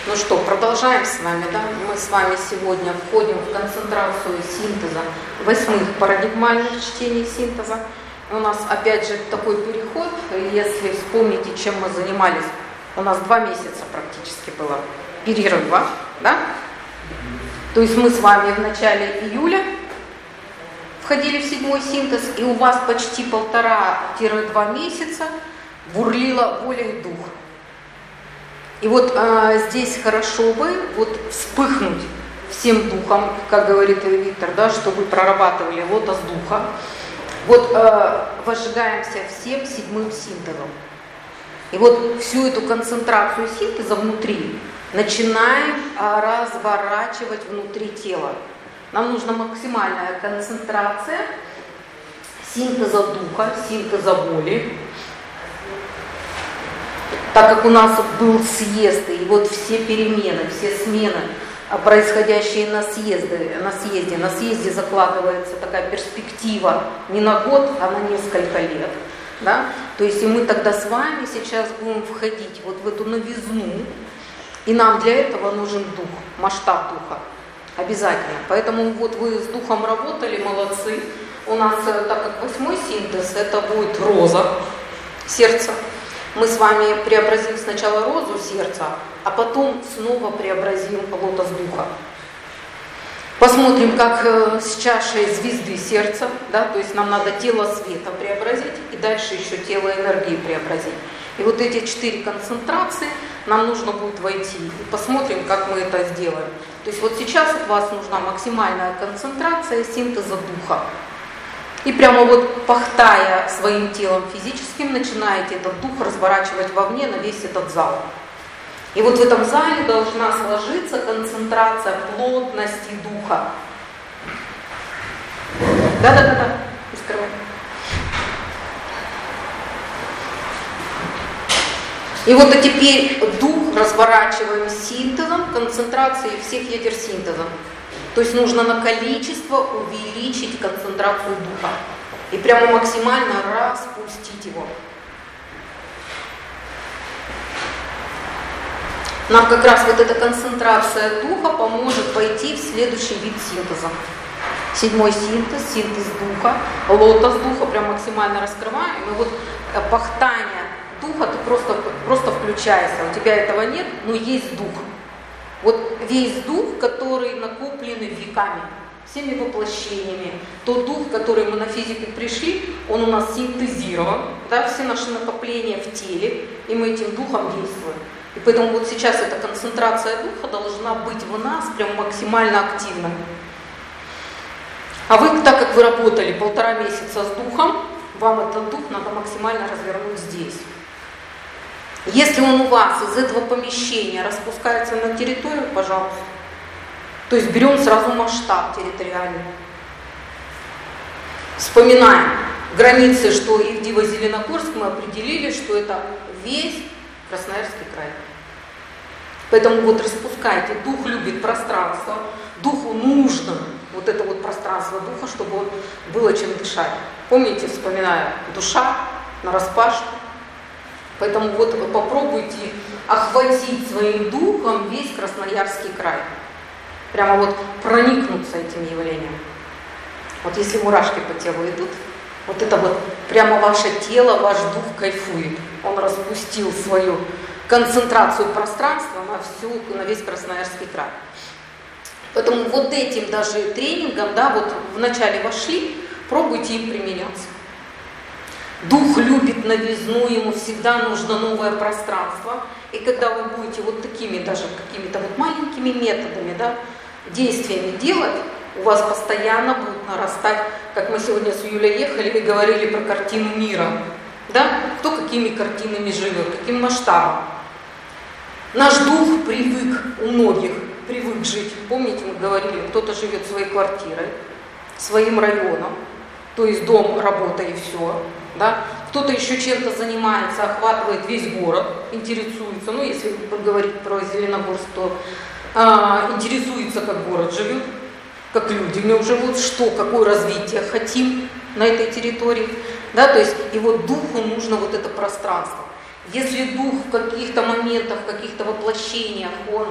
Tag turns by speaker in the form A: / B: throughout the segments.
A: Ну что, продолжаем с вами, да? Мы с вами сегодня входим в концентрацию синтеза 8 парадигмальных чтений синтеза. У нас опять же такой переход, если вспомните, чем мы занимались, у нас 2 месяца практически было перерыва, да? То есть мы с вами в начале июля входили в 7 синтез, и у вас почти 1,5-2 месяца бурлила воля и дух. И вот здесь хорошо бы вот вспыхнуть всем духом, как говорит Виктор, да, что вы прорабатывали лотос духа. Вот возжигаемся всем 7 синтезом. И вот всю эту концентрацию синтеза внутри начинаем разворачивать внутри тела. Нам нужна максимальная концентрация синтеза духа, синтеза воли. Так как у нас был съезд, и вот все перемены, все смены, происходящие на съезде закладывается такая перспектива не на год, а на несколько лет. Да? То есть и мы тогда с вами сейчас будем входить вот в эту новизну, и нам для этого нужен дух, масштаб духа. Обязательно. Поэтому вот вы с духом работали, молодцы. У нас, так как 8 синтез, это будет роза, сердце. Мы с вами преобразим сначала розу сердца, а потом снова преобразим лотос духа. Посмотрим, как с чашей звезды сердца, да, то есть нам надо тело света преобразить и дальше еще тело энергии преобразить. И вот эти 4 концентрации нам нужно будет войти. И посмотрим, как мы это сделаем. То есть вот сейчас от вас нужна максимальная концентрация синтеза духа. И прямо вот пахтая своим телом физическим, начинаете этот дух разворачивать вовне на весь этот зал. И вот в этом зале должна сложиться концентрация плотности духа. Да. Искрывай. И вот теперь дух разворачиваем синтезом, концентрацией всех ядер синтеза. То есть нужно на количество увеличить концентрацию духа. И прямо максимально распустить его. Нам как раз вот эта концентрация духа поможет пойти в следующий вид синтеза. 7 синтез, синтез духа, лотос духа, прям максимально раскрываем. И вот пахтание духа, ты просто включайся. У тебя этого нет, но есть дух. Вот весь дух, который накоплен веками, всеми воплощениями. Тот дух, который мы на физику пришли, он у нас синтезирован, да, все наши накопления в теле, и мы этим духом действуем. И поэтому вот сейчас эта концентрация духа должна быть в нас прям максимально активной. А вы, так как вы работали 1,5 месяца с духом, вам этот дух надо максимально развернуть здесь. Если он у вас из этого помещения распускается на территорию, пожалуйста. То есть берем сразу масштаб территориальный. Вспоминаем границы, что Ивдиево-Зеленогорск, мы определили, что это весь Красноярский край. Поэтому вот распускайте. Дух любит пространство. Духу нужно вот это вот пространство духа, чтобы он было чем дышать. Помните, вспоминая, душа нараспашку. Поэтому вот попробуйте охватить своим духом весь Красноярский край. Прямо вот проникнуться этим явлением. Вот если мурашки по телу идут, вот это вот прямо ваше тело, ваш дух кайфует. Он распустил свою концентрацию пространства на весь Красноярский край. Поэтому вот этим даже тренингом, да, вот вначале вошли, пробуйте им применяться. Дух любит новизну, ему всегда нужно новое пространство. И когда вы будете вот такими даже какими-то вот маленькими методами, да, действиями делать, у вас постоянно будут нарастать, как мы сегодня с Юлей ехали и говорили про картину мира. Да? Кто какими картинами живет, каким масштабом. Наш дух привык, у многих привык жить. Помните, мы говорили, кто-то живет своей квартирой, своим районом, то есть дом, работа и все. Да? Кто-то еще чем-то занимается, охватывает весь город, интересуется. Ну, если говорить про Зеленогорск, то интересуется, как город живет, как люди в нем живут, что, какое развитие хотим на этой территории. Да? То есть, и вот духу нужно вот это пространство. Если дух в каких-то моментах, в каких-то воплощениях, он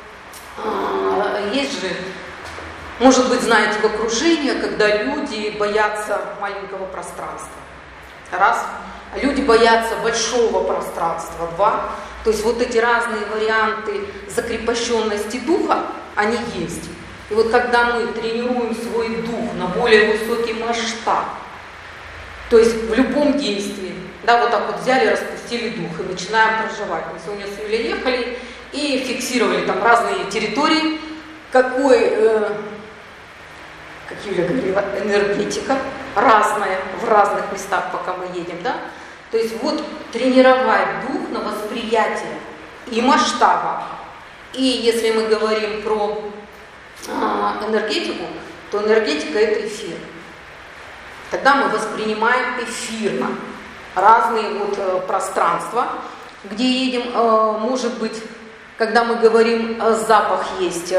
A: есть же, может быть, знаете, в окружении, когда люди боятся маленького пространства. Раз. Люди боятся большого пространства. Два. То есть вот эти разные варианты закрепощенности духа, они есть. И вот когда мы тренируем свой дух на более высокий масштаб, то есть в любом действии, да, вот так вот взяли, распустили дух и начинаем проживать. Мы сегодня с Юлей ехали и фиксировали там разные территории, как Юля говорила, энергетика разная в разных местах, пока мы едем, да. То есть вот тренировать дух на восприятие и масштаба. И если мы говорим про энергетику, то энергетика – это эфир. Тогда мы воспринимаем эфирно разные вот пространства, где едем, может быть, когда мы говорим, запах есть,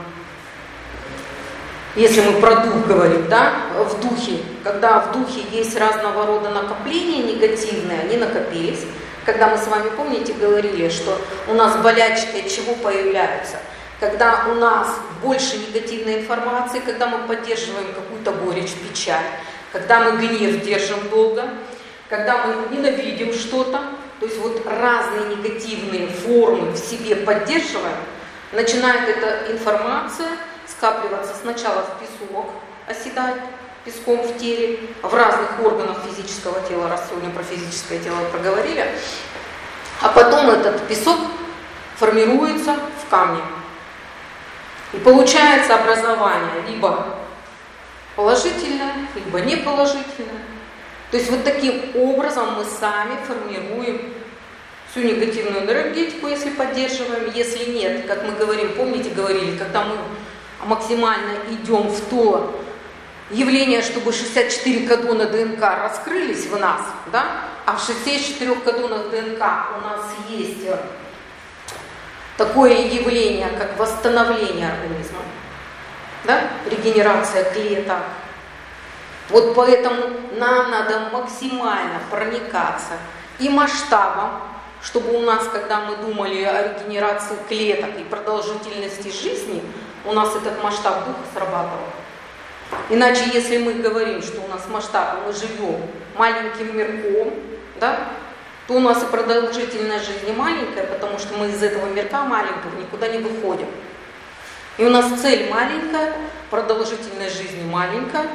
A: если мы про дух говорим, да, в духе, когда в духе есть разного рода накопления негативные, они накопились. Когда мы с вами, помните, говорили, что у нас болячки от чего появляются? Когда у нас больше негативной информации, когда мы поддерживаем какую-то горечь, печаль, когда мы гнев держим долго, когда мы ненавидим что-то, то есть вот разные негативные формы в себе поддерживаем, начинает эта информация скапливаться сначала в песок, оседать песком в теле, в разных органах физического тела, раз сегодня про физическое тело проговорили, а потом этот песок формируется в камне. И получается образование либо положительное, либо неположительное. То есть вот таким образом мы сами формируем всю негативную энергетику, если поддерживаем. Если нет, как мы говорим, помните, говорили, когда мы максимально идем в то явление, чтобы 64 кодона ДНК раскрылись в нас, да? А в 64 кодонах ДНК у нас есть такое явление, как восстановление организма, да? Регенерация клеток. Вот поэтому нам надо максимально проникаться и масштабом, чтобы у нас, когда мы думали о регенерации клеток и продолжительности жизни, у нас этот масштаб духа срабатывал. Иначе, если мы говорим, что у нас масштаб, мы живем маленьким мирком, да, то у нас и продолжительность жизни маленькая, потому что мы из этого мирка маленького никуда не выходим. И у нас цель маленькая, продолжительность жизни маленькая.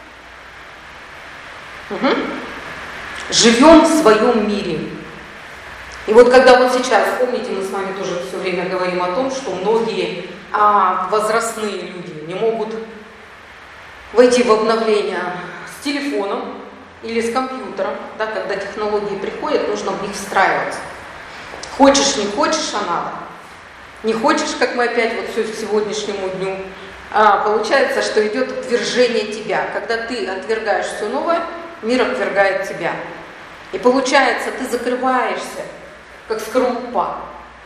A: Угу. Живем в своем мире. И вот когда вот сейчас, помните, мы с вами тоже все время говорим о том, что многие возрастные люди не могут войти в обновление с телефоном или с компьютером, да, когда технологии приходят, нужно в них встраиваться. Хочешь, не хочешь, а надо. Не хочешь, как мы опять вот все к сегодняшнему дню, получается, что идет отвержение тебя. Когда ты отвергаешь все новое, мир отвергает тебя. И получается, ты закрываешься, как скорлупа.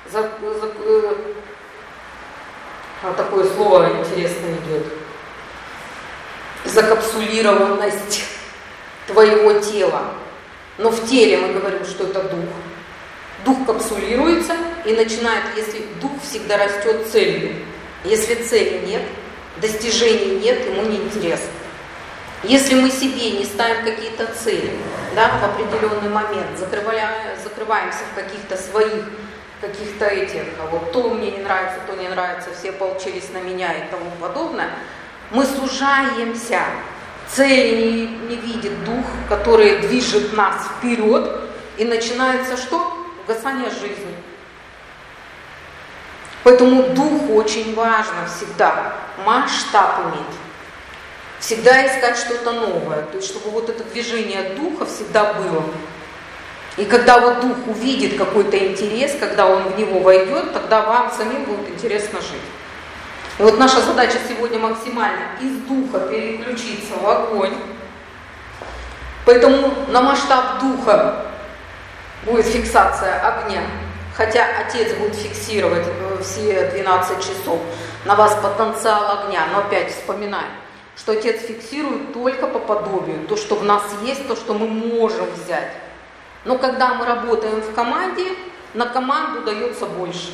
A: Такое слово интересное идет. Закапсулированность твоего тела. Но в теле мы говорим, что это дух. Дух капсулируется и начинает, если дух всегда растет целью. Если цели нет, достижений нет, ему неинтересно. Если мы себе не ставим какие-то цели, да, в определенный момент, закрываемся в каких-то своих, каких-то этих, вот то мне не нравится, то не нравится, все получились на меня и тому подобное, мы сужаемся. Цели не видит дух, который движет нас вперед, и начинается что? Угасание жизни. Поэтому духу очень важно всегда масштаб иметь. Всегда искать что-то новое, то есть чтобы вот это движение духа всегда было. И когда вот дух увидит какой-то интерес, когда он в него войдет, тогда вам самим будет интересно жить. И вот наша задача сегодня максимально из духа переключиться в огонь. Поэтому на масштаб духа будет фиксация огня. Хотя Отец будет фиксировать все 12 часов на вас потенциал огня. Но опять вспоминаем, что Отец фиксирует только по подобию. То, что в нас есть, то, что мы можем взять. Но когда мы работаем в команде, на команду дается больше.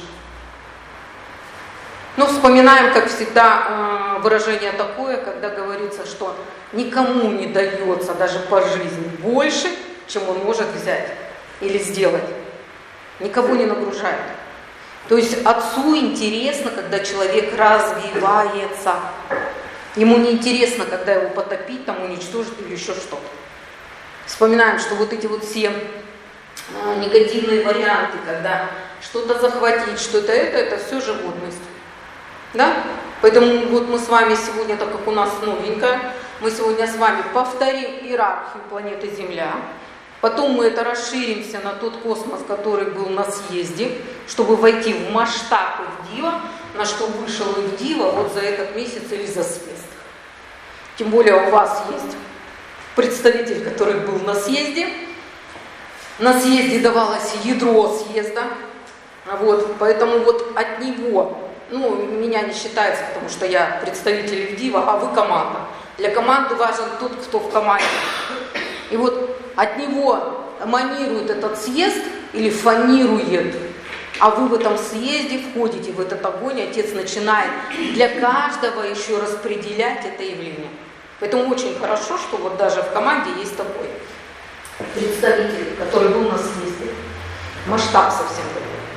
A: Но вспоминаем, как всегда, выражение такое, когда говорится, что никому не дается даже по жизни больше, чем он может взять или сделать. Никого не нагружают. То есть отцу интересно, когда человек развивается. Ему не интересно, когда его потопить, там, уничтожить или еще что-то. Вспоминаем, что вот эти вот все негативные варианты, когда что-то захватить, что-то это все животность. Да? Поэтому вот мы с вами сегодня, так как у нас новенькое, мы сегодня с вами повторим иерархию планеты Земля. Потом мы это расширимся на тот космос, который был на съезде, чтобы войти в масштаб Ивдива, на что вышел Ивдива вот за этот месяц или за съезд. Тем более у вас есть представитель, который был на съезде. На съезде давалось ядро съезда. Вот, поэтому вот от него, меня не считается, потому что я представитель Ивдива, а вы команда. Для команды важен тот, кто в команде. И вот от него эманирует этот съезд или фонирует, а вы в этом съезде входите в этот огонь, Отец начинает для каждого еще распределять это явление. Поэтому очень хорошо, что вот даже в команде есть такой представитель, который был на съезде. Масштаб совсем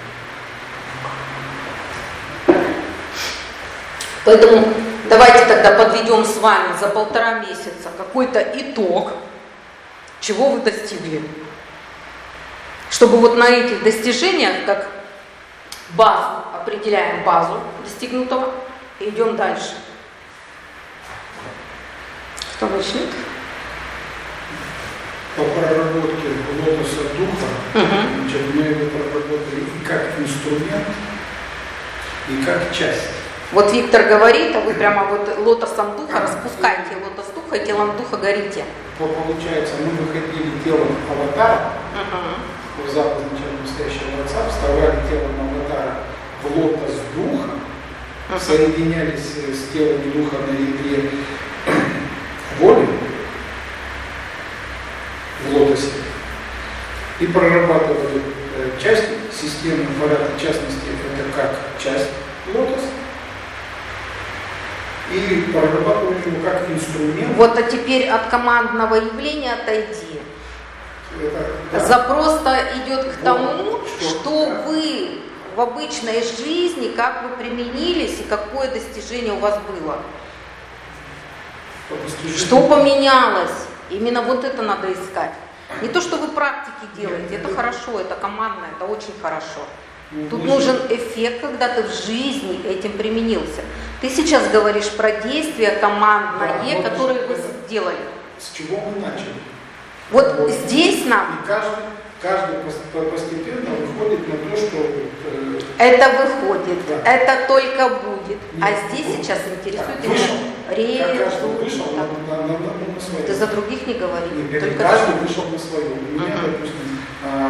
A: другой. Поэтому давайте тогда подведем с вами за 1,5 месяца какой-то итог, чего вы достигли. Чтобы вот на этих достижениях, как базу, определяем базу достигнутого и идем дальше. Кто начнет?
B: По проработке лотоса духа, значит, мы его проработали и как инструмент, и как часть.
A: Вот Виктор говорит, а вы прямо вот лотосом духа распускаете лотос духа и телом духа горите.
B: Получается, мы выходили телом аватара, в запад начала настоящего отца, вставали телом аватара в лотос духа, соединялись с телом духа на ядре воли в лотосе и прорабатывали часть системы аппарата, в частности, это как часть лотоса, и прорабатывали его как инструмент.
A: Вот, а теперь от командного явления отойди.
B: Да.
A: Запрос-то идет к тому, что вы в обычной жизни, как вы применились и какое достижение у вас было. Что поменялось? Именно вот это надо искать. Не то, что вы практики делаете, это хорошо, это командно, это очень хорошо. Тут нужен эффект, когда ты в жизни этим применился. Ты сейчас говоришь про действия командные, да, которые вы сделали.
B: С чего мы начали?
A: Вот здесь нам...
B: И каждый постепенно выходит на то, что...
A: Это выходит,
B: да.
A: Это только будет. Нет, а здесь сейчас интересует
B: результат.
A: Ты за других не говори.
B: Нет, только каждый вышел на свое. У меня, допустим,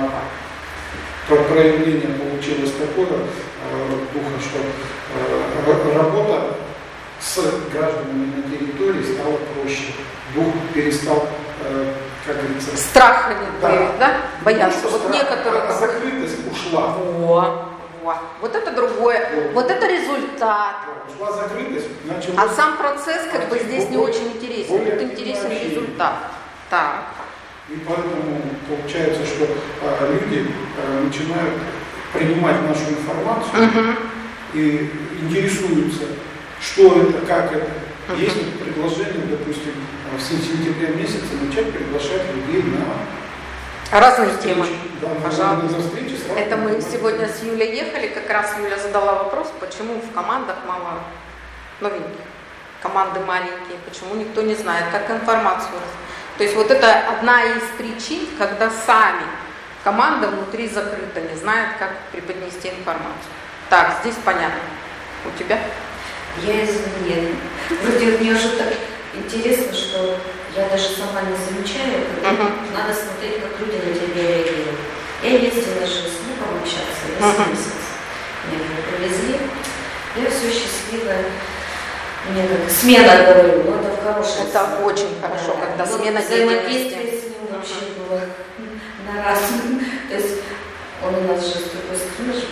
B: проявление получилось такое духа, что работа с гражданами на территории стала проще. Дух перестал, как говорится...
A: Страха не появится, да? Бояться. Вот некоторые...
B: Закрытость ушла.
A: Вот это другое. Вот это результат.
B: Ушла закрытость, началось...
A: А сам процесс как бы здесь не очень интересен. Тут интересен результат. Так.
B: И поэтому получается, что люди начинают принимать нашу информацию и интересуются, что это, как это. Есть предложение, допустим, в сентябре месяце начать приглашать людей на
A: разные темы.
B: Да,
A: пожалуйста.
B: На встречи с
A: это мы сегодня с Юлей ехали, как раз Юля задала вопрос, почему в командах мало новеньких, команды маленькие, почему никто не знает, как информацию рассказать. То есть вот это одна из причин, когда сами команда внутри закрыта, не знает, как преподнести информацию. Так, здесь понятно. У тебя?
C: Я извне. Вроде мне уже так интересно, что я даже сама не замечаю, когда надо смотреть, как люди на тебя реагируют. Я ездила же с внуком общаться весь месяц. Меня привезли. Я все счастливая. Мне как смена, говорю, но это в хорошем
A: Это очень хорошо, когда смена деятельности.
C: Взаимодействие с ним вообще было на раз. То есть он у нас же с такой скрижкой,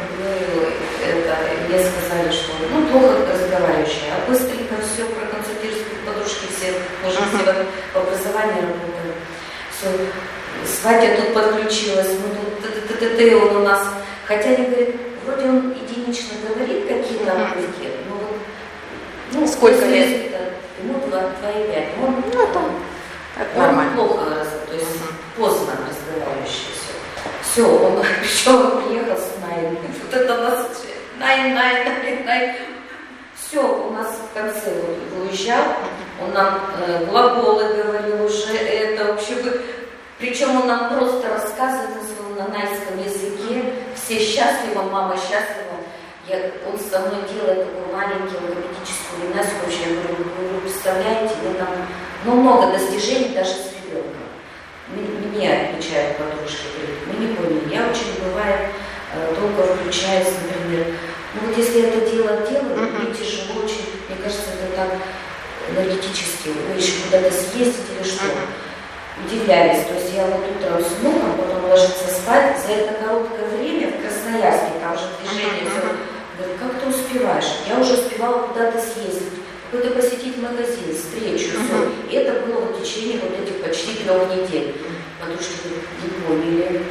C: мне сказали, что плохо разговаривающий, а быстренько все проконсультируешь, подружки все, может, все в образовании работаем. Все, Сватья тут подключилась, мы тут он у нас, хотя они говорят, вроде он единично говорит какие-то обрывки, но
A: сколько лет?
C: Ему 2,5.
A: Это нормально.
C: Плохо, то есть поздно разговаривающий. Все, он причем приехал с Найн. Вот это у нас Найн. Все, у нас в конце уезжал, он нам глаголы говорил уже, это вообще бы. Причем он нам просто рассказывает на найском языке, все счастливы, мама счастлива. Он со мной делает такую маленькую логопедическую гимнастику, вообще, я говорю, вы представляете, мы там, много достижений даже с ребенком. Мне отмечают подружки, говорят, мы не поняли, я очень бывает долго включаюсь, например, вот если я это делаю, мне тяжело очень, мне кажется, это так энергетически, вы еще куда-то съездить или что. Удивлялись, то есть я вот утром с внуком, потом ложиться спать, за это короткое время в Красноярске, там же движение, говорю, как ты успеваешь? Я уже успевала куда-то съездить, какой-то посетить магазин, встречу, все. И это было в течение вот этих почти 3 недель. Подружки говорят, не поняли.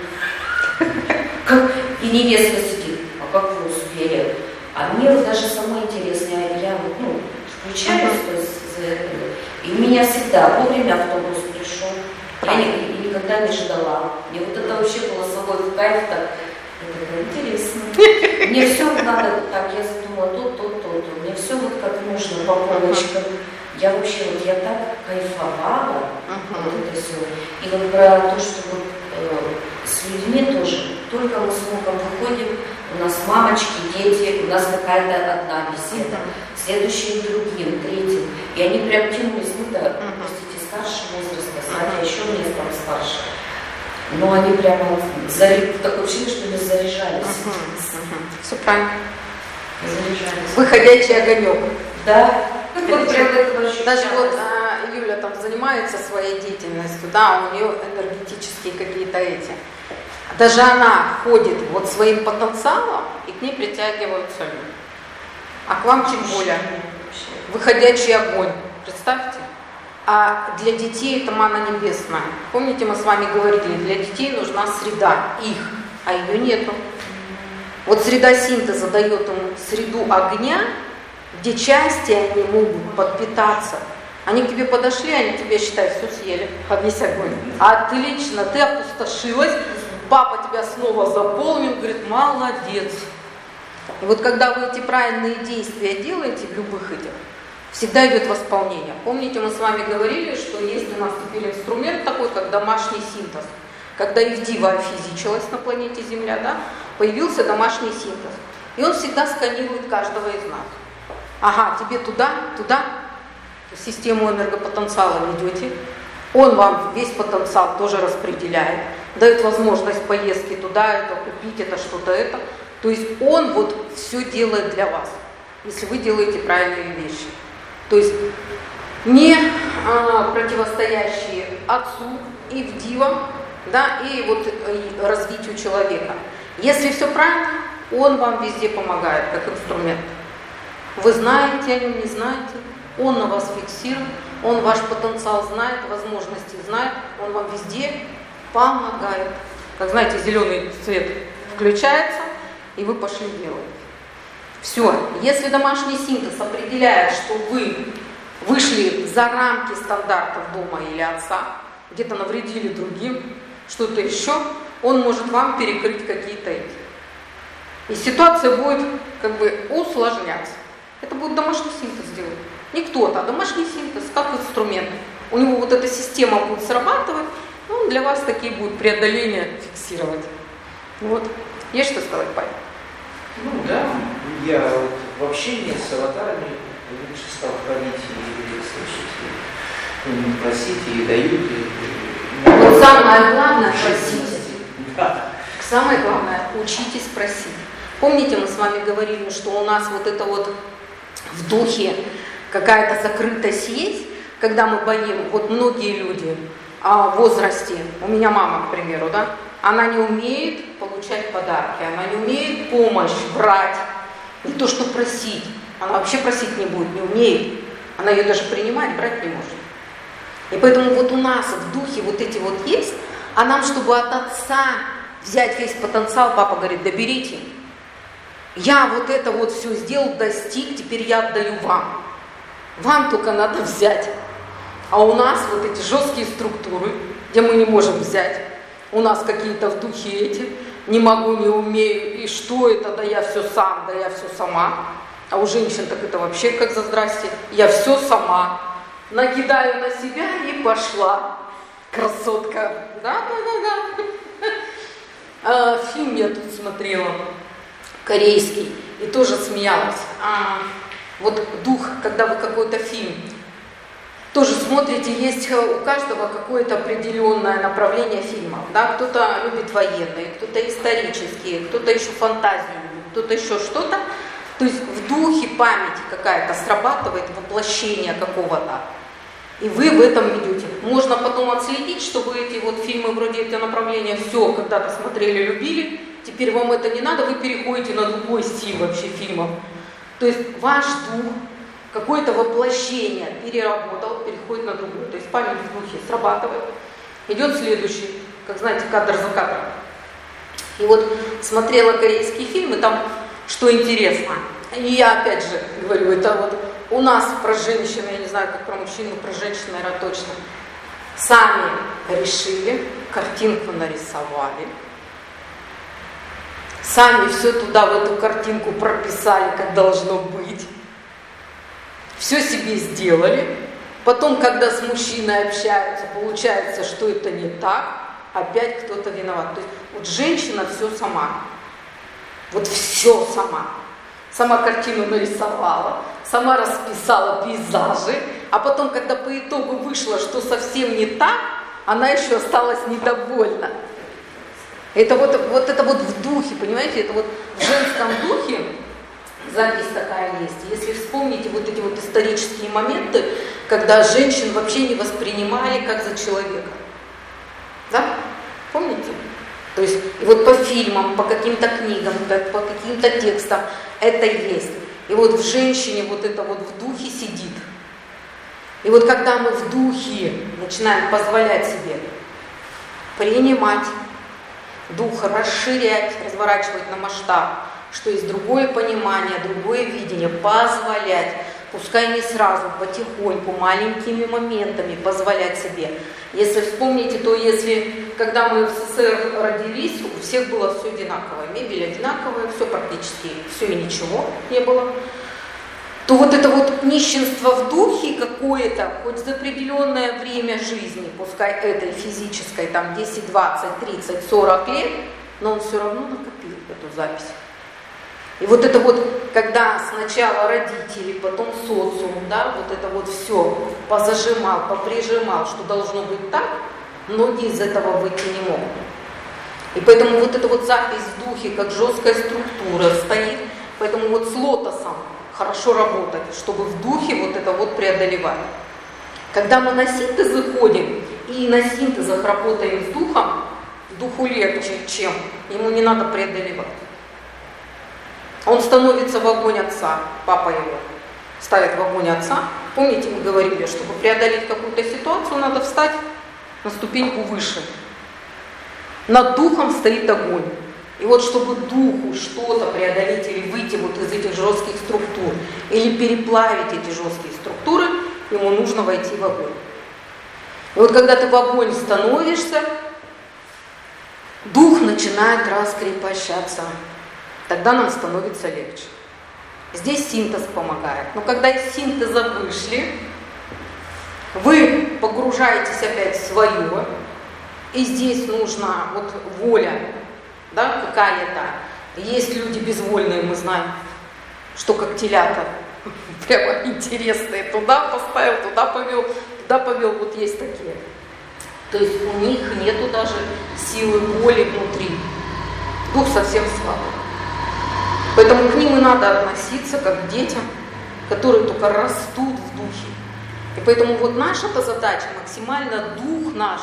C: И невеста сидит, а как вы успели? А мне вот даже самое интересное, я включаюсь, то есть, и у меня всегда вовремя автобус пришел. Я никогда не ждала. Мне вот это вообще было с собой в кайф, так, это интересно. Мне все надо, так, я задумала, то. Мне все вот как нужно, по полочкам. Я вообще, я так кайфовала, вот это все. И вот про то, что вот с людьми тоже, только мы с внуком выходим, у нас мамочки, дети, у нас какая-то одна беседа, следующие другим, третьим. И они прям тянулись, простите, старшего возраста, Сватья еще мне там старше. Но они прямо такое ощущение, что они заряжались.
A: Все правильно.
C: Заряжались.
A: Выходящий огонек.
C: Да.
A: Даже вот Юля там занимается своей деятельностью, да, у нее энергетические какие-то эти. Даже она ходит вот своим потенциалом, и к ней притягиваются люди. А к вам тем более. Выходящий огонь. Представьте. А для детей это манна небесная. Помните, мы с вами говорили, для детей нужна среда, их, а ее нету. Вот среда синтеза дает им среду огня, где части они могут подпитаться. Они к тебе подошли, они тебе, считай, все съели, а весь огонь. Отлично, ты опустошилась, папа тебя снова заполнил, говорит, молодец. И вот когда вы эти правильные действия делаете в любых этих, всегда идет восполнение. Помните, мы с вами говорили, что есть у нас теперь инструмент такой, как домашний синтез. Когда Евдива офизичилась на планете Земля, да, появился домашний синтез. И он всегда сканирует каждого из нас. Ага, тебе туда, систему энергопотенциала ведете. Он вам весь потенциал тоже распределяет, дает возможность поездки туда, это купить, это что-то это. То есть он вот все делает для вас, если вы делаете правильные вещи. То есть не противостоящие отцу и Евдива, да, и вот и развитию человека. Если все правильно, он вам везде помогает, как инструмент. Вы знаете о нем, не знаете, он на вас фиксирует, он ваш потенциал знает, возможности знает, он вам везде помогает. Как знаете, зеленый цвет включается, и вы пошли делать. Все. Если домашний синтез определяет, что вы вышли за рамки стандартов дома или отца, где-то навредили другим, что-то еще, он может вам перекрыть какие-то эти. И ситуация будет как бы усложняться. Это будет домашний синтез делать. Не кто-то, а домашний синтез как инструмент. У него вот эта система будет срабатывать, он для вас такие будет преодоления фиксировать. Вот. Есть что сказать, Павел?
D: Ну да, я вот в общении с аватарами лучше стал ходить и слушать, и просить, и дают.
A: Вот самое главное – просить.
D: Да.
A: Самое главное – учитесь просить. Помните, мы с вами говорили, что у нас вот это вот в духе какая-то закрытость есть, когда мы болеем. Вот многие люди возрасте, у меня мама, к примеру, да, она не умеет получать подарки, она не умеет помощь брать, не то что просить, она вообще просить не будет, не умеет, она ее даже принимать, брать не может. И поэтому вот у нас в духе вот эти вот есть, а нам, чтобы от отца взять весь потенциал, папа говорит, да берите, я вот это вот все сделал, достиг, теперь я отдаю вам. Вам только надо взять. А у нас вот эти жесткие структуры, где мы не можем взять. У нас какие-то в духе эти, не могу, не умею, и что это, да я все сам, да я все сама. А у женщин так это вообще как за здрасте, я все сама. Накидаю на себя и пошла. Красотка. Да. Фильм я тут смотрела, корейский, и тоже смеялась. Вот дух, когда вы какой-то фильм тоже смотрите, есть у каждого какое-то определенное направление фильмов. Да? Кто-то любит военные, кто-то исторические, кто-то еще фантазию любит, кто-то еще что-то. То есть в духе память какая-то срабатывает, воплощение какого-то. И вы в этом идете. Можно потом отследить, что вы эти вот фильмы, вроде это направление, все когда-то смотрели, любили, теперь вам это не надо, вы переходите на другой стиль вообще фильмов. То есть ваш дух, какое-то воплощение переработал, переходит на другое. То есть память в духе срабатывает. Идет следующий, как знаете, кадр за кадром. И вот смотрела корейские фильмы, там что интересно. И я опять же говорю, это вот у нас про женщин, я не знаю, как про мужчин, но про женщин, наверное, точно. Сами решили, картинку нарисовали. Сами все туда, в эту картинку прописали, как должно быть. Все себе сделали. Потом, когда с мужчиной общаются, получается, что это не так, опять кто-то виноват. То есть вот женщина все сама. Вот все сама. Сама картину нарисовала, сама расписала пейзажи, а потом, когда по итогу вышло, что совсем не так, она еще осталась недовольна. Это вот это вот в духе, понимаете, это вот в женском духе запись такая есть. Если вспомните вот эти вот исторические моменты, когда женщин вообще не воспринимали как за человека. Да? Помните? То есть и вот по фильмам, по каким-то книгам, по каким-то текстам это есть. И вот в женщине вот это вот в духе сидит. И вот когда мы в духе начинаем позволять себе принимать дух, расширять, разворачивать на масштаб, что есть другое понимание, другое видение, позволять, пускай не сразу, потихоньку, маленькими моментами позволять себе. Если вспомните, то когда мы в СССР родились, у всех было все одинаковое, мебель одинаковая, все практически, все и ничего не было, то вот это вот нищенство в духе какое-то, хоть за определенное время жизни, пускай этой физической, там 10, 20, 30, 40 лет, но он все равно накопил эту запись. И вот это вот, когда сначала родители, потом социум, да, вот это вот все позажимал, поприжимал, что должно быть так, многие из этого выйти не могут. И поэтому вот эта вот запись в духе, как жесткая структура стоит, поэтому вот с лотосом хорошо работать, чтобы в духе вот это вот преодолевать. Когда мы на синтезы ходим и на синтезах работаем с духом, духу легче, чем ему не надо преодолевать. Он становится в огонь отца, папа его ставит в огонь отца. Помните, мы говорили, чтобы преодолеть какую-то ситуацию, надо встать на ступеньку выше. Над духом стоит огонь. И вот чтобы духу что-то преодолеть или выйти вот из этих жестких структур, или переплавить эти жесткие структуры, ему нужно войти в огонь. И вот когда ты в огонь становишься, дух начинает раскрепощаться. Тогда нам становится легче. Здесь синтез помогает. Но когда из синтеза вышли, вы погружаетесь опять в свое, и здесь нужна вот воля, да, какая-то. Есть люди безвольные, мы знаем, что как телята, прямо интересные, туда поставил, туда повел, вот есть такие. То есть у них нету даже силы воли внутри. Дух совсем слабый. Поэтому к ним и надо относиться как к детям, которые только растут в духе. И поэтому вот наша-то задача максимально дух наш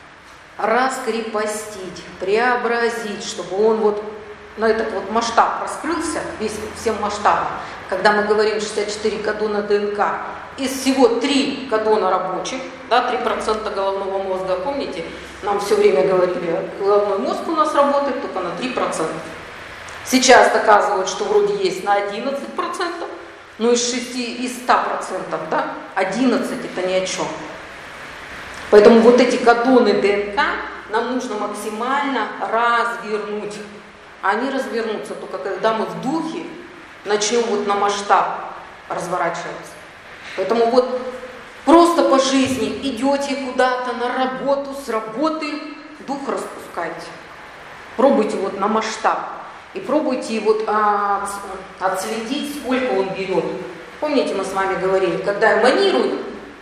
A: раскрепостить, преобразить, чтобы он вот на этот вот масштаб раскрылся, весь всем масштабом. Когда мы говорим 64 кадона ДНК, из всего 3 кадона рабочих, да, 3% головного мозга, помните, нам все время говорили, головной мозг у нас работает только на 3%. Сейчас доказывают, что вроде есть на 11%, но из 100%, да, 11 это ни о чем. Поэтому вот эти кадоны ДНК нам нужно максимально развернуть. Они развернутся только когда мы в духе начнем вот на масштаб разворачиваться. Поэтому вот просто по жизни идете куда-то на работу, с работы дух распускайте. Пробуйте вот на масштаб. И пробуйте вот отследить, сколько он берет. Помните, мы с вами говорили, когда эманирует,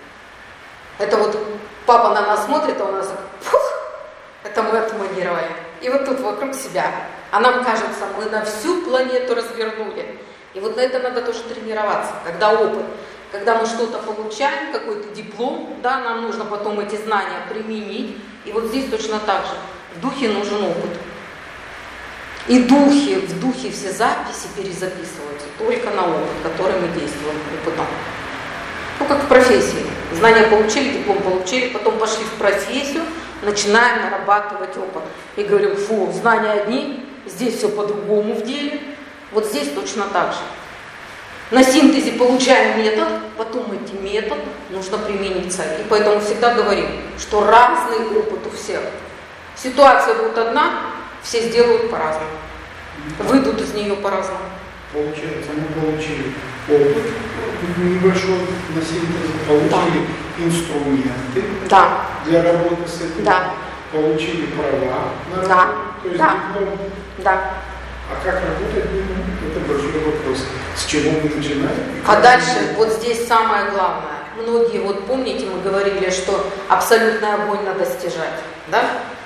A: это вот папа на нас смотрит, а у нас фух, это мы отманировали. И вот тут вокруг себя. А нам кажется, мы на всю планету развернули. И вот на это надо тоже тренироваться, когда опыт. Когда мы что-то получаем, какой-то диплом, да, нам нужно потом эти знания применить. И вот здесь точно так же. В духе нужен опыт. И в духе все записи перезаписываются только на опыт, который мы действуем опытом. Ну, как в профессии. Знания получили, диплом получили, потом пошли в профессию, начинаем нарабатывать опыт. И говорим, фу, знания одни, здесь все по-другому в деле. Вот здесь точно так же. На синтезе получаем метод, потом эти метод нужно примениться. И поэтому всегда говорим, что разный опыт у всех. Ситуация будет одна, все сделают по-разному. Выйдут из нее по-разному.
B: Получается, мы получили опыт небольшой на синтезе, получили инструменты для работы с этим, получили права на работу, то есть диплом. А как работать, это большой вопрос. С чего мы начинаем?
A: А дальше, вот здесь самое главное. Многие, вот помните, мы говорили, что абсолютный огонь надо достижать, да?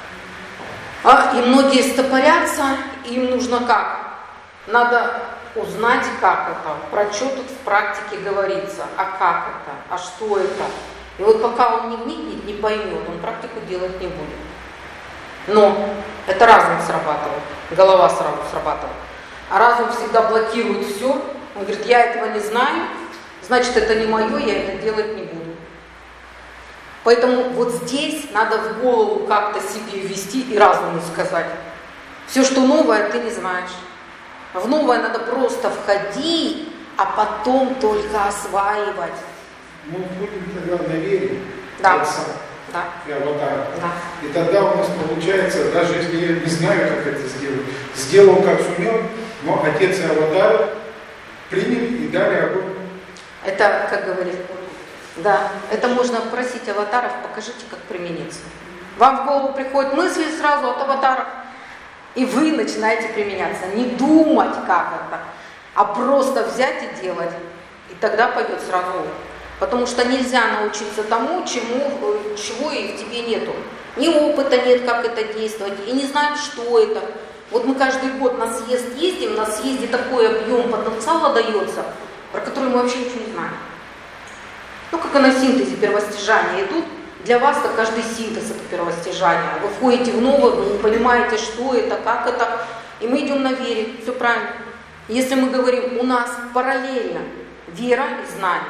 A: И многие стопорятся, им нужно как? Надо узнать, как это, про что тут в практике говорится, а как это, а что это. И вот пока он не вникнет, не поймет, он практику делать не будет. Но это разум срабатывает, голова сразу срабатывает. А разум всегда блокирует все. Он говорит, я этого не знаю, значит это не мое, я это делать не буду. Поэтому вот здесь надо в голову как-то себе ввести и разуму сказать. Все, что новое, ты не знаешь. В новое надо просто входить, а потом только осваивать.
B: Мы будем тогда на вере.
A: Да.
B: И аватара. И тогда у нас получается, даже если я не знаю, как это сделать, сделал как сумел, но отец и аватар приняли и дали огонь.
A: Это, как говорит, да, это можно просить аватаров, покажите, как примениться. Вам в голову приходят мысли сразу от аватаров, и вы начинаете применяться. Не думать, как это, а просто взять и делать. И тогда пойдет сразу. Потому что нельзя научиться тому, чего и в тебе нету. Ни опыта нет, как это действовать, и не знаем, что это. Вот мы каждый год на съезд ездим, на съезде такой объем потенциала дается, про который мы вообще ничего не знаем. Ну, как и на синтезе первостижания идут, для вас -то каждый синтез это первостижание. Вы входите в новое, вы не понимаете, что это, как это, и мы идем на вере, все правильно. Если мы говорим, у нас параллельно вера и знание,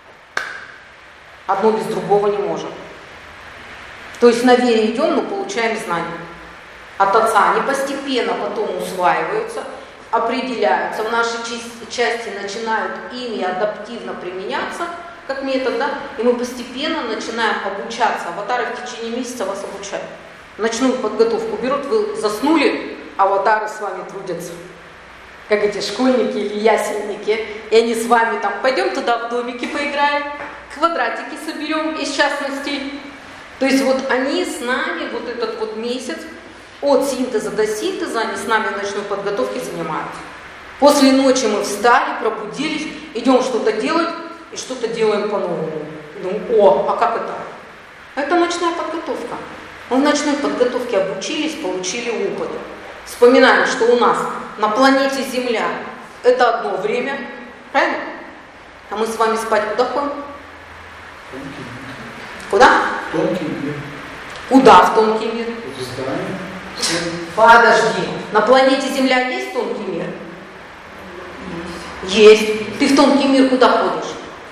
A: одно без другого не может. То есть на вере идем, но получаем знания от Отца. Они постепенно потом усваиваются, определяются, в нашей части начинают ими адаптивно применяться, как метод, да? И мы постепенно начинаем обучаться. Аватары в течение месяца вас обучают. Ночную подготовку берут, вы заснули, аватары с вами трудятся. Как эти школьники или ясельники. И они с вами там, пойдем туда в домике поиграем, квадратики соберем из частностей. То есть вот они с нами вот этот вот месяц, от синтеза до синтеза, они с нами в ночной подготовке занимаются. После ночи мы встали, пробудились, идем что-то делать, и что-то делаем по-новому. Думаю, а как это? Это ночная подготовка. Мы в ночной подготовке обучились, получили опыт. Вспоминаем, что у нас на планете Земля это одно время, правильно? А мы с вами спать куда ходим? Куда в тонкий мир?
B: В здание.
A: Подожди. На планете Земля есть тонкий мир? Есть. Ты в тонкий мир куда ходишь?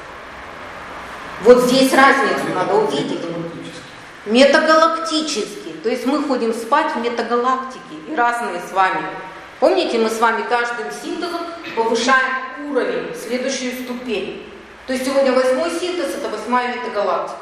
A: Вот здесь разницу надо увидеть. Метагалактический. То есть мы ходим спать в метагалактике и разные с вами. Помните, мы с вами каждым синтезом повышаем уровень, следующую ступень. То есть сегодня 8-й синтез, это 8-я метагалактика.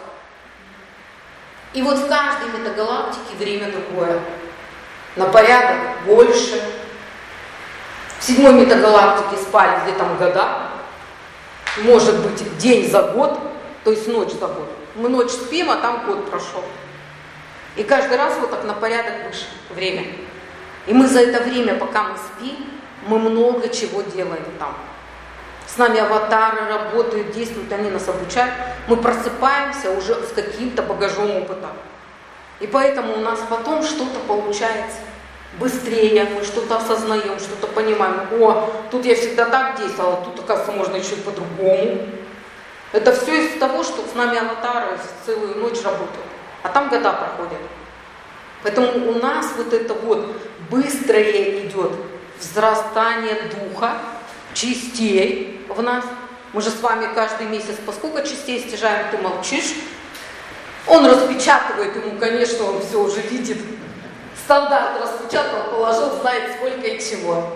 A: И вот в каждой метагалактике время другое. На порядок больше. В 7-й метагалактике спали где-то года. Может быть, день за год, то есть ночь за год. Мы ночь спим, а там год прошел. И каждый раз вот так на порядок выше время. И мы за это время, пока мы спим, мы много чего делаем там. С нами аватары работают, действуют, они нас обучают. Мы просыпаемся уже с каким-то багажом опыта. И поэтому у нас потом что-то получается быстрее, мы что-то осознаем, что-то понимаем. О, тут я всегда так действовала, тут, оказывается, можно еще и по-другому. Это все из того, что с нами аватары целую ночь работают. А там года проходят. Поэтому у нас вот это вот быстрое идет взрастание духа, частей в нас. Мы же с вами каждый месяц по сколько частей стяжаем, ты молчишь. Он распечатывает, ему, конечно, он все уже видит. Стандарт распечатал, положил, знает сколько и чего.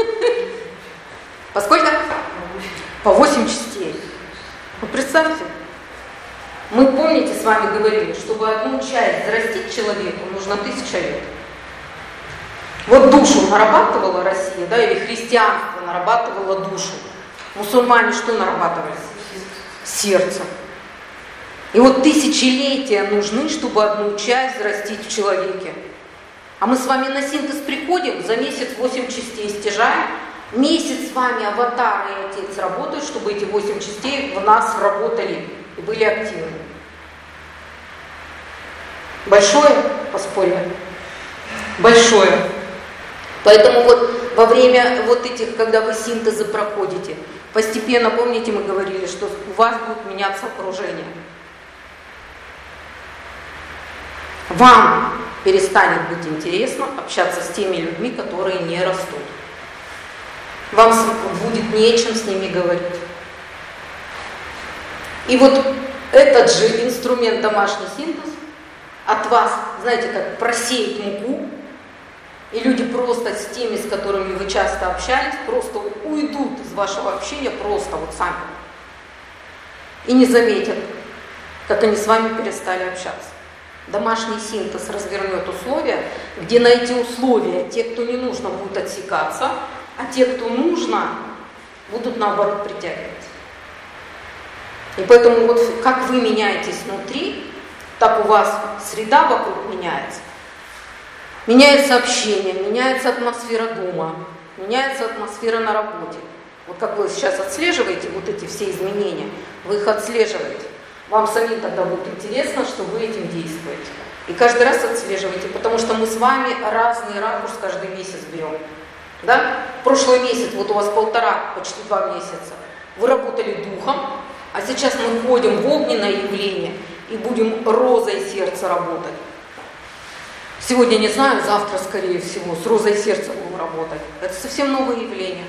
A: По сколько? По 8 частей. Вы представьте. Мы, помните, с вами говорили, чтобы одну часть зарастить человеку, нужно 1000 лет. Вот душу нарабатывала Россия, да, или христианство нарабатывало душу. Мусульмане что нарабатывали? Сердце. И вот тысячелетия нужны, чтобы одну часть зарастить в человеке. А мы с вами на синтез приходим, за месяц 8 частей стяжаем. Месяц с вами аватар и отец работают, чтобы эти 8 частей в нас работали и были активны. Большое подспорье? Большое. Поэтому вот во время вот этих, когда вы синтезы проходите, постепенно, помните, мы говорили, что у вас будет меняться окружение. Вам перестанет быть интересно общаться с теми людьми, которые не растут. Вам будет нечем с ними говорить. И вот этот же инструмент домашний синтез от вас, знаете, как просеять муку, и люди просто с теми, с которыми вы часто общались, просто уйдут из вашего общения просто вот сами. И не заметят, как они с вами перестали общаться. Домашний синтез развернет условия, где на эти условия те, кто не нужно, будут отсекаться, а те, кто нужно, будут наоборот притягиваться. И поэтому вот как вы меняетесь внутри, так у вас среда вокруг меняется. Меняется общение, меняется атмосфера дома, меняется атмосфера на работе. Вот как вы сейчас отслеживаете вот эти все изменения, вы их отслеживаете. Вам самим тогда будет интересно, что вы этим действуете. И каждый раз отслеживаете, потому что мы с вами разный ракурс каждый месяц берем. Да? Прошлый месяц, вот у вас 1,5, почти 2 месяца, вы работали духом, а сейчас мы входим в огненное явление и будем розой сердца работать. Сегодня не знаю, завтра, скорее всего, с розой сердца будем работать. Это совсем новое явление.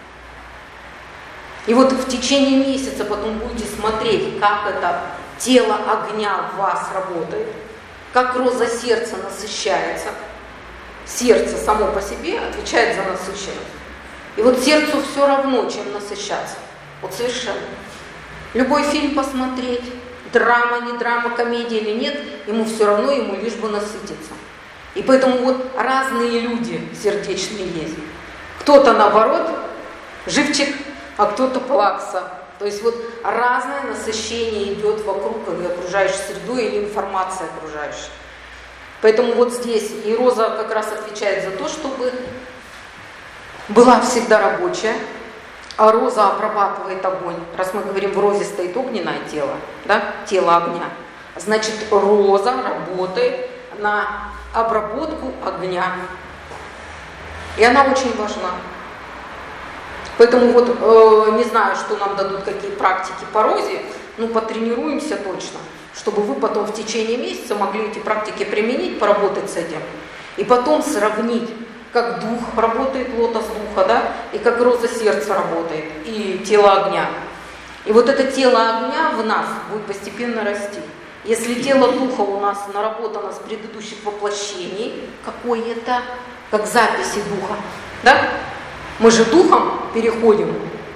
A: И вот в течение месяца потом будете смотреть, как это тело огня в вас работает, как роза сердца насыщается. Сердце само по себе отвечает за насыщенность. И вот сердцу все равно, чем насыщаться. Вот совершенно. Любой фильм посмотреть, драма, не драма, комедия или нет, ему все равно, ему лишь бы насытиться. И поэтому вот разные люди сердечные есть. Кто-то наоборот, живчик, а кто-то плакса. То есть вот разное насыщение идет вокруг окружающей среды или информации окружающей. Поэтому вот здесь и роза как раз отвечает за то, чтобы была всегда рабочая, а роза обрабатывает огонь. Раз мы говорим, в розе стоит огненное тело, да, тело огня, значит роза работает на обработку огня. И она очень важна. Поэтому вот не знаю, что нам дадут, какие практики по розе, но потренируемся точно, чтобы вы потом в течение месяца могли эти практики применить, поработать с этим, и потом сравнить, как дух работает, лотос духа, да, и как роза сердца работает, и тело огня. И вот это тело огня в нас будет постепенно расти. Если тело духа у нас наработано с предыдущих воплощений, какое-то, как записи духа, да? Мы же духом переходим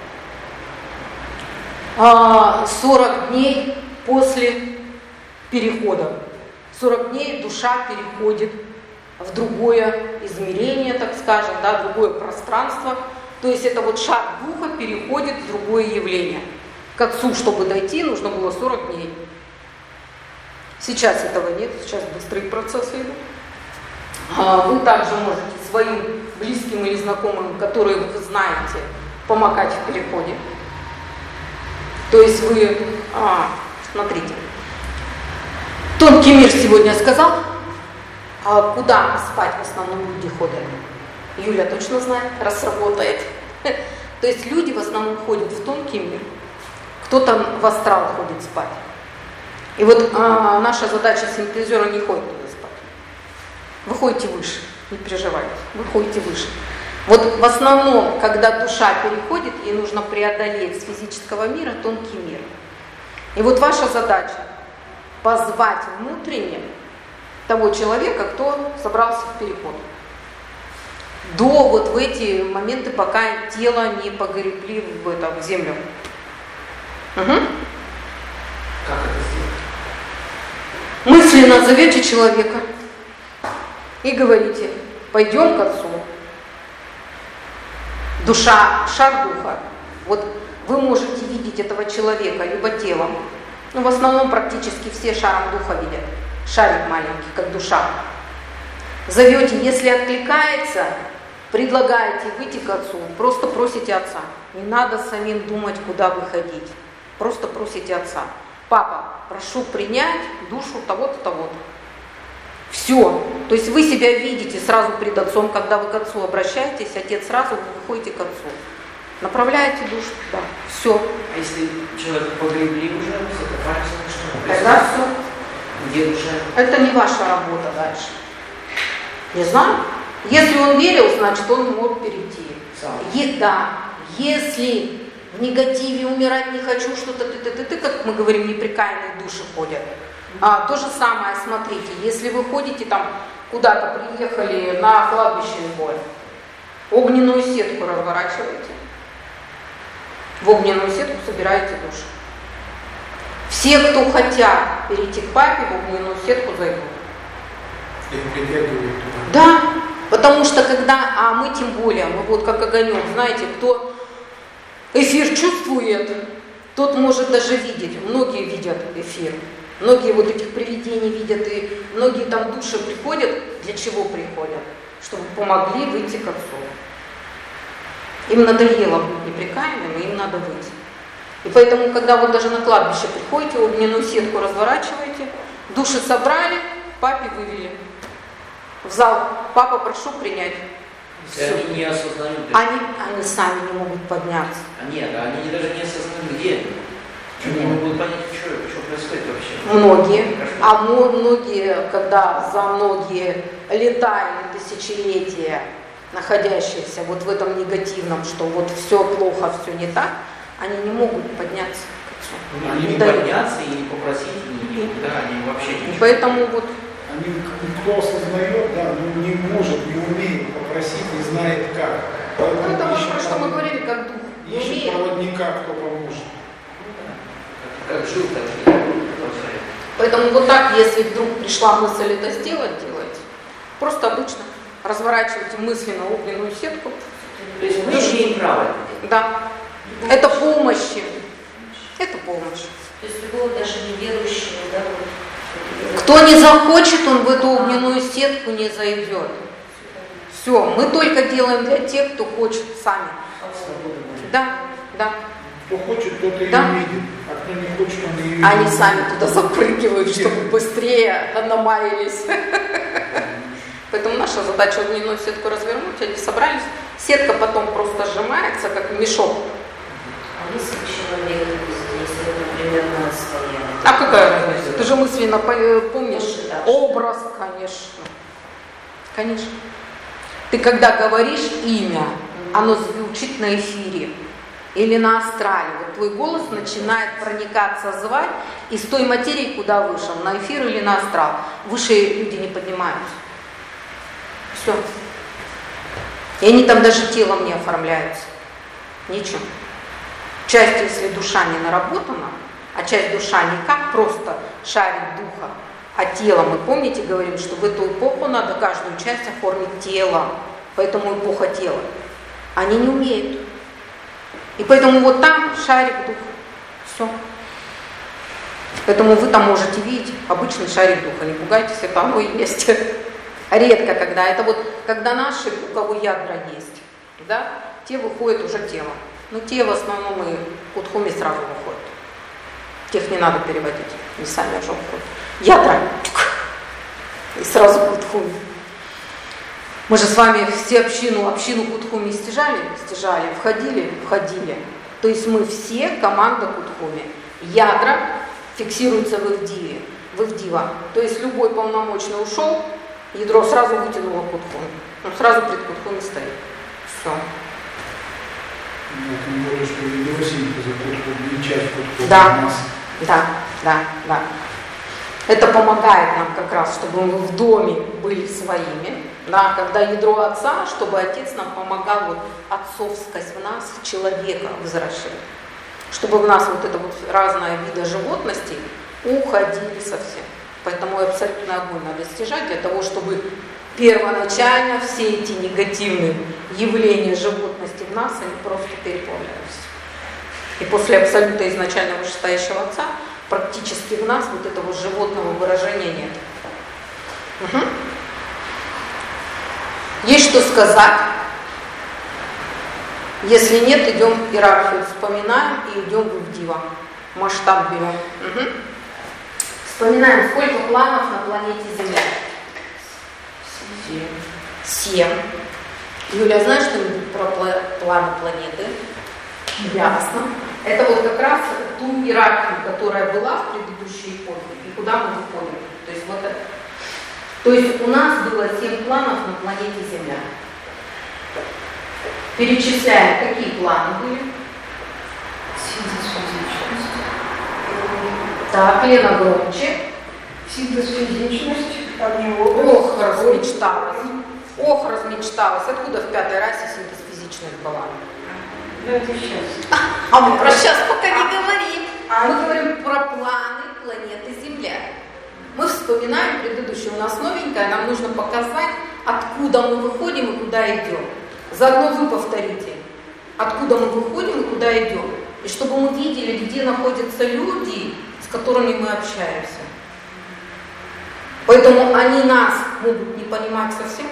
A: 40 дней после перехода. 40 дней душа переходит в другое измерение, так скажем, да, другое пространство. То есть это вот шар духа переходит в другое явление. К Отцу, чтобы дойти, нужно было 40 дней. Сейчас этого нет, сейчас быстрые процессы идут. Вы также можете своим близким или знакомым, которые вы знаете, помогать в переходе. То есть вы, смотрите, тонкий мир сегодня сказал, куда спать в основном люди ходят. Юля точно знает, раз работает. То есть люди в основном ходят в тонкий мир, кто-то в астрал ходит спать. И вот наша задача синтезера не ходит туда спать. Вы ходите выше, не переживайте, вы ходите выше. Вот в основном, когда душа переходит, ей нужно преодолеть с физического мира тонкий мир. И вот ваша задача позвать внутренне того человека, кто собрался в переход. До вот в эти моменты, пока тело не погребли в землю. Угу.
D: Как это сделать?
A: Мысленно зовете человека и говорите: пойдем к Отцу. Душа, шар духа. Вот вы можете видеть этого человека либо телом. Ну, в основном практически все шаром духа видят. Шарик маленький, как душа. Зовете, если откликается, предлагаете выйти к Отцу, просто просите Отца. Не надо самим думать, куда выходить. Просто просите Отца. Папа, прошу принять душу того-то, того-то. Все. То есть вы себя видите сразу пред Отцом, когда вы к Отцу обращаетесь, Отец сразу, вы выходите к Отцу. Направляете душу туда. Все.
D: А если человек погребли уже, это правильно, что?
A: Тогда все.
D: Где душа?
A: Это не ваша работа дальше. Не знаю. Если он верил, значит он мог перейти. Да. Если в негативе умирать не хочу, что-то ты, как мы говорим, непрекаянные души ходят. То же самое, смотрите, если вы ходите там куда-то, приехали на кладбище любое, огненную сетку разворачиваете, в огненную сетку собираете души. Все, кто хотят перейти к папе, в огненную сетку зайдут.
B: Их притягивают туда.
A: Да, потому что когда, мы тем более, мы вот как огонек, знаете, кто эфир чувствует, тот может даже видеть. Многие видят эфир. Многие вот этих привидений видят, и многие там души приходят. Для чего приходят? Чтобы помогли выйти к Отцу. Им надоело быть непрекаянными, им надо выйти. И поэтому, когда вы даже на кладбище приходите, огненную сетку разворачиваете, души собрали, папе вывели. В зал: папа, прошу принять.
D: Если они не осознают.
A: Они сами не могут подняться.
D: Нет, они даже не осознают, где они. Они не могут понять, что происходит вообще.
A: Многие. Многие, когда за многие лета или тысячелетия, находящиеся вот в этом негативном, что вот все плохо, все не так, они не могут подняться к Отцу.
D: Они не подняться и не попросить, они вообще ничего.
A: Поэтому вот
B: Кто осознает, да, но не может, не умеет попросить, не знает как.
A: это вот про что мы говорили, как дух. Не
B: Ищет
A: умеет.
B: проводника, кто поможет.
D: Как жил, так и продолжает.
A: Поэтому вот так, если вдруг пришла мысль это сделать, делайте. Просто обычно разворачивайте мысленно огненную сетку.
D: То есть мы имеем право.
A: Да. Это помощь. Это помощь.
C: То есть любого даже неверующего, да, вот.
A: Кто не захочет, он в эту огненную сетку не зайдет. Все, мы только делаем для тех, кто хочет сами. Да, да.
B: Кто хочет, тот ее
A: Да.
B: видит, а кто не хочет, он ее видит.
A: Они сами туда запрыгивают, чтобы быстрее намаялись. Поэтому наша задача огненную сетку развернуть, они собрались. Сетка потом просто сжимается, как мешок.
C: А если человек, если, например, на стоянке?
A: А какая разница? Это же уже мысленно помнишь
C: Да.
A: образ, конечно. Конечно. Ты когда говоришь имя, оно звучит на эфире или на астрале. Вот твой голос начинает проникаться, звать из той материи, куда вышел, на эфир или на астрал. Выше люди не поднимаются. Все. И они там даже телом не оформляются. Ничего. Часть, если душа не наработана, а часть душа не как просто шарик духа, а тело. Мы, помните, говорим, что в эту эпоху надо каждую часть оформить телом. Поэтому эпоха тела. Они не умеют. И поэтому вот там шарик духа. Все. Поэтому вы там можете видеть обычный шарик духа. Не пугайтесь, это оно и есть. Редко когда. Это вот когда наши, у кого ядра есть, да, те выходят уже телом. Но те в основном и кутхуми сразу выходят. Тех не надо переводить. Не сами уже выходят. Ядра. И сразу кутхуми. Мы же с вами все общину кутхуми стяжали, входили. То есть мы все команда кутхуми. Ядра фиксируются в Ивдива. То есть любой полномочный ушел, ядро сразу вытянуло кутхуми. Он сразу пред кутхуми стоит. Все.
B: Ну, тем более, что видеосинтеза кутхуми, часть кутхуми
A: Да.
B: у нас.
A: Да. Это помогает нам как раз, чтобы мы в доме были своими. Да, когда ядро отца, чтобы отец нам помогал вот отцовскость в нас, человека возвращать. Чтобы в нас вот это вот разные виды животности уходили совсем. Поэтому абсолютный огонь надо стяжать для того, чтобы первоначально все эти негативные явления животности в нас, они просто переплавлялись. И после абсолюта изначально вышестоящего отца практически в нас вот этого животного выражения нет. Угу. Есть что сказать? Если нет, идем иерархию вспоминаем и идем в Ивдива. Масштаб берем. Угу. Вспоминаем, сколько планов на планете Земля? 7. Юля, знаешь что-нибудь про планы планеты? Ясно. Это вот как раз ту иерархию, которая была в предыдущей эпохе, и куда мы выходим. То есть вот это. То есть у нас было 7 планов на планете Земля. Перечисляем, какие планы были. Так, Лена громче.
E: Синтез физичности,
A: Ох, размечталась. Откуда в 5-й расе синтез физичность была?
E: Ну, это сейчас.
A: А мы про сейчас пока не говорим. Мы говорим про планы планеты Земля. Мы вспоминаем предыдущее. У нас новенькое, нам нужно показать, откуда мы выходим и куда идем. Заодно вы повторите, откуда мы выходим и куда идем. И чтобы мы видели, где находятся люди, с которыми мы общаемся. Поэтому они нас могут не понимать совсем.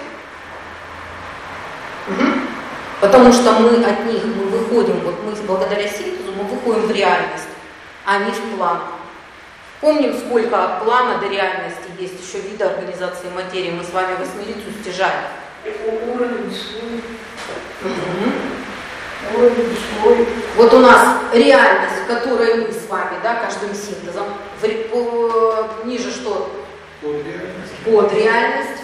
A: Угу. Потому что мы от них, мы выходим, вот мы благодаря синтезу, мы выходим в реальность, а они в план. Помним, сколько от плана до реальности есть еще виды организации материи. Мы с вами восьмерицу стяжаем.
E: Уровень слой.
A: Угу.
E: Уровень слой.
A: Вот у нас реальность, в которой мы с вами, да, каждым синтезом, ниже что? Под реальность.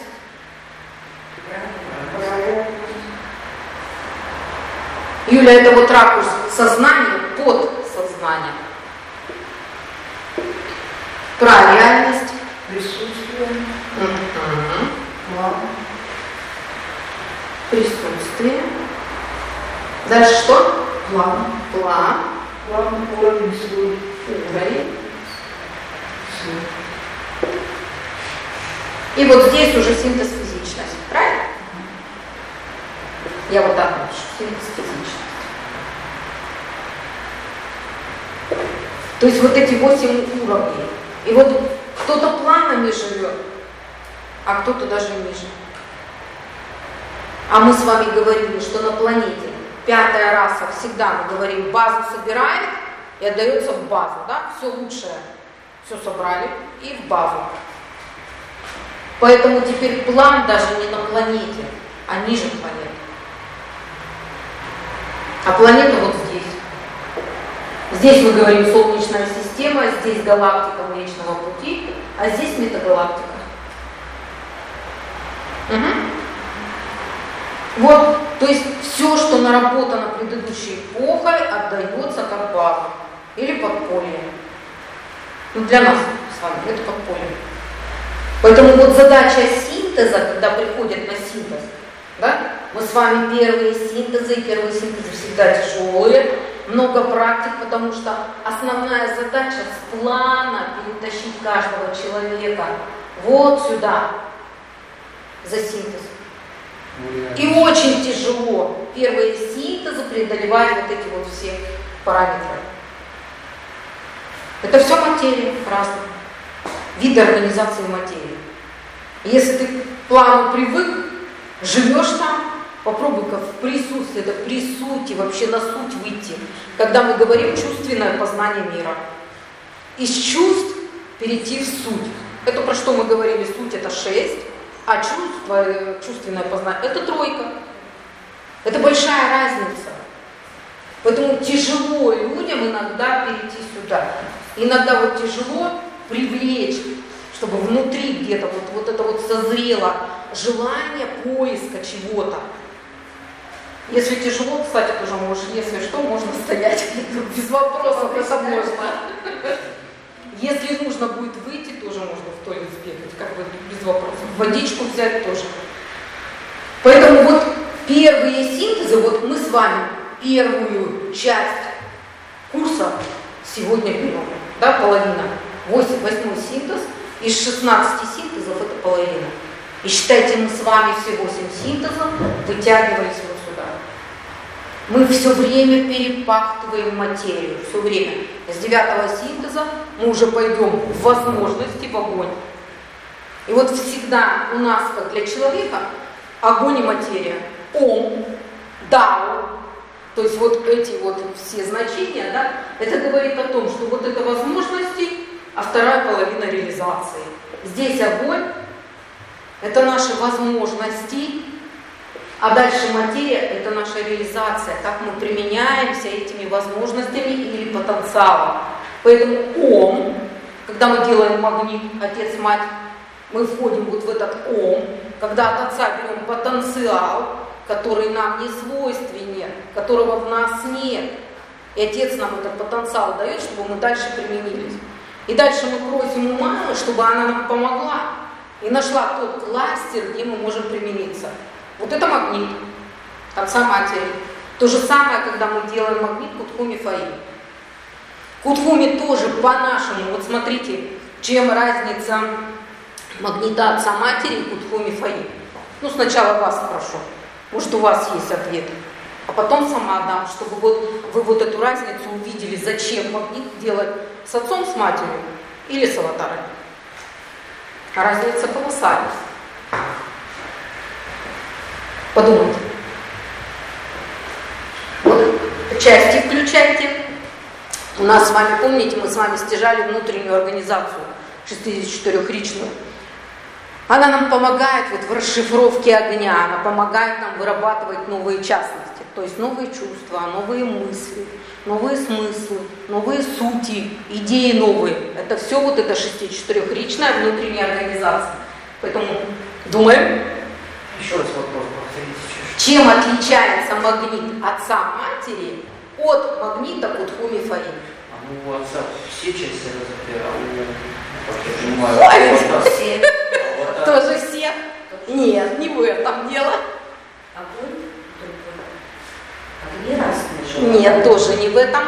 A: Юля, это вот ракурс сознания под сознание. Про реальность.
E: Присутствие.
A: План. Присутствие. Дальше что? План.
E: План, уровень слой.
A: Уровень. И вот здесь уже синтез физичности. Правильно? Я вот так напишу. Синтез физичности. То есть вот эти 8 уровней. И вот кто-то планами живет, а кто-то даже ниже. А мы с вами говорили, что на планете 5-я раса всегда, мы говорим, базу собирает и отдается в базу. Да? Все лучшее, все собрали и в базу. Поэтому теперь план даже не на планете, а ниже планеты. А планета вот здесь. Здесь мы говорим Солнечная система. система, здесь галактика Млечного Пути, а здесь метагалактика. Угу. Вот, то есть все, что наработано предыдущей эпохой, отдается как база или подполье. Ну, для нас с вами это подполье. Поэтому вот задача синтеза, когда приходят на синтез, да, мы с вами первые синтезы всегда тяжелые, много практик, потому что основная задача с плана перетащить каждого человека вот сюда, за синтез. И очень тяжело первые синтезы преодолевать вот эти вот все параметры. Это все материя, разные виды организации материи. Если ты к плану привык, живешь там, попробуй-ка в присутствии, это при сути, вообще на суть выйти. Когда мы говорим чувственное познание мира. Из чувств перейти в суть. Это про что мы говорили? Суть это 6, а чувство, чувственное познание это 3. Это большая разница. Поэтому тяжело людям иногда перейти сюда. Иногда вот тяжело привлечь, чтобы внутри где-то вот это вот созрело желание поиска чего-то. Если тяжело, кстати, тоже можешь, если что, можно стоять без вопросов, это можно. Если нужно будет выйти, тоже можно в туалет сбегать, как бы без вопросов. Водичку взять тоже. Поэтому вот первые синтезы, вот мы с вами первую часть курса сегодня берем, да, половина. 8-й синтез, из 16 синтезов это половина. И считайте, мы с вами все 8 синтезов вытягивались вот сюда. Мы все время перепахтываем материю, все время. С 9-го синтеза мы уже пойдем в возможности, в огонь. И вот всегда у нас, как для человека, огонь и материя. Ом, дао, то есть вот эти вот все значения, да, это говорит о том, что вот это возможности, а вторая половина реализации. Здесь огонь, это наши возможности, а дальше материя, это наша реализация, как мы применяемся этими возможностями или потенциалом. Поэтому ом, когда мы делаем магнит, отец, мать, мы входим вот в этот ом, когда от отца берем потенциал, который нам не свойственен, которого в нас нет. И отец нам этот потенциал дает, чтобы мы дальше применились. И дальше мы просим у мамы, чтобы она нам помогла и нашла тот кластер, где мы можем примениться. Вот это магнит отца матери. То же самое, когда мы делаем магнит Кутхуми Фаи. Кутхуми тоже по-нашему. Вот смотрите, чем разница магнита отца матери и Кутхуми Фаи. Ну, сначала вас спрошу. Может, у вас есть ответ. А потом сама дам, чтобы вот вы вот эту разницу увидели, зачем магнит делать с отцом, с матерью или с аватарой. А разница колоссальная. Подумайте. Вот части включайте. У нас с вами, помните, мы с вами стяжали внутреннюю организацию 64-ричную. Она нам помогает вот в расшифровке огня, она помогает нам вырабатывать новые частности, то есть новые чувства, новые мысли, новые смыслы, новые сути, идеи новые. Это все вот эта 64-ричная внутренняя организация. Поэтому думаем.
D: Еще раз вопрос повторите.
A: Чем отличается магнит отца-матери от магнита Кутхуми Фаи?
D: У отца все части разобрали, а у, как я понимаю,
C: Все.
A: Тоже всех? Нет, не в этом дело.
C: Огонь другой. Огни разные же.
A: Нет, тоже не в этом.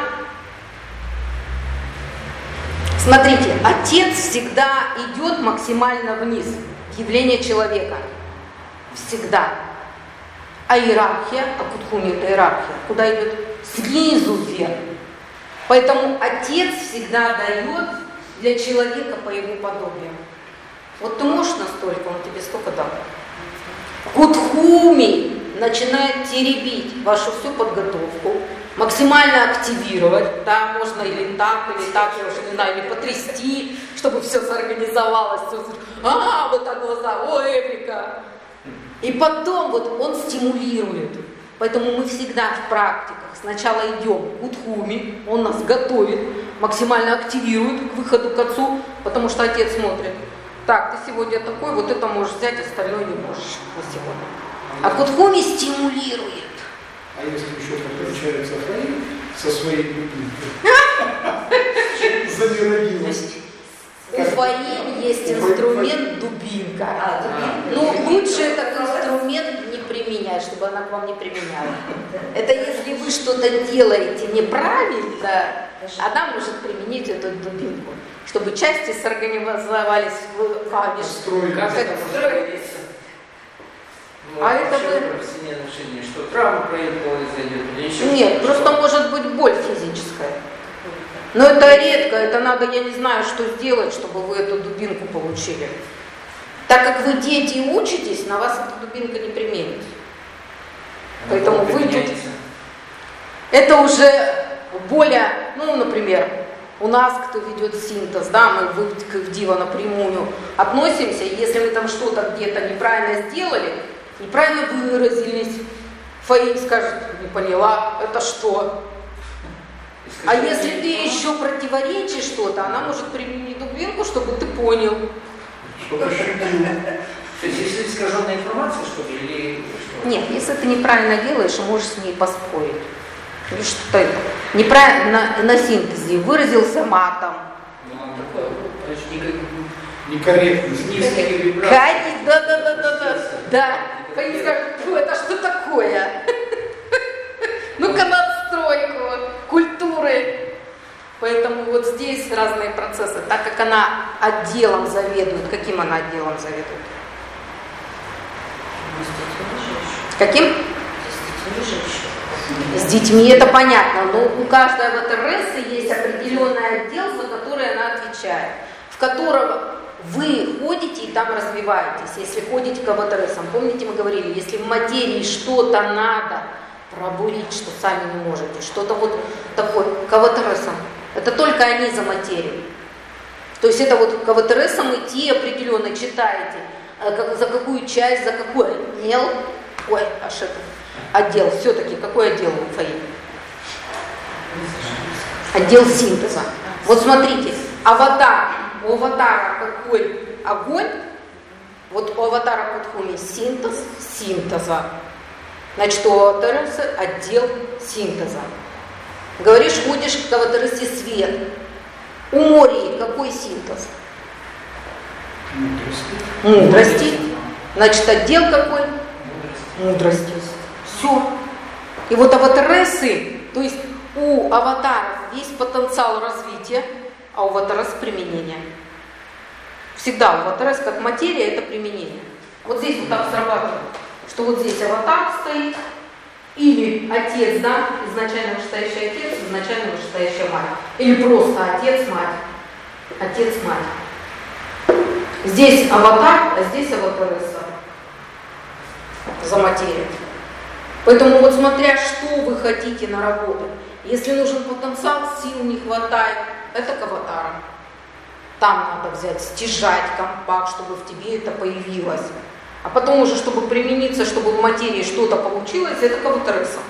A: Смотрите, отец всегда идет максимально вниз, явление человека. Всегда. А иерархия, а Кутхуми это иерархия, куда идет? Снизу вверх. Поэтому отец всегда дает для человека по его подобию. Вот ты можешь настолько, он тебе столько дал. Кутхуми начинает теребить вашу всю подготовку, максимально активировать, да, можно или так, я уже не знаю, или потрясти, чтобы все сорганизовалось, все, вот так глаза, о, эпика. И потом вот он стимулирует. Поэтому мы всегда в практиках сначала идем к Удхуми, он нас готовит, максимально активирует к выходу к отцу, потому что отец смотрит, так, ты сегодня такой, вот это можешь взять, остальное не можешь на сегодня. А к Удхуми стимулирует.
B: А если еще подключается Фаин со своей любимой, замиродилась.
A: У Фаин есть инструмент дубинка. Но лучше этот инструмент не применять, чтобы она к вам не применяла. Это если вы что-то делаете неправильно, она может применить эту дубинку, чтобы части сорганизовались в вами.
D: Как это строится?
A: А это вы...
D: Повседневное решение, что травма произойдет или еще
A: Нет,
D: что-то.
A: просто может быть боль физическая. Но это редко, это надо, я не знаю, что сделать, чтобы вы эту дубинку получили. Так как вы дети и учитесь, на вас эта дубинка не применится. Поэтому вы тут... Это уже более, ну, например, у нас, кто ведет синтез, да, мы в Дива напрямую относимся, и если мы там что-то где-то неправильно сделали, неправильно выразились, Фаин скажет, не поняла, это что? А если ты еще противоречишь что-то, она может применить дубинку, чтобы ты понял.
B: Что-то ощутил.
D: То есть, если искаженная информация, что ли, или что?
A: Нет, если ты неправильно делаешь, можешь с ней поспорить. Или что это? Неправильно на синтезе выразился матом.
D: Ну, такое, почти
B: Некорректность.
D: низкие вибрации.
A: Да. Фаин скажет, фу, это что такое? Ну-ка надстройку культуры. Поэтому вот здесь разные процессы. Так как она отделом заведует, каким она отделом заведует? Каким? С детьми это понятно, но у каждой ВТРС есть определенный отдел, за который она отвечает, в которого вы ходите и там развиваетесь. Если ходите к ВТРСам, помните, мы говорили, если в материи что-то надо пробурить, что сами не можете, что-то вот такое, к ВТРСам, это только они за материю. То есть это вот к ВТРСам идти определенно читаете, за какую часть, за какой отдел, ой, аж это, отдел, все-таки какой отдел у Фаин? Отдел синтеза. Вот смотрите, аватар, у аватара какой огонь, вот у аватара Кудхуми синтез синтеза. Значит, у аватарса отдел синтеза. Говоришь, ходишь к аватарсе свет. У Мории какой синтез? Мудрости. Значит, отдел какой? Мудрости. Все. И вот аватаресы, то есть у аватаров есть потенциал развития, а у аватарес применения. Всегда у аватарес как материя это применение. Вот здесь вот так срабатывает, что вот здесь аватар стоит, или отец, да, изначально вышестоящий отец, изначально вышестоящая мать. Или просто отец-мать. Отец-мать. Здесь аватар, а здесь аватареса. За материю. Поэтому вот смотря, что вы хотите наработать. Если нужен потенциал, сил не хватает, это к аватарам. Там надо взять, стяжать компакт, чтобы в тебе это появилось. А потом уже, чтобы примениться, чтобы в материи что-то получилось, это к аватаресам.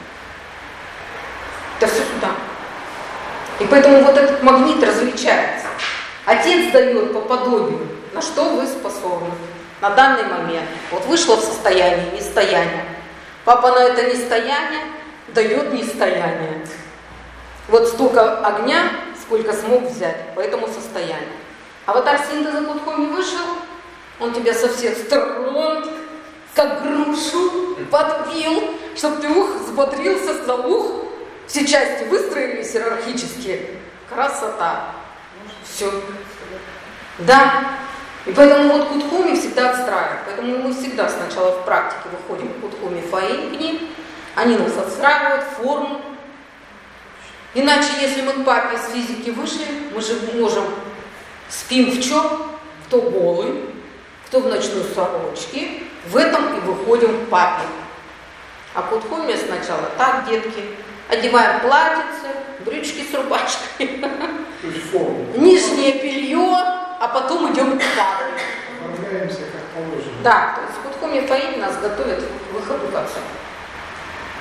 A: Это все сюда. И поэтому вот этот магнит различается. Отец дает по подобию, на что вы способны на данный момент. Вот вышло в состояние нестояния. Папа на это нестояние дает нестояние. Вот столько огня, сколько смог взять по этому состоянию. Аватар синтеза Кудхуми вышел, он тебя со всех сторон, как грушу, подбил, чтобы ты взбодрился, сказал, все части выстроились иерархически. Красота. Все. Да. И поэтому вот Кудхуми всегда отстраивает. Поэтому мы всегда сначала в практике выходим к Кудхуми Фаин к ним. Они нас отстраивают, форму. Иначе, если мы к папе с физики вышли, мы же можем спим в чем? Кто голый, кто в ночной сорочке. В этом и выходим к папе. А Кудхуми сначала так, детки, одеваем платьице, брючки с рубашкой, нижнее белье, а потом идем к папе.
B: Оформляемся как положено.
A: Да, то есть Кудхуми Фаин нас готовит к выходу к отцу.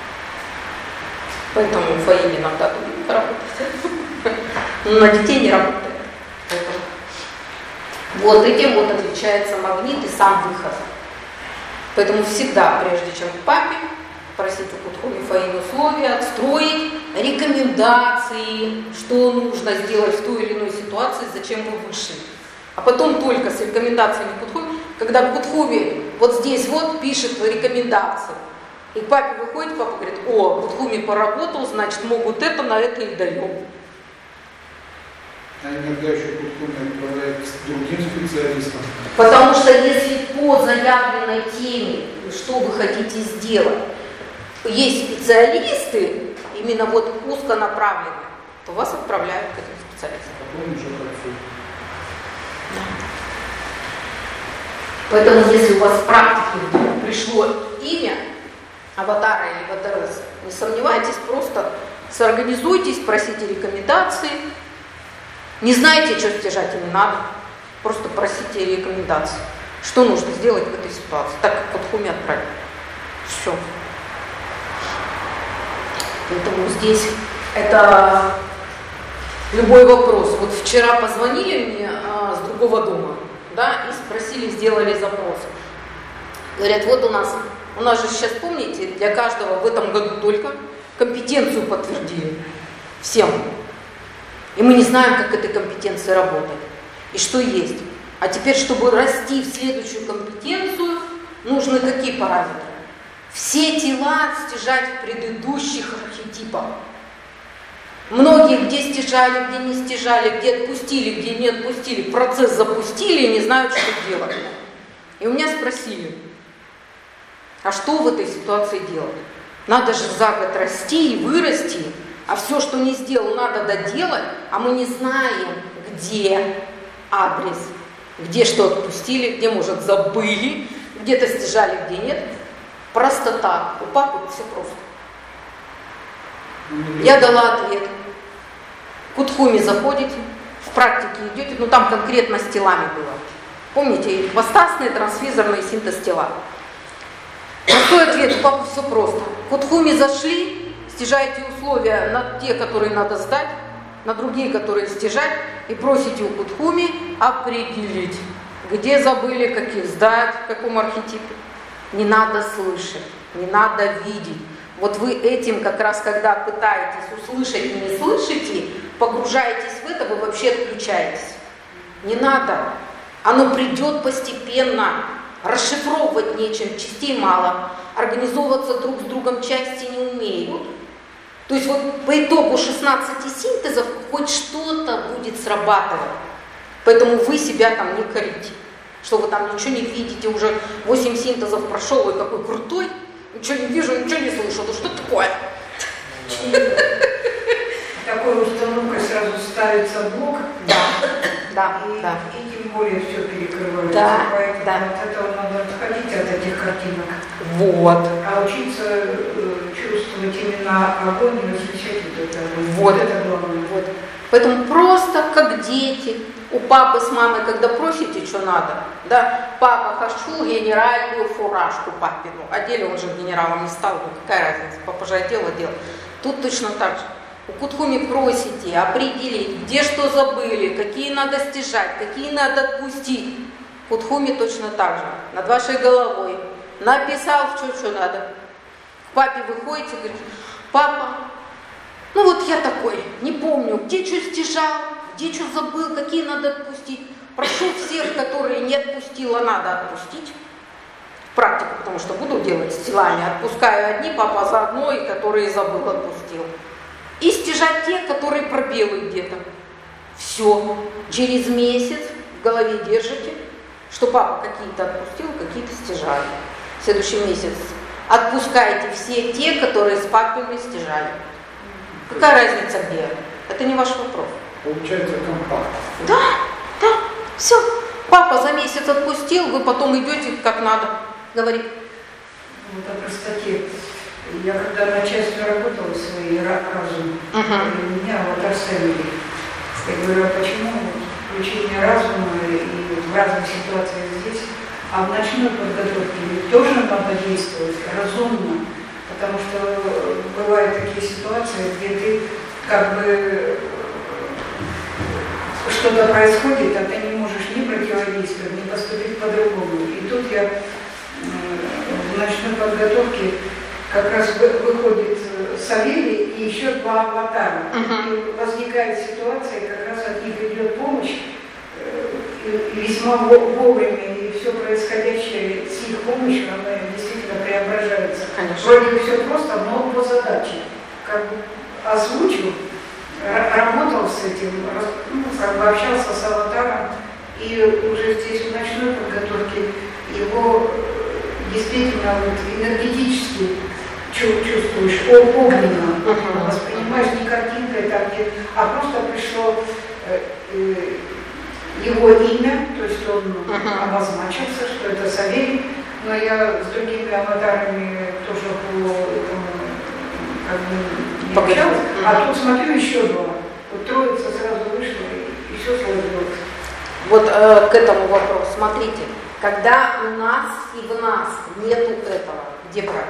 A: Поэтому Фаине иногда работать. Но на детей не работает. Вот этим вот отличается магнит и сам выход. Поэтому всегда, прежде чем к папе, просить у Кутхуми Фаины условия, отстроить рекомендации, что нужно сделать в той или иной ситуации, зачем вы вышли. А потом только с рекомендациями Кутхуми, когда Кутхуми вот здесь вот пишет рекомендации, и к папе выходит, папа говорит: о, Кутхуми поработал, значит, могут это, на это и даем.
B: А иногда еще Кутхуми отправляет к другим специалистам.
A: Потому что если по заявленной теме, что вы хотите сделать, есть специалисты, именно вот узконаправленные, то вас отправляют к этим специалистам.
B: Потом уже хочу.
A: Поэтому если у вас в практике вдруг пришло имя аватара или аватарес, не сомневайтесь, просто соорганизуйтесь, просите рекомендации. Не знаете, что стяжать, и не надо. Просто просите рекомендации. Что нужно сделать в этой ситуации, так как Кутхуми отправили. Все. Поэтому здесь это любой вопрос. Вот вчера позвонили мне с другого дома, да, и спросили, сделали запрос. Говорят, вот у нас же сейчас, помните, для каждого в этом году только компетенцию подтвердили. Всем. И мы не знаем, как этой компетенции работать. И что есть. А теперь, чтобы расти в следующую компетенцию, нужны какие параметры? Все тела стяжать в предыдущих архетипах. Многие где стяжали, где не стяжали, где отпустили, где не отпустили. Процесс запустили и не знают, что делать. И у меня спросили, а что в этой ситуации делать? Надо же за год расти и вырасти, а все, что не сделал, надо доделать, а мы не знаем, где адрес, где что отпустили, где, может, забыли, где-то стяжали, где нет. Просто так. У папы все просто. Я дала ответ. К Кутхуми заходите, в практике идете, ну там конкретно с телами было. Помните, хвостастные, трансфизорные, синтез тела. Простой ответ, у папы все просто. К Кутхуми зашли, стяжаете условия на те, которые надо сдать, на другие, которые стяжать, и просите у Кутхуми определить, где забыли, каких сдать, в каком архетипе. Не надо слышать, не надо видеть. Вот вы этим как раз, когда пытаетесь услышать и не слышите, погружаетесь в это, вы вообще отключаетесь. Не надо. Оно придет постепенно. Расшифровывать нечем, частей мало. Организовываться друг с другом части не умеют. То есть вот по итогу 16 синтезов хоть что-то будет срабатывать. Поэтому вы себя там не корите. Что вы там ничего не видите, уже 8 синтезов прошел, и какой крутой. Ничего не вижу, ничего не слышу. Ну что такое?
E: Такой установкой сразу ставится блок.
A: Да.
E: И тем более все перекрывается.
A: Да,
E: Поэтому
A: да.
E: от этого надо отходить, от этих картинок.
A: Вот.
E: А учиться чувствовать именно огонь и различать этот огонь.
A: Вот.
E: Это главное.
A: Вот. Поэтому просто как дети, у папы с мамой, когда просите, что надо, да, папа, хочу генеральную фуражку папину, одели, он же генералом не стал, ну какая разница, папа же одел. Тут точно так же. У Кутхуми просите определить, где что забыли, какие надо стяжать, какие надо отпустить. Кутхуми точно так же, над вашей головой. Написал, что надо. К папе выходите, говорите, папа, ну вот я такой, не помню, где что стяжал, где что забыл, какие надо отпустить. Прошу всех, которые не отпустила, надо отпустить. Практику, потому что буду делать с телами. Отпускаю одни, папа заодно, и которые забыл, отпустил. И стяжать те, которые пробелы где-то. Все. Через месяц в голове держите, что папа какие-то отпустил, какие-то стяжали. В следующий месяц отпускайте все те, которые с папами стяжали. Какая разница где? Это не ваш вопрос.
B: Получается компакт.
A: Да, все. Папа за месяц отпустил, вы потом идете как надо. Говорит.
E: Вот о простоте. Я когда на части работала своей разум, у меня вот Арсений. Я говорю, а почему включение разума и в разных ситуациях здесь, а в ночной подготовке ведь тоже надо действовать разумно. Потому что бывают такие ситуации, где ты как бы что-то происходит, а ты не можешь ни противодействовать, ни поступить по-другому. И тут я в ночной подготовке как раз выходит Савелий и еще два аватара. И возникает ситуация, как раз от них идет помощь, и весьма вовремя, и все происходящее с их помощью, оно действительно преображается.
A: Конечно.
E: Вроде бы все просто, но по задаче. Как бы озвучил, работал с этим, как бы общался с аватаром, и уже здесь в ночной подготовке его действительно вот энергетически чувствуешь, огненно, воспринимаешь не картинкой, там, а просто пришло его имя, то есть он обозначился, что это Савелий, но я с другими аватарами тоже не общалась, а тут смотрю еще два. Вот троица сразу вышла и все сложилось.
A: Вот к этому вопросу. Смотрите, когда у нас и в нас нету этого, где брать?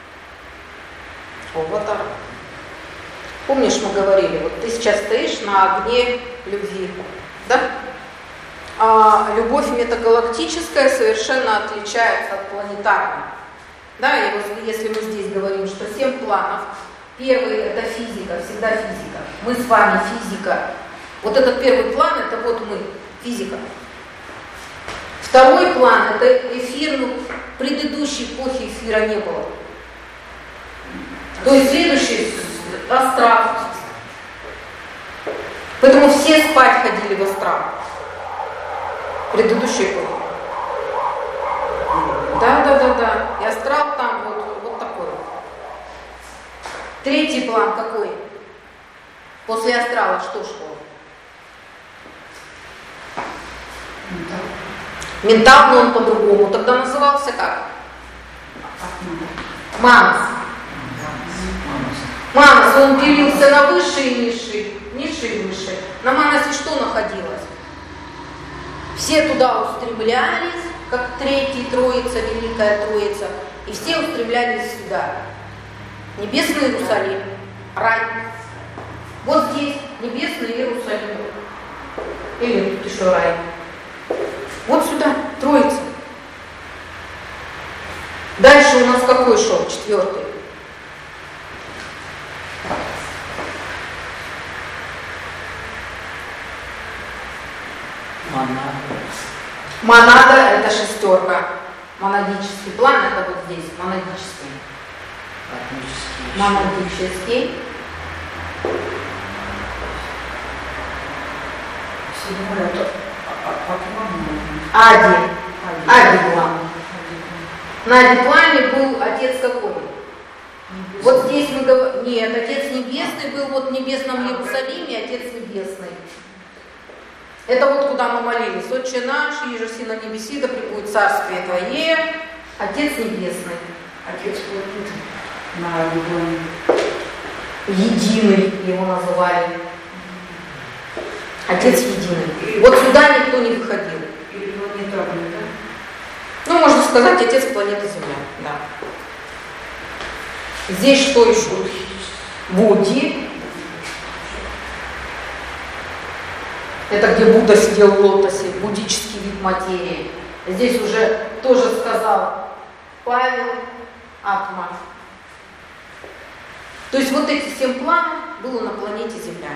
A: Аватар. Помнишь, мы говорили, вот ты сейчас стоишь на огне любви, да? А любовь метагалактическая совершенно отличается от планетарной. Да, и вот если мы здесь говорим, что 7 планов, первый это физика, всегда физика. Мы с вами физика. Вот этот первый план, это вот мы, физика. Второй план, это эфир, ну, предыдущей эпохи эфира не было. То есть следующий астрал. Поэтому все спать ходили в астрал. Предыдущей эпохи. Да. И астрал там вот такой. Третий план какой? После астрала что шло? Ментал, но он по-другому. Тогда назывался как? Манас. Манас, он делился на высшие и низшие, низшие и высшие. На Манасе что находилось? Все туда устремлялись, как третья троица, великая троица, и все устремлялись сюда. Небесный Иерусалим, рай. Вот здесь небесный Иерусалим. Или тут еще рай. Вот сюда, троица. Дальше у нас какой шел? 4-й. Монада это 6. Монадический план это вот здесь, монадический. Монадический.
E: 7 это
A: Адиплан. На Адиплане был отец какой? Вот здесь мы говорим, нет, Отец Небесный был вот в небесном Иерусалиме, Отец Небесный. Это вот куда мы молились. Отче наш, иже си на небеси, да пребудет царствие Твое, Отец Небесный.
E: Отец платит на Адиплане.
A: Единый его называли. Отец Единый. Вот сюда никто не выходил.
E: Или планетарный, да?
A: Ну, можно сказать, Отец планеты Земля. Да. Здесь что еще? Будди. Это где Будда сидел в лотосе, буддический вид материи. Здесь уже тоже сказал Павел Атма. То есть вот эти 7 планов было на планете Земля.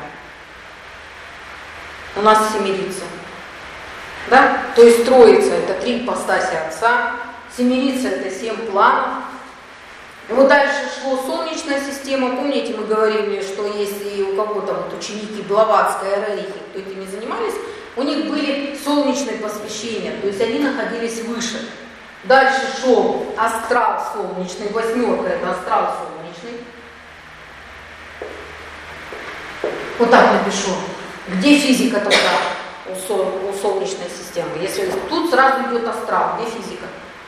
A: У нас семерица. Да? То есть троица это 3 ипостаси Отца, семерица это 7 планов. И вот дальше шло Солнечная система. Помните, мы говорили, что если у кого-то вот ученики Блаватской Арарихи, кто этими занимались, у них были солнечные посвящения, то есть они находились выше. Дальше шел астрал солнечный, 8 это астрал солнечный. Вот так напишу. Где физика тогда у Солнечной системы? Если тут сразу идет астрал, где физика?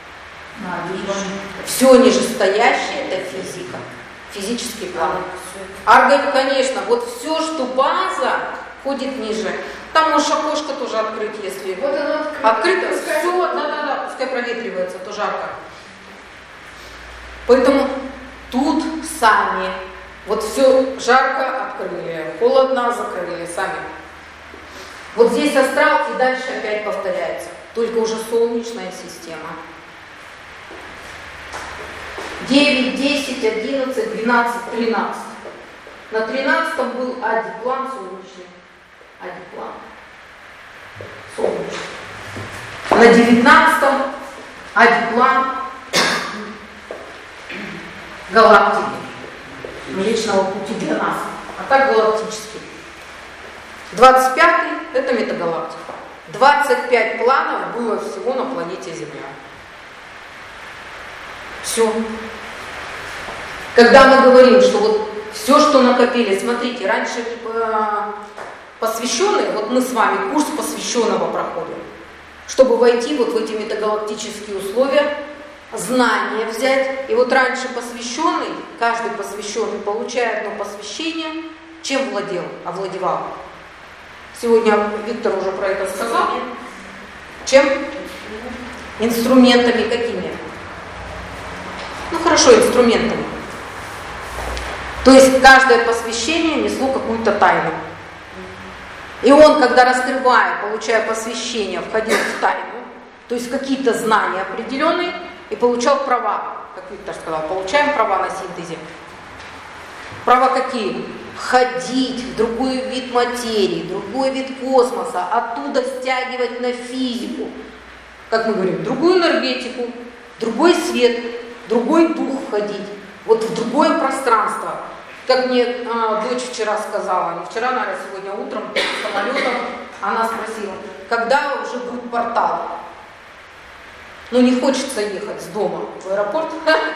A: Все нижестоящее это физика, физический план. Конечно, вот все, что база, ходит ниже. Там можешь окошко тоже открыть, если
E: вот оно
A: открыто. Все, да, пускай проветривается, то жарко. Поэтому тут сами. Вот все жарко открыли, холодно закрыли сами. Вот здесь астрал и дальше опять повторяется. Только уже солнечная система. 9, 10, 11, 12, 13. На 13-м был адиплан солнечный. Адиплан. Солнечный. На 19-м адиплан галактики. Млечного пути для нас. А так галактический. 25-й это метагалактика. 25 планов было всего на планете Земля. Все. Когда мы говорим, что вот все, что накопили, смотрите, раньше посвященные, вот мы с вами курс посвященного проходим, чтобы войти вот в эти метагалактические условия, знания взять. И вот раньше посвященный, каждый посвященный, получая одно посвящение, чем владел, овладевал. Сегодня Виктор уже про это сказал. Чем? Инструментами какими? Ну хорошо, инструментами. То есть каждое посвящение несло какую-то тайну. И он, когда раскрывая, получая посвящение, входил в тайну, то есть какие-то знания определенные, и получал права, как Виктор сказал, получаем права на синтезе. Права какие? Входить в другой вид материи, другой вид космоса, оттуда стягивать на физику, как мы говорим, другую энергетику, другой свет, другой дух входить, вот в другое пространство. Как мне дочь вчера сказала, не вчера, наверное, сегодня утром, самолетом, она спросила, когда уже будет портал? Ну, не хочется ехать с дома в аэропорт.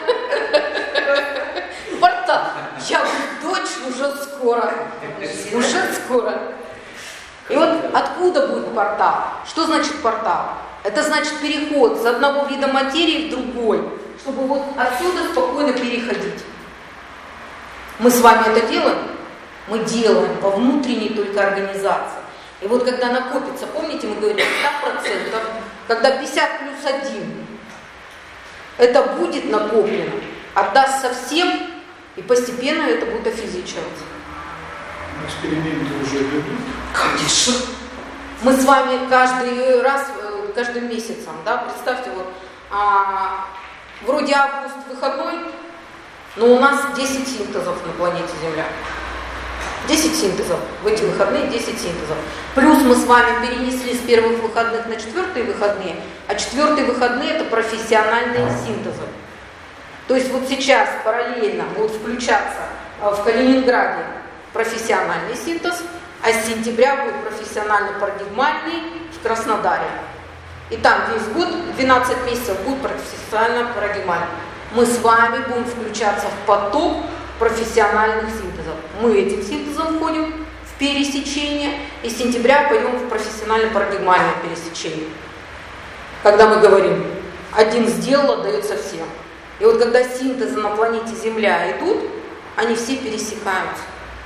A: Портал. Я говорю, дочь, уже скоро. Уже скоро. И вот откуда будет портал? Что значит портал? Это значит переход с одного вида материи в другой, чтобы вот отсюда спокойно переходить. Мы с вами это делаем? Мы делаем по внутренней только организации. И вот когда накопится, помните, мы говорили 100%, когда 50 плюс 1, это будет накоплено, отдаст совсем, и постепенно это будет офизичиваться.
B: Эксперименты уже идут?
A: Конечно. Мы с вами каждый раз, каждым месяцем, да, представьте, вот, вроде август выходной, но у нас 10 синтезов на планете Земля. 10 синтезов. В эти выходные 10 синтезов. Плюс мы с вами перенесли с первых выходных на четвертые выходные, а четвертые выходные это профессиональные синтезы. То есть вот сейчас параллельно будут включаться в Калининграде профессиональный синтез, а с сентября будет профессионально-парадигмальный в Краснодаре. И там весь год, 12 месяцев, будет профессионально-парадигмальный. Мы с вами будем включаться в поток профессиональных синтезов. Мы этим синтезом входим в пересечение, и с сентября пойдем в профессионально-парадигмальное пересечение. Когда мы говорим, один сделал, отдается всем. И вот когда синтезы на планете Земля идут, они все пересекаются.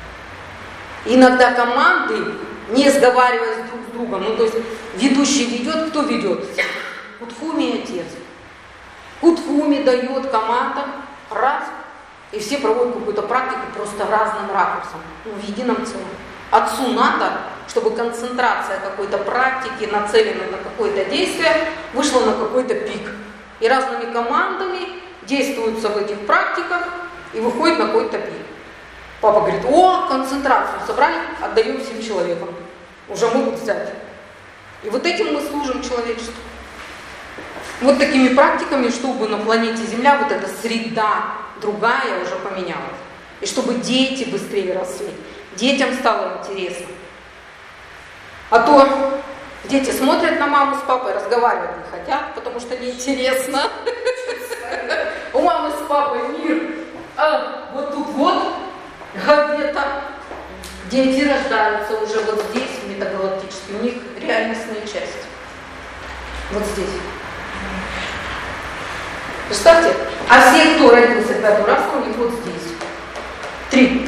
A: И иногда команды, не сговариваясь друг с другом, ну то есть ведущий ведет, кто ведет? Кутхуми отец. Кутхуми дает командам раз, и все проводят какую-то практику просто разным ракурсом, в едином целом. Отцу надо, чтобы концентрация какой-то практики, нацеленной на какое-то действие, вышла на какой-то пик. И разными командами действуются в этих практиках и выходит на какой-то пик. Папа говорит, о, концентрацию собрали, отдаем всем человекам. Уже могут взять. И вот этим мы служим человечеству. Вот такими практиками, чтобы на планете Земля вот эта среда другая уже поменялась. И чтобы дети быстрее росли. Детям стало интересно. А то дети смотрят на маму с папой, разговаривать не хотят, потому что неинтересно. У мамы с папой мир. А вот тут вот где-то дети рождаются уже вот здесь, в метагалактической. У них реальностная часть. Вот здесь. Представьте, а все, кто родился пятый раз, у них вот здесь. 3.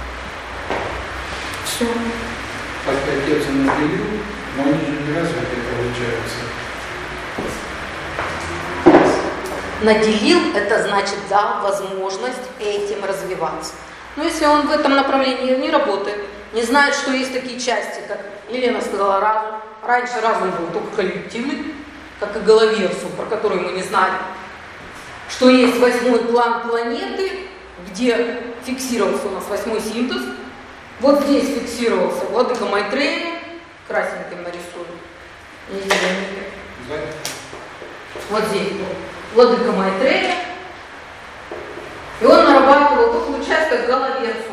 A: Все.
B: Как отец им наделил, но они же не развиты получаются.
A: Наделил, это значит дал возможность этим развиваться. Но если он в этом направлении не работает, не знает, что есть такие части, как Елена сказала, разум. Раньше разум был только коллективный, как и головерсум, про который мы не знали, что есть 8-й план планеты, где фиксировался у нас 8-й синтез. Вот здесь фиксировался владыка Майтрея, красненьким нарисую. Вот здесь был владыка Майтрея. И он нарабатывал такую часть, как головерсум.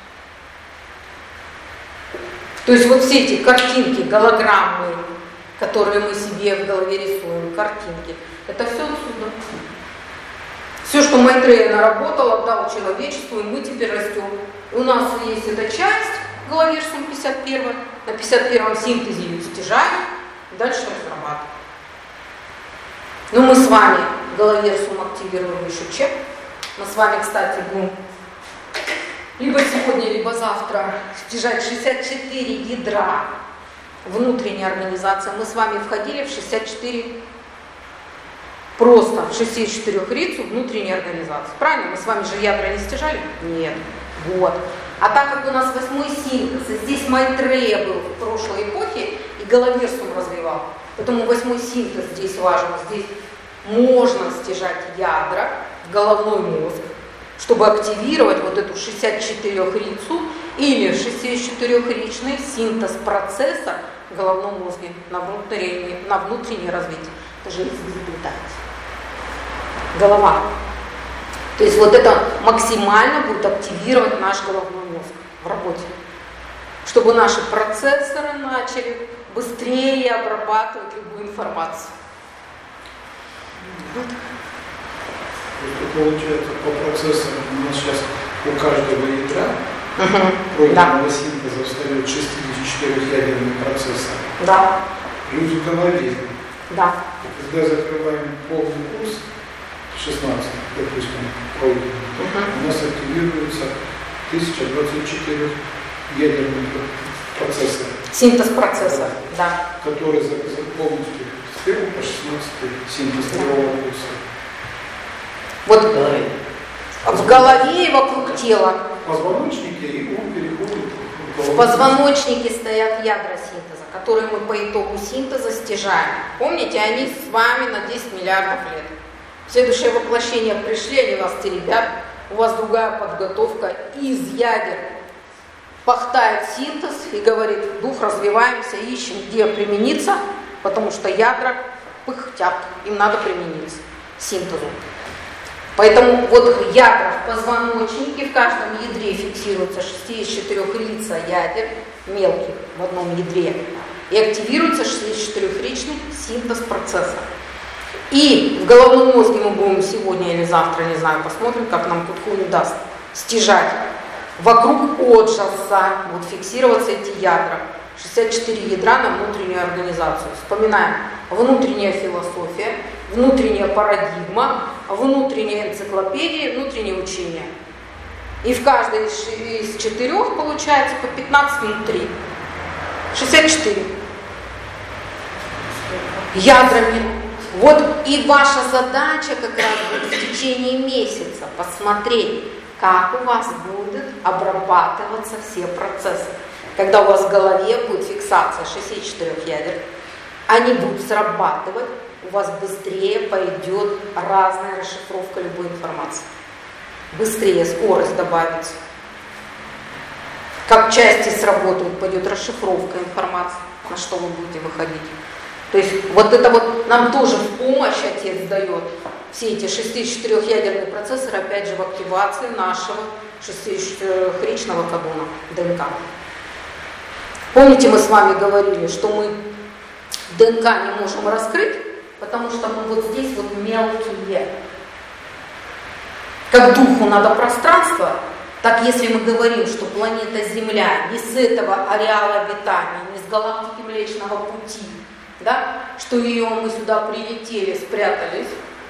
A: То есть вот все эти картинки, голограммы, которые мы себе в голове рисуем, картинки, это все отсюда. Все, что Майтрея наработал, отдал человечеству, и мы теперь растем. И у нас есть эта часть, головерсум 51, на 51-м синтезе ее стяжаем, дальше разрабатываем. Но мы с вами головерсум активируем еще чем? Мы с вами, кстати, будем либо сегодня, либо завтра стяжать 64 ядра внутренней организации. Мы с вами входили в 64, просто в 64 рицу внутренней организации. Правильно? Мы с вами же ядра не стяжали? Нет. Вот. А так как у нас 8-й синтез, и здесь Майтрея был в прошлой эпохе, и головерсум развивал, поэтому 8-й синтез здесь важен. Здесь можно стяжать ядра в головной мозг, чтобы активировать вот эту 64-рицу или 64-ричный синтез процесса в головном мозге на внутреннее развитие. Это же изобретать. Голова. То есть вот это максимально будет активировать наш головной мозг в работе, чтобы наши процессоры начали быстрее обрабатывать любую информацию. Вот.
B: Это получается по процессорам у нас сейчас у каждого ядра пройденного синтеза встает 64-ядерный процессор.
A: Да.
B: Плюс в голове.
A: Да.
B: Когда закрываем полный курс, 16, допустим, пройденный, у нас активируется 1024 ядерный процессор.
A: Синтез процесса, да.
B: Который полностью с 1 по 16 синтез первого курса.
A: Вот в голове и вокруг тела.
B: В позвоночнике и ум переходит в голову.
A: В позвоночнике стоят ядра синтеза, которые мы по итогу синтеза стяжаем. Помните, они с вами на 10 миллиардов лет. В следующее воплощение пришли, они вас теребят, у вас другая подготовка. Из ядер пахтает синтез и говорит, дух, развиваемся, ищем, где примениться, потому что ядра пыхтят, им надо примениться синтезу. Поэтому вот ядра в позвоночнике, в каждом ядре фиксируется 64-рица ядер мелких в одном ядре. И активируется 64-ричный синтез процесса. И в головном мозге мы будем сегодня или завтра, не знаю, посмотрим, как нам тут хуй даст, стяжать. Вокруг отжаса будут фиксироваться эти ядра. 64 ядра на внутреннюю организацию. Вспоминаем. Внутренняя философия, внутренняя парадигма, внутренняя энциклопедия, внутреннее учение. И в каждой из 4 получается по 15 внутри. 64. Ядрами. Вот и ваша задача как раз будет в течение месяца посмотреть, как у вас будут обрабатываться все процессы. Когда у вас в голове будет фиксация 64 ядер, они будут срабатывать, у вас быстрее пойдет разная расшифровка любой информации. Быстрее скорость добавится. Как части сработают, пойдет расшифровка информации, на что вы будете выходить. То есть вот это вот нам тоже в помощь Отец дает. Все эти 64-ядерные процессоры, опять же, в активации нашего 64-ричного кодона ДНК. Помните, мы с вами говорили, что мы ДНК не можем раскрыть, потому что мы вот здесь вот мелкие. Как духу надо пространство, так если мы говорим, что планета Земля не с этого ареала обитания, не с галактики Млечного Пути, да, что ее мы сюда прилетели, спрятались,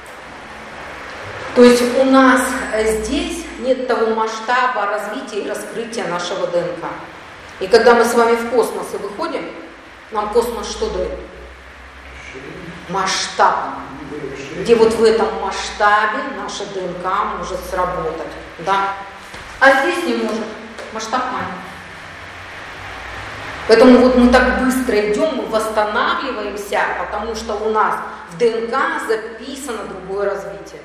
A: то есть у нас здесь нет того масштаба развития и раскрытия нашего ДНК. И когда мы с вами в космос и выходим, нам космос что дает? Масштаб. где вот в этом масштабе наша ДНК может сработать. Да? А здесь не может. Масштаб маленький. Поэтому вот мы так быстро идем, мы восстанавливаемся, потому что у нас в ДНК записано другое развитие.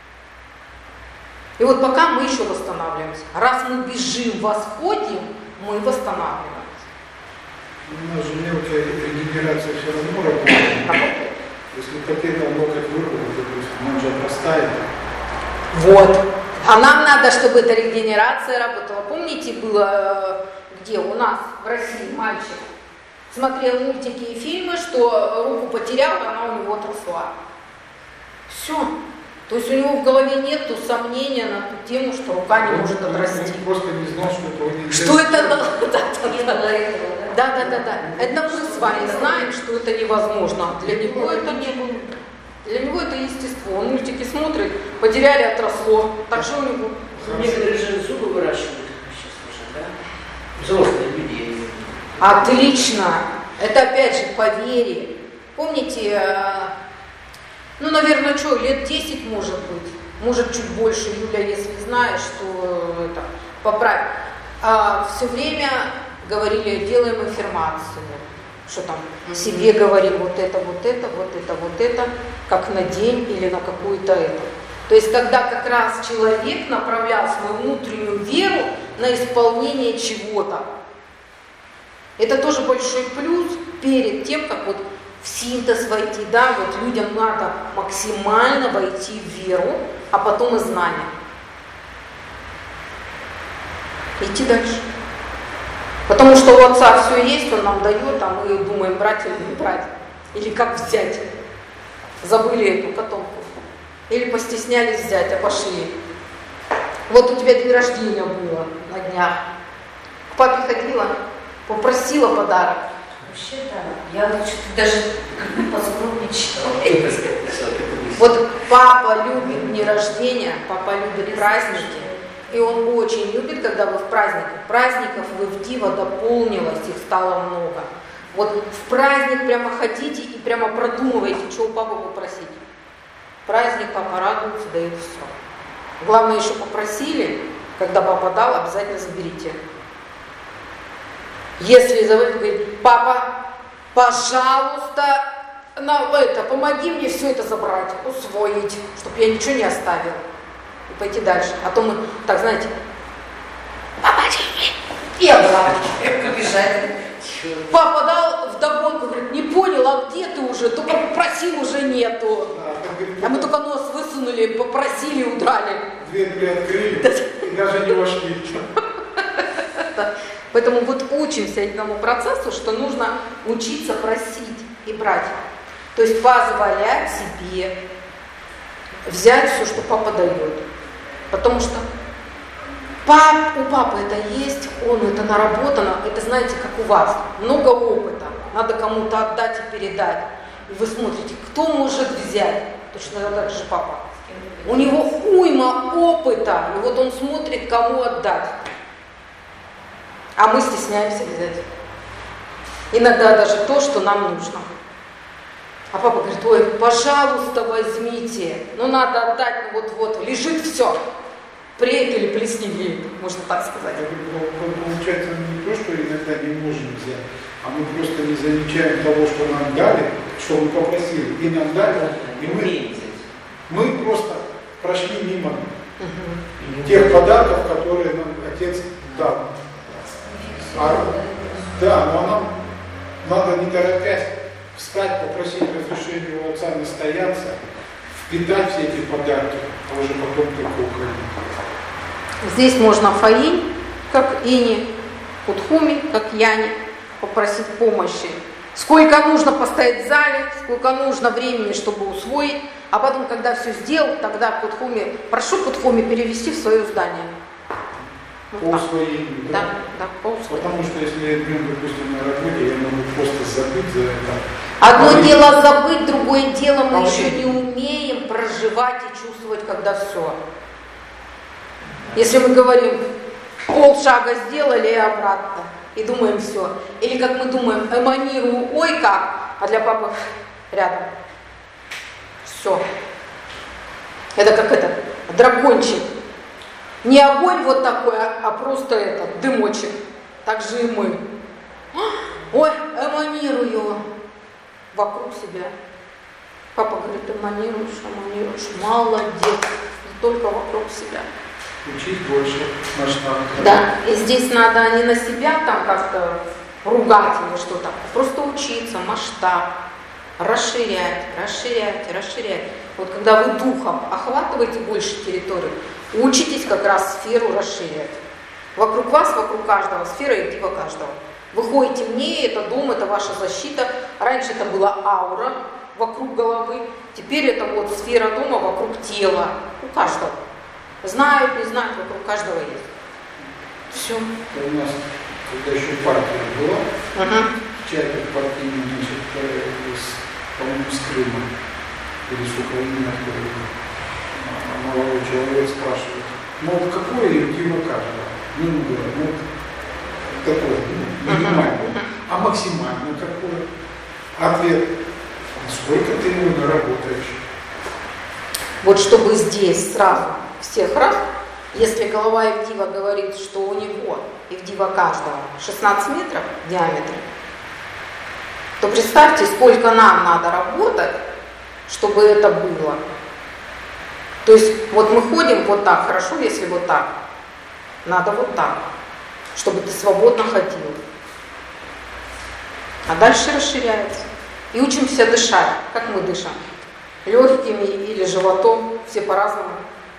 A: И вот пока мы еще восстанавливаемся. Раз мы бежим, восходим, мы восстанавливаемся.
B: У нас же мелкая регенерация все равно работает. Если хотели локоть вырвать, допустим, он же отрастает.
A: Вот. А нам надо, чтобы эта регенерация работала. Помните, было где у нас в России мальчик смотрел мультики и фильмы, что руку потерял, она у него отросла. Все. То есть у него в голове нету сомнения на ту тему, что рука не может отрасти.
B: Он просто не знал, что это не
A: что это? Да. Это мы с вами знаем, что это невозможно. Для него это не было. Для него это естество. Он мультики смотрит, потеряли, отросло. Так что у него.
D: Некоторые же зубы выращивают сейчас уже, да? Взрослые люди.
A: Отлично. Это опять же по вере. Помните, наверное, лет 10 может быть. Может чуть больше, Юля, если знаешь, что это поправь. Все время говорили, делаем аффирмацию. Что там себе говорим вот это, как на день или на какую-то это. То есть, когда как раз человек направлял свою внутреннюю веру на исполнение чего-то. Это тоже большой плюс перед тем, как вот в синтез войти, да, вот людям надо максимально войти в веру, а потом и знания. Идти дальше. Потому что у Отца все есть, Он нам дает, а мы думаем, брать или не брать. Или как взять. Забыли эту котомку. Или постеснялись взять, а пошли. Вот у тебя день рождения было на днях. К папе ходила, попросила подарок.
C: Вообще, да. Я что-то даже поскромничала.
A: Вот папа любит дни рождения, папа любит праздники. И он очень любит, когда вы в праздниках. Праздников вы в диво дополнилось, их стало много. Вот в праздник прямо ходите и прямо продумываете, что у папы попросить. Праздник папа радуется, дает все. Главное, еще попросили, когда папа дал, обязательно заберите. Если говорит, папа, пожалуйста, помоги мне все это забрать, усвоить, чтобы я ничего не оставил. И пойти дальше. А то мы, так знаете, папа, и обратно.
C: Побежать.
A: Папа дал вдогонку, говорит, не понял, а где ты уже? Только попросил, уже нету. А мы только нос высунули, попросили, удрали.
B: Дверь приоткрыли и даже не вошли.
A: Поэтому вот учимся этому процессу, что нужно учиться просить и брать. То есть позволять себе взять все, что папа дает. Потому что у папы это есть, он это наработано, это знаете, как у вас, много опыта, надо кому-то отдать и передать. И вы смотрите, кто может взять, точно так же папа. У него уйма опыта, и вот он смотрит, кому отдать. А мы стесняемся взять. Иногда даже то, что нам нужно. А папа говорит, ой, пожалуйста, возьмите. Надо отдать, вот, лежит все. Преет или плесневеет, можно так сказать.
B: Получается, не то, что иногда не можем взять, а мы просто не замечаем того, что нам дали, что мы попросили, и нам дали, и мы просто прошли мимо тех подарков, которые нам Отец дал. Да, но нам надо, не торопясь, встать, попросить разрешения у Отца настояться, впитать все эти подарки, а уже потом только уходить.
A: Здесь можно Фаинь, как Ини, Кутхуми, как Яни, попросить помощи. Сколько нужно постоять в зале, сколько нужно времени, чтобы усвоить, а потом, когда все сделал, тогда Кутхуми, прошу Кутхуми перевести в свое здание.
B: По усвоению, да?
A: Да, по усвоению.
B: Потому что если я днем, допустим, на работе, я могу просто забыть за это.
A: Одно дело забыть, другое дело мы еще не умеем проживать и чувствовать, когда все. Если мы говорим, полшага сделали и обратно, и думаем все. Или как мы думаем, эманирую, ой как, а для папы рядом. Все. Это как это, дракончик. Не огонь вот такой, а просто этот, дымочек. Так же и мы. Ой, эманирую вокруг себя. Папа говорит, эманируешь, молодец. Только вокруг себя.
B: Учить больше масштабно.
A: Да, и здесь надо не на себя там как-то ругать или что-то, а просто учиться, масштаб, расширять. Вот когда вы духом охватываете больше территории, учитесь как раз сферу расширять. Вокруг вас, вокруг каждого, сфера и дива каждого. Вы ходите темнее, это дом, это ваша защита. Раньше это была аура вокруг головы, теперь это вот сфера дома вокруг тела, у каждого. Знают, не знают, вокруг каждого есть. Все.
B: У нас, когда еще партия была, в чате партийной, по-моему, с Крыма или с Украины, молодой человек спрашивает, мол, какое диво каждого? Ну, говорю, такое, минимальное, а максимальное какое? Ответ, сколько ты его наработаешь?
A: Вот чтобы здесь сразу всех раз, если голова Ивдива говорит, что у него, Ивдива каждого, 16 метров в диаметре, то представьте, сколько нам надо работать, чтобы это было. То есть вот мы ходим вот так, хорошо, если вот так. Надо вот так, чтобы ты свободно ходил. А дальше расширяется. И учимся дышать. Как мы дышим? Легкими или животом, все по-разному.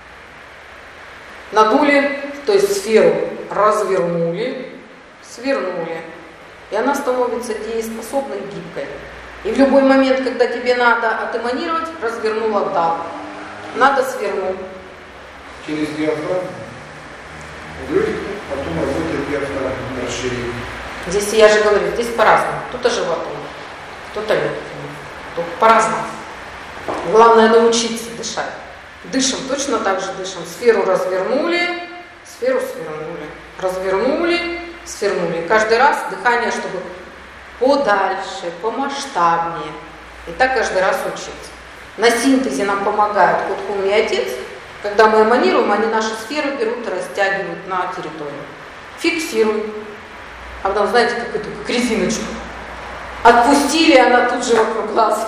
A: Надули, то есть сферу развернули, свернули. И она становится дееспособной, гибкой. И в любой момент, когда тебе надо отэманировать, развернул, отдал. Надо свернул.
B: Через диафрагму. Легкий, потом работает диафрагма, расширение.
A: Здесь, я же говорю, здесь по-разному. Кто-то животом, кто-то легким. Тут по-разному. Главное научиться дышать. Дышим, точно так же дышим. Сферу развернули, сферу свернули. Развернули, свернули. Каждый раз дыхание, чтобы подальше, помасштабнее. И так каждый раз учиться. На синтезе нам помогают Кутхуми и Отец. Когда мы эманируем, они наши сферы берут и растягивают на территорию. Фиксируем. А потом, знаете, как эту, как резиночку. Отпустили, она тут же вокруг глаз.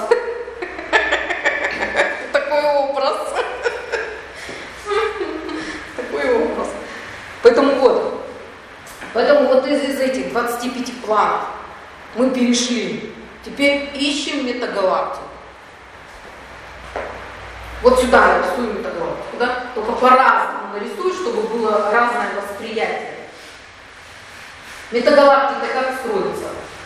A: Такой образ. Такой образ. Поэтому вот из этих 25 планов мы перешли. Теперь ищем метагалактику. Вот сюда нарисуем метагалактику, да? Только по-разному нарисуй, чтобы было разное восприятие. Метагалактика как строится?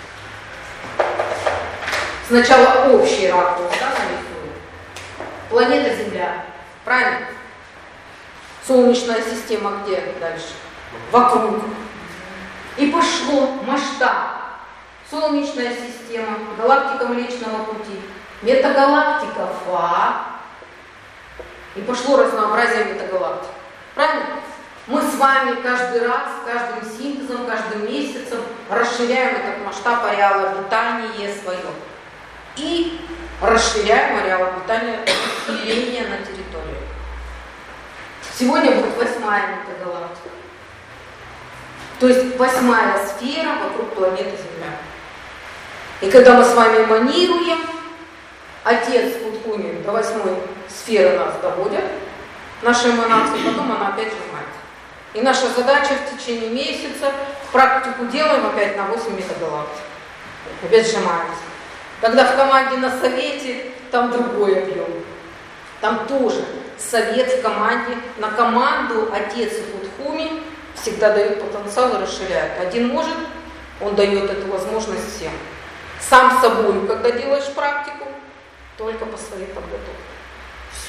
A: Сначала общий ракурс, да, нарисуем. Планета Земля, правильно? Солнечная система где дальше? Вокруг. И пошло масштаб. Солнечная система, галактика Млечного Пути, метагалактика Фа. И пошло разнообразие метагалактик. Правильно? Мы с вами каждый раз, каждым синтезом, каждым месяцем расширяем этот масштаб ареала обитания свое. И расширяем ареал обитания населения на территории. Сегодня будет 8-я метагалактика. То есть 8-я сфера вокруг планеты Земля. И когда мы с вами эманируем, Отец Кутхуми до 8-й сферы нас доводит, наши эманации, потом она опять сжимается. И наша задача в течение месяца практику делаем опять на 8 метагалактик. Опять сжимается. Когда в команде на совете, там другой объем. Там тоже совет в команде. На команду Отец и Кутхуми всегда дают потенциал и расширяют. Один может, он дает эту возможность всем. Сам собой, когда делаешь практику, только по своей подготовке. Все.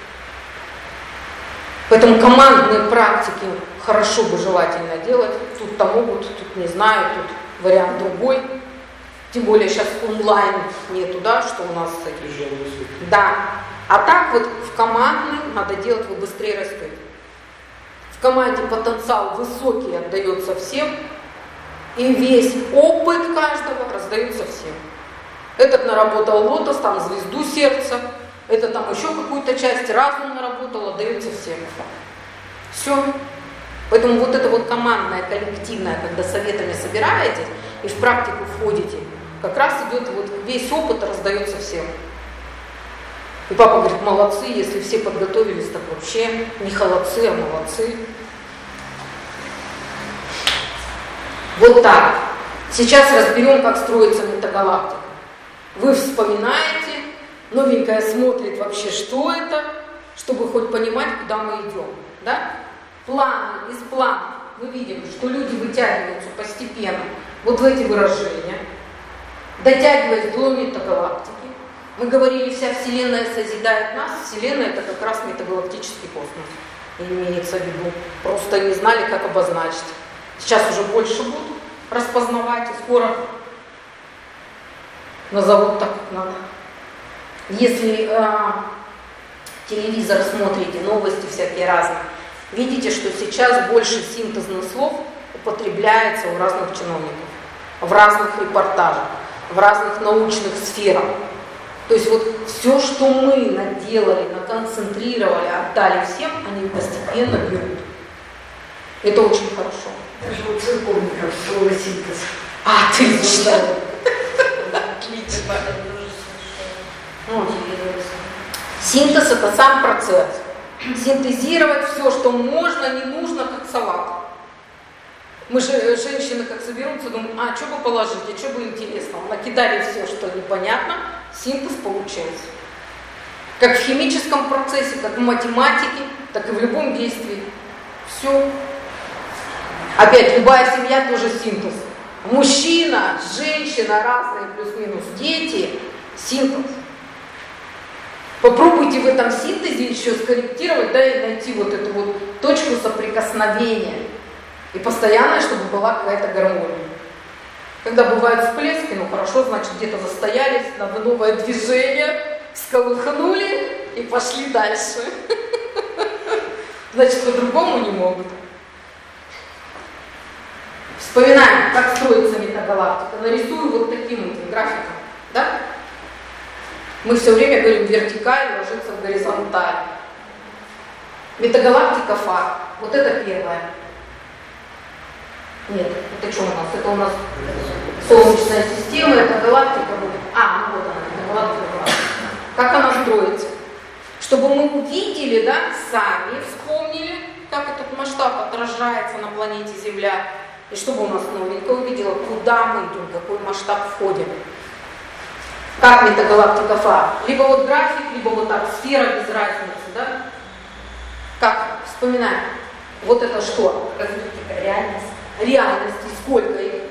A: Поэтому командные практики хорошо бы желательно делать. Тут-то могут, тут не знаю, тут вариант другой. Тем более сейчас онлайн нету, да, что у нас с этим. Да. А так вот в командных надо делать, вы быстрее растете. В команде потенциал высокий отдается всем, и весь опыт каждого раздается всем. Этот наработал лотос, там звезду сердца, это там еще какую-то часть разум наработала, дается всем. Все. Поэтому вот это вот командное, коллективное, когда советами собираетесь и в практику входите, как раз идет вот весь опыт раздается всем. И папа говорит, молодцы, если все подготовились, так вообще не холодцы, а молодцы. Вот так. Сейчас разберем, как строится метагалактика. Вы вспоминаете, новенькая смотрит вообще, что это, чтобы хоть понимать, куда мы идем. Да? Планы, из плана мы видим, что люди вытягиваются постепенно вот в эти выражения, дотягиваясь до метагалактики. Мы говорили, вся Вселенная созидает нас, Вселенная это как раз метагалактический космос. И имеется в виду. Просто не знали, как обозначить. Сейчас уже больше будут распознавать, и скоро назовут так, как надо. Если телевизор смотрите, новости всякие разные, видите, что сейчас больше синтезных слов употребляется у разных чиновников, в разных репортажах, в разных научных сферах. То есть вот все, что мы наделали, наконцентрировали, отдали всем, они постепенно берут. Это очень хорошо.
E: Даже у церковников слово синтез.
A: Отлично.
C: Отлично.
A: Синтез – это сам процесс. Синтезировать все, что можно, не нужно, как салат. Мы же, женщины, как соберутся, думают, а что бы положить, а что бы интересного. Накидали все, что непонятно, синтез получается. Как в химическом процессе, как в математике, так и в любом действии. Все. Опять, любая семья тоже синтез. Мужчина, женщина, разные плюс-минус, дети, синтез. Попробуйте в этом синтезе еще скорректировать, да, и найти вот эту вот точку соприкосновения. И постоянно, чтобы была какая-то гармония. Когда бывают всплески, ну хорошо, значит где-то застоялись, надо новое движение, всколыхнули и пошли дальше. Значит, по-другому не могут. Вспоминаем, как строится метагалактика. Нарисую вот таким вот графиком. Да? Мы все время говорим, вертикаль ложится в горизонталь. Метагалактика фар. Вот это первое. Нет, это что у нас? Это у нас Солнечная система, это галактика. А, вот она, это галактика. Как она строится? Чтобы мы увидели, да, сами вспомнили, как этот масштаб отражается на планете Земля. И чтобы у нас новенькое увидела, куда мы идем, какой масштаб входим. Как метагалактика фар? Либо вот график, либо вот так, сфера без разницы, да? Как? Вспоминаем. Вот это что?
C: Реальность.
A: Реальности сколько их?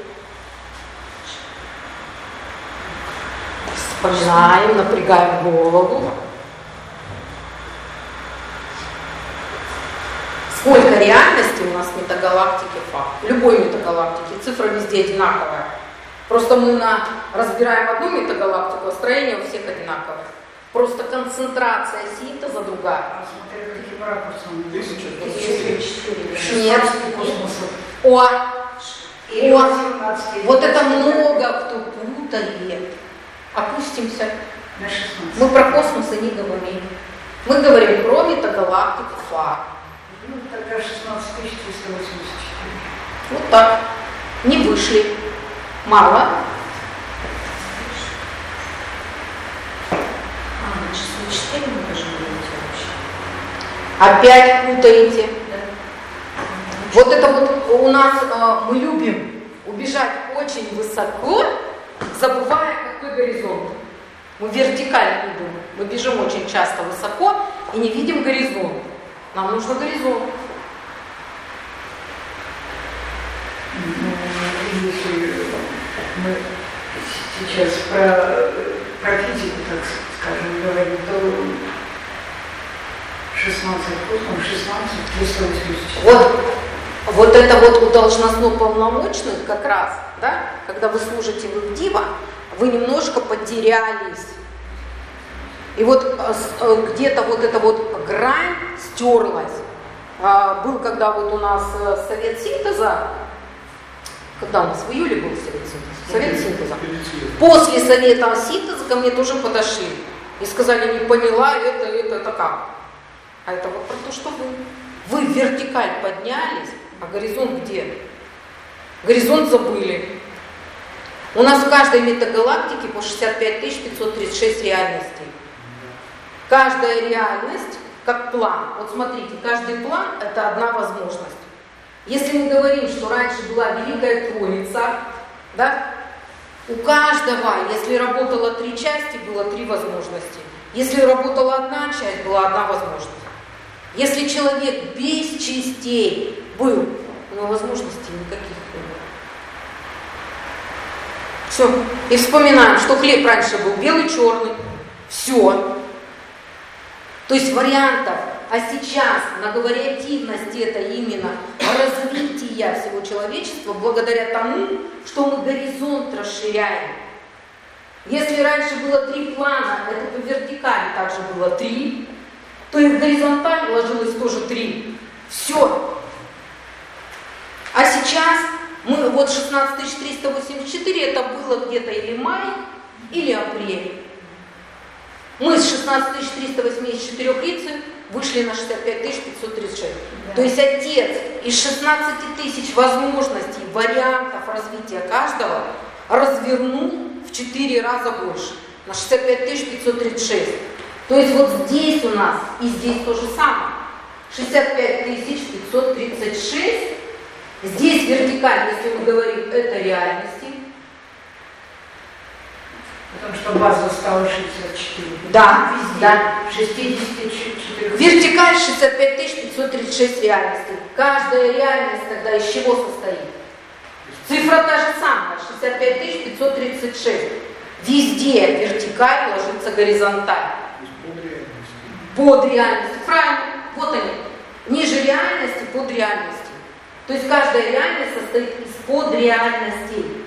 A: Вспоминаем, напрягаем голову. Сколько реальностей у нас в метагалактике фар? Любой метагалактики, цифра везде одинаковая. Просто мы разбираем одну метагалактику, а строение у всех одинаковое. Просто концентрация синтеза другая.
E: Смотря каким ракурсом.
C: 1004.
A: Нет. Вот это много кто путает. Опустимся.
E: На 16.
A: Мы про космос и не говорим. Мы говорим про метагалактику фар.
E: Ну, тогда 16 384.
A: Вот так. Не вышли. Мало.
C: На 64 мы должны быть вообще.
A: Опять путаете.
C: Да.
A: Вот это вот у нас мы любим убежать очень высоко, забывая, какой горизонт. Мы вертикально идем. Мы бежим очень часто высоко и не видим горизонт. Нам нужен горизонт.
E: Если мы сейчас про физику, так скажем, говорим, то 16 384.
A: Вот это вот у должностно-полномочных как раз, да, когда вы служите в ИГДИВа, вы немножко потерялись. И вот где-то вот эта вот грань стерлась. Был когда вот у нас совет синтеза, когда у нас в июле был совет синтеза? Совет синтеза. После совета синтеза ко мне тоже подошли. и сказали, не поняла, это как? А это вот про то, что вы в вертикаль поднялись, а горизонт где? Горизонт забыли. У нас в каждой метагалактике по 65 536 реальностей. Каждая реальность как план. Вот смотрите, каждый план – это одна возможность. Если мы говорим, что раньше была Великая Троица, да, у каждого, если работало 3 части, было 3 возможности. Если работала одна часть, была одна возможность. Если человек без частей был, у него возможностей никаких не было. Все. И вспоминаем, что хлеб раньше был белый, черный. Все. То есть вариантов. А сейчас на вариативности это именно развитие всего человечества благодаря тому, что мы горизонт расширяем. Если раньше было 3 плана, это по вертикали также было 3, то и в горизонталь ложилось тоже 3. Все. А сейчас мы, вот 16 384, это было где-то или май, или апрель. Мы с 16 384 лиц вышли на 65 536. Да. То есть Отец из 16 тысяч возможностей, вариантов развития каждого развернул в 4 раза больше, на 65 536. То есть вот здесь у нас и здесь то же самое. 65 536. Здесь вертикаль, если мы говорим, это реальности.
E: Потому что база стала 64.
A: Да,
E: везде.
A: да.
E: 64.
A: Вертикаль 65 536 реальностей. Каждая реальность тогда из чего состоит? Цифра та же самая, 65 536. Везде вертикаль ложится горизонталь. Под реальностью. Правильно, вот они. Ниже реальности, под реальности. То есть каждая реальность состоит из подреальностей.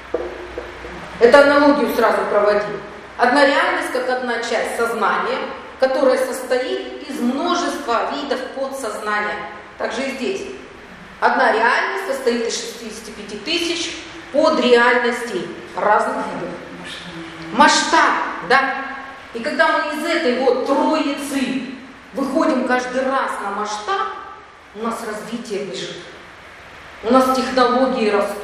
A: Это аналогию сразу проводим. Одна реальность, как одна часть сознания, которая состоит из множества видов подсознания. Также и здесь. Одна реальность состоит из 65 тысяч подреальностей разных видов. Масштаб, да? И когда мы из этой вот троицы выходим каждый раз на масштаб, у нас развитие бежит. У нас технологии растут.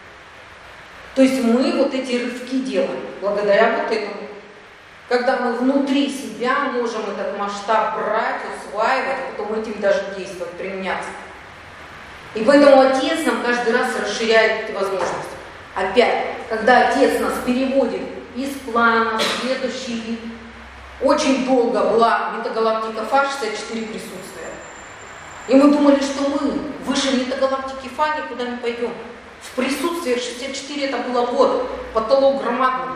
A: То есть мы вот эти рывки делаем благодаря вот этому. Когда мы внутри себя можем этот масштаб брать, усваивать, а потом этим даже действовать, применяться. И поэтому Отец нам каждый раз расширяет эти возможности. Опять, когда Отец нас переводит из плана в следующий вид, очень долго была метагалактика Фа, 64 присутствия. И мы думали, что мы выше метагалактики Фа никуда не пойдем. В присутствии 64 это было вот, потолок громадный.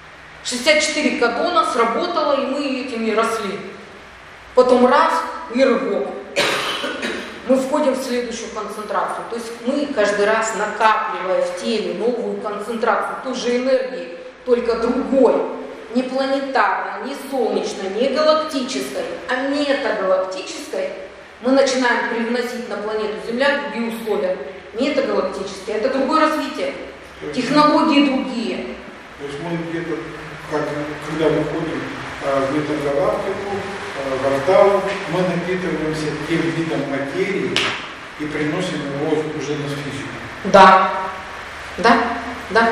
A: 64 кадона сработало, и мы этим и росли. Потом раз, и рывок. Мы входим в следующую концентрацию. То есть мы каждый раз, накапливая в теле новую концентрацию той же энергии, только другой, не планетарной, не солнечной, не галактической, а метагалактической, мы начинаем привносить на планету Земля другие условия. Метагалактические, это другое развитие, технологии другие.
B: То есть мы где-то, когда выходим в метагалактику, в портал, мы напитываемся тем видом материи и приносим его уже на физику.
A: Да, да, да.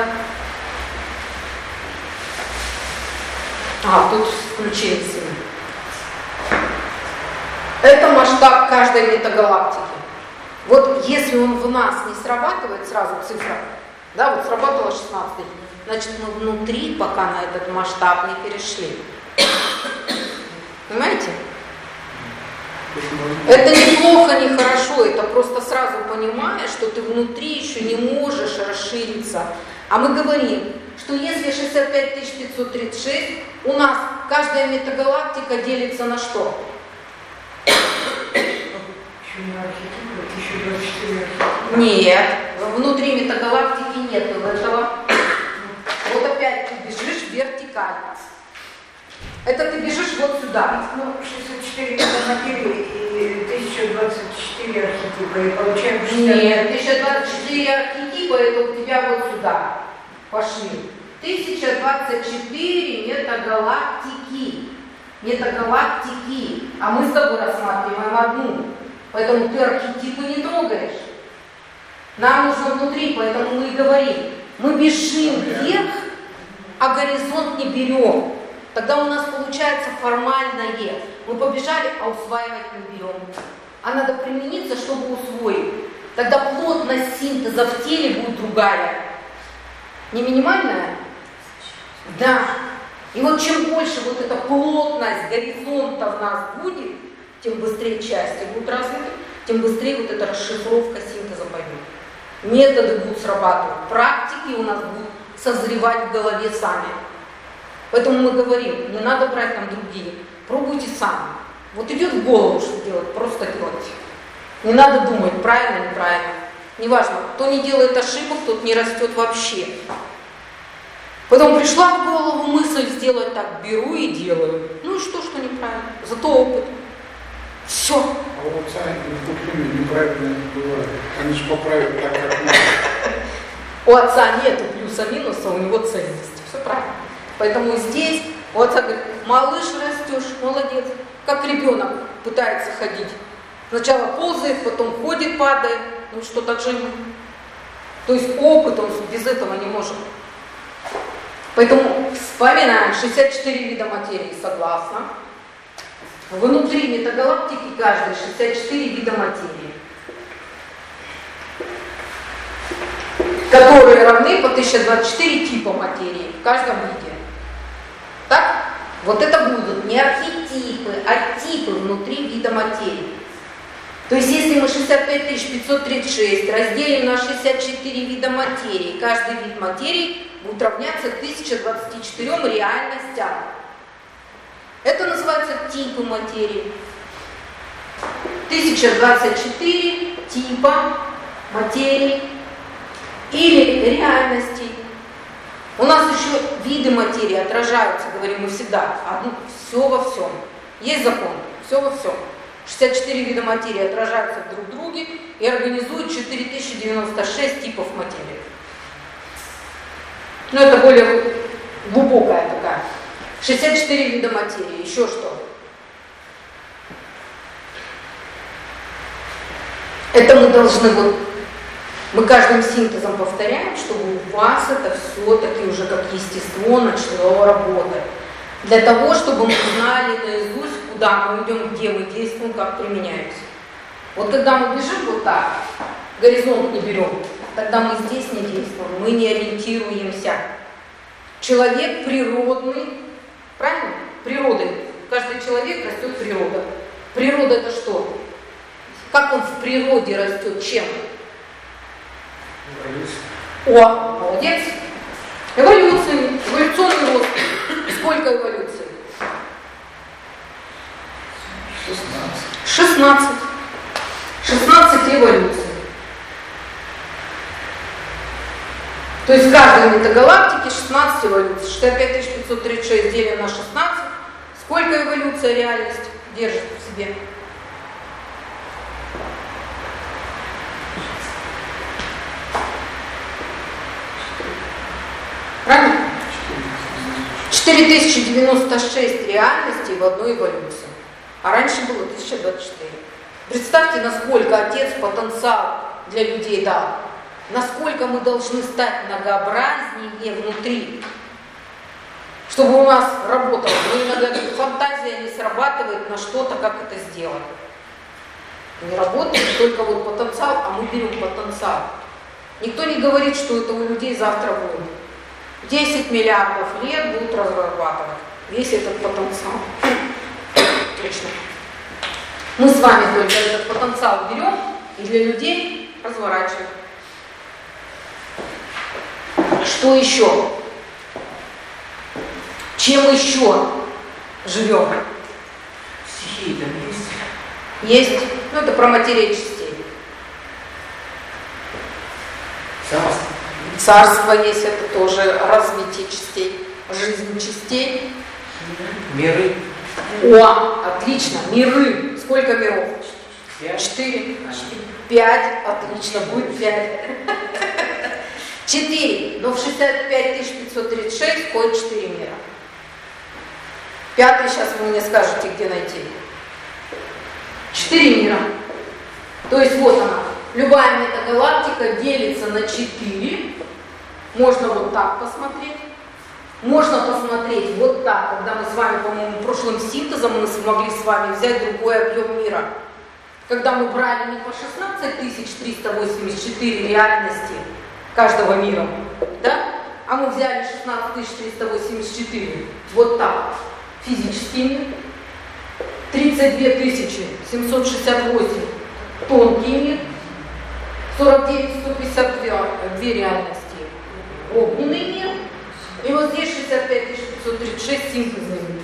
A: Тут включили себя. Это масштаб каждой метагалактики. Вот если он в нас не срабатывает сразу цифра, да, вот срабатывала 16, значит мы внутри пока на этот масштаб не перешли. Понимаете? Это неплохо, не хорошо, это просто сразу понимаешь, что ты внутри еще не можешь расшириться. А мы говорим, что если 65 536, у нас каждая метагалактика делится на что? Нет, внутри метагалактики нет этого. Вот опять ты бежишь вертикально. Это ты бежишь вот сюда.
E: 64 метаматерии и 1024 архетипа, и получаем 60.
A: Нет, 1024 архетипа, это у тебя вот сюда пошли. 1024 метагалактики. Метагалактики. А мы с тобой рассматриваем одну. Поэтому ты архетипы не трогаешь. Нам нужно внутри, поэтому мы и говорим. Мы бежим вверх, а горизонт не берем. Тогда у нас получается формальное. Мы побежали, а усваивать не берем. А надо примениться, чтобы усвоить. Тогда плотность синтеза в теле будет другая. Не минимальная? Да. И вот чем больше вот эта плотность горизонта в нас будет, тем быстрее части будут развиты, тем быстрее вот эта расшифровка синтеза пойдет. Методы будут срабатывать, практики у нас будут созревать в голове сами. Поэтому мы говорим, не надо брать там другие, пробуйте сами. Вот идет в голову, что делать, просто делайте. Не надо думать, правильно, неправильно. Неважно, кто не делает ошибок, тот не растет вообще. Потом пришла в голову мысль сделать так, беру и делаю. Ну и что неправильно? Зато опыт. Все.
B: А вот сами неправильно не бывает. Они же поправят так, как надо.
A: У отца нету плюса-минуса, у него ценности. Все правильно. Поэтому здесь у отца говорит, малыш растешь, молодец. Как ребенок пытается ходить. Сначала ползает, потом ходит, падает. Ну что, так же мы. То есть опыт он без этого не может. Поэтому вспоминаем 64 вида материи, согласно. Внутри метагалактики каждой 64 вида материи, которые равны по 1024 типа материи в каждом виде. Так? Вот это будут не архетипы, а типы внутри вида материи. То есть если мы 65536 разделим на 64 вида материи, каждый вид материи будет равняться 1024 реальностям. Это называется типы материи. 1024 типа материи или реальностей. У нас еще виды материи отражаются, говорим мы всегда, все во всем. Есть закон, все во всем. 64 вида материи отражаются друг в друге и организуют 4096 типов материи. Но это более глубокая такая. 64 вида материи. Еще что? Это мы должны мы каждым синтезом повторяем, чтобы у вас это все-таки уже как естество начало работать. Для того, чтобы мы знали наизусть, куда мы идем, где мы действуем, как применяемся. Вот когда мы бежим вот так, горизонт не берем, тогда мы здесь не действуем, мы не ориентируемся. Человек природный, правильно? Природой. Каждый человек растет природа. Природа это что? Как он в природе растет? Чем? О, молодец. Эволюцией, эволюционный рост. Сколько эволюций? 16. 16 эволюций. То есть в каждой метагалактике 16 эволюций. 65536 делим на 16. Сколько эволюция реальность держит в себе? Правильно? 4096 реальностей в одной эволюции. А раньше было 1024. Представьте, насколько Отец потенциал для людей дал. Насколько мы должны стать многообразнее внутри. Чтобы у нас работала. Но иногда фантазия не срабатывает на что-то, как это сделать. Не работает только потенциал, а мы берем потенциал. Никто не говорит, что это у людей завтра будет. 10 миллиардов лет будут разрабатывать весь этот потенциал. Точно. Мы с вами только этот потенциал берем и для людей разворачиваем. Что еще? Чем еще живем?
D: Стихии там есть?
A: Есть. Ну, это про материю частей.
D: Царство.
A: Царство есть, это тоже развитие частей, жизнь частей.
D: Миры.
A: О, отлично. Миры. Сколько миров?
D: 5.
A: 4. 5. Отлично, будет 5. 4, но в 65536 входит 4 мира. 5 сейчас вы мне скажете, где найти. 4 мира. То есть вот она. Любая метагалактика делится на 4. Можно вот так посмотреть. Можно посмотреть вот так, когда мы с вами, по-моему, прошлым синтезом мы смогли с вами взять другой объем мира. Когда мы брали не по 16384 реальности каждого мира, да? А мы взяли 16384, вот так, физический мир, 32768 тонкий мир, 49152 реальности, огненный мир, и вот здесь 65536 синтезный мир.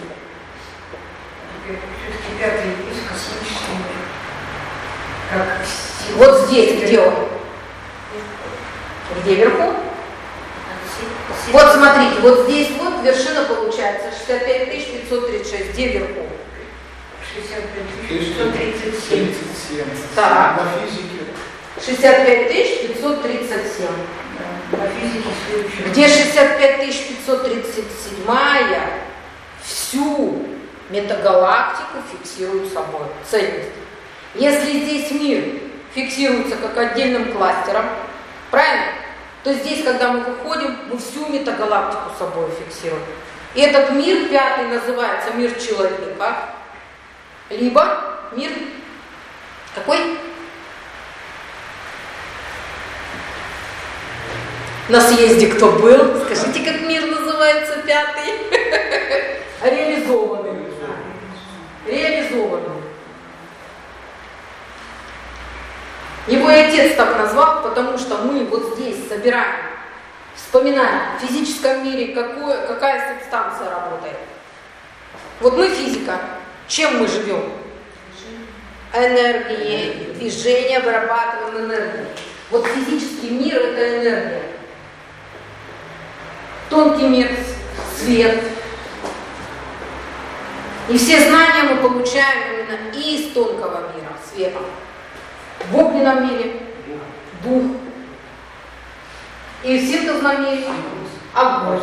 E: Пятый из космического мира. Как
A: вот здесь, где он? Где вверху? Вот смотрите, вот здесь вот вершина получается 65536, где вверху?
E: 65537.
A: Так.
B: На физике.
A: 65537.
E: На физике следующего.
A: Где 65537 всю метагалактику фиксирует собой цельность. Если здесь мир фиксируется как отдельным кластером, правильно? То здесь, когда мы выходим, мы всю метагалактику собой фиксируем. И этот мир пятый называется мир человека, либо мир какой? На съезде кто был? Скажите, как мир называется пятый? Реализованный. Реализованный. Его и отец так назвал, потому что мы вот здесь собираем, вспоминаем в физическом мире, какая субстанция работает. Вот мы физика. Чем мы живем? Энергией. Движение, вырабатываем энергию. Вот физический мир – это энергия. Тонкий мир – свет. И все знания мы получаем именно из тонкого мира, света. В огненном мире – дух. И в синтезном мире – огонь.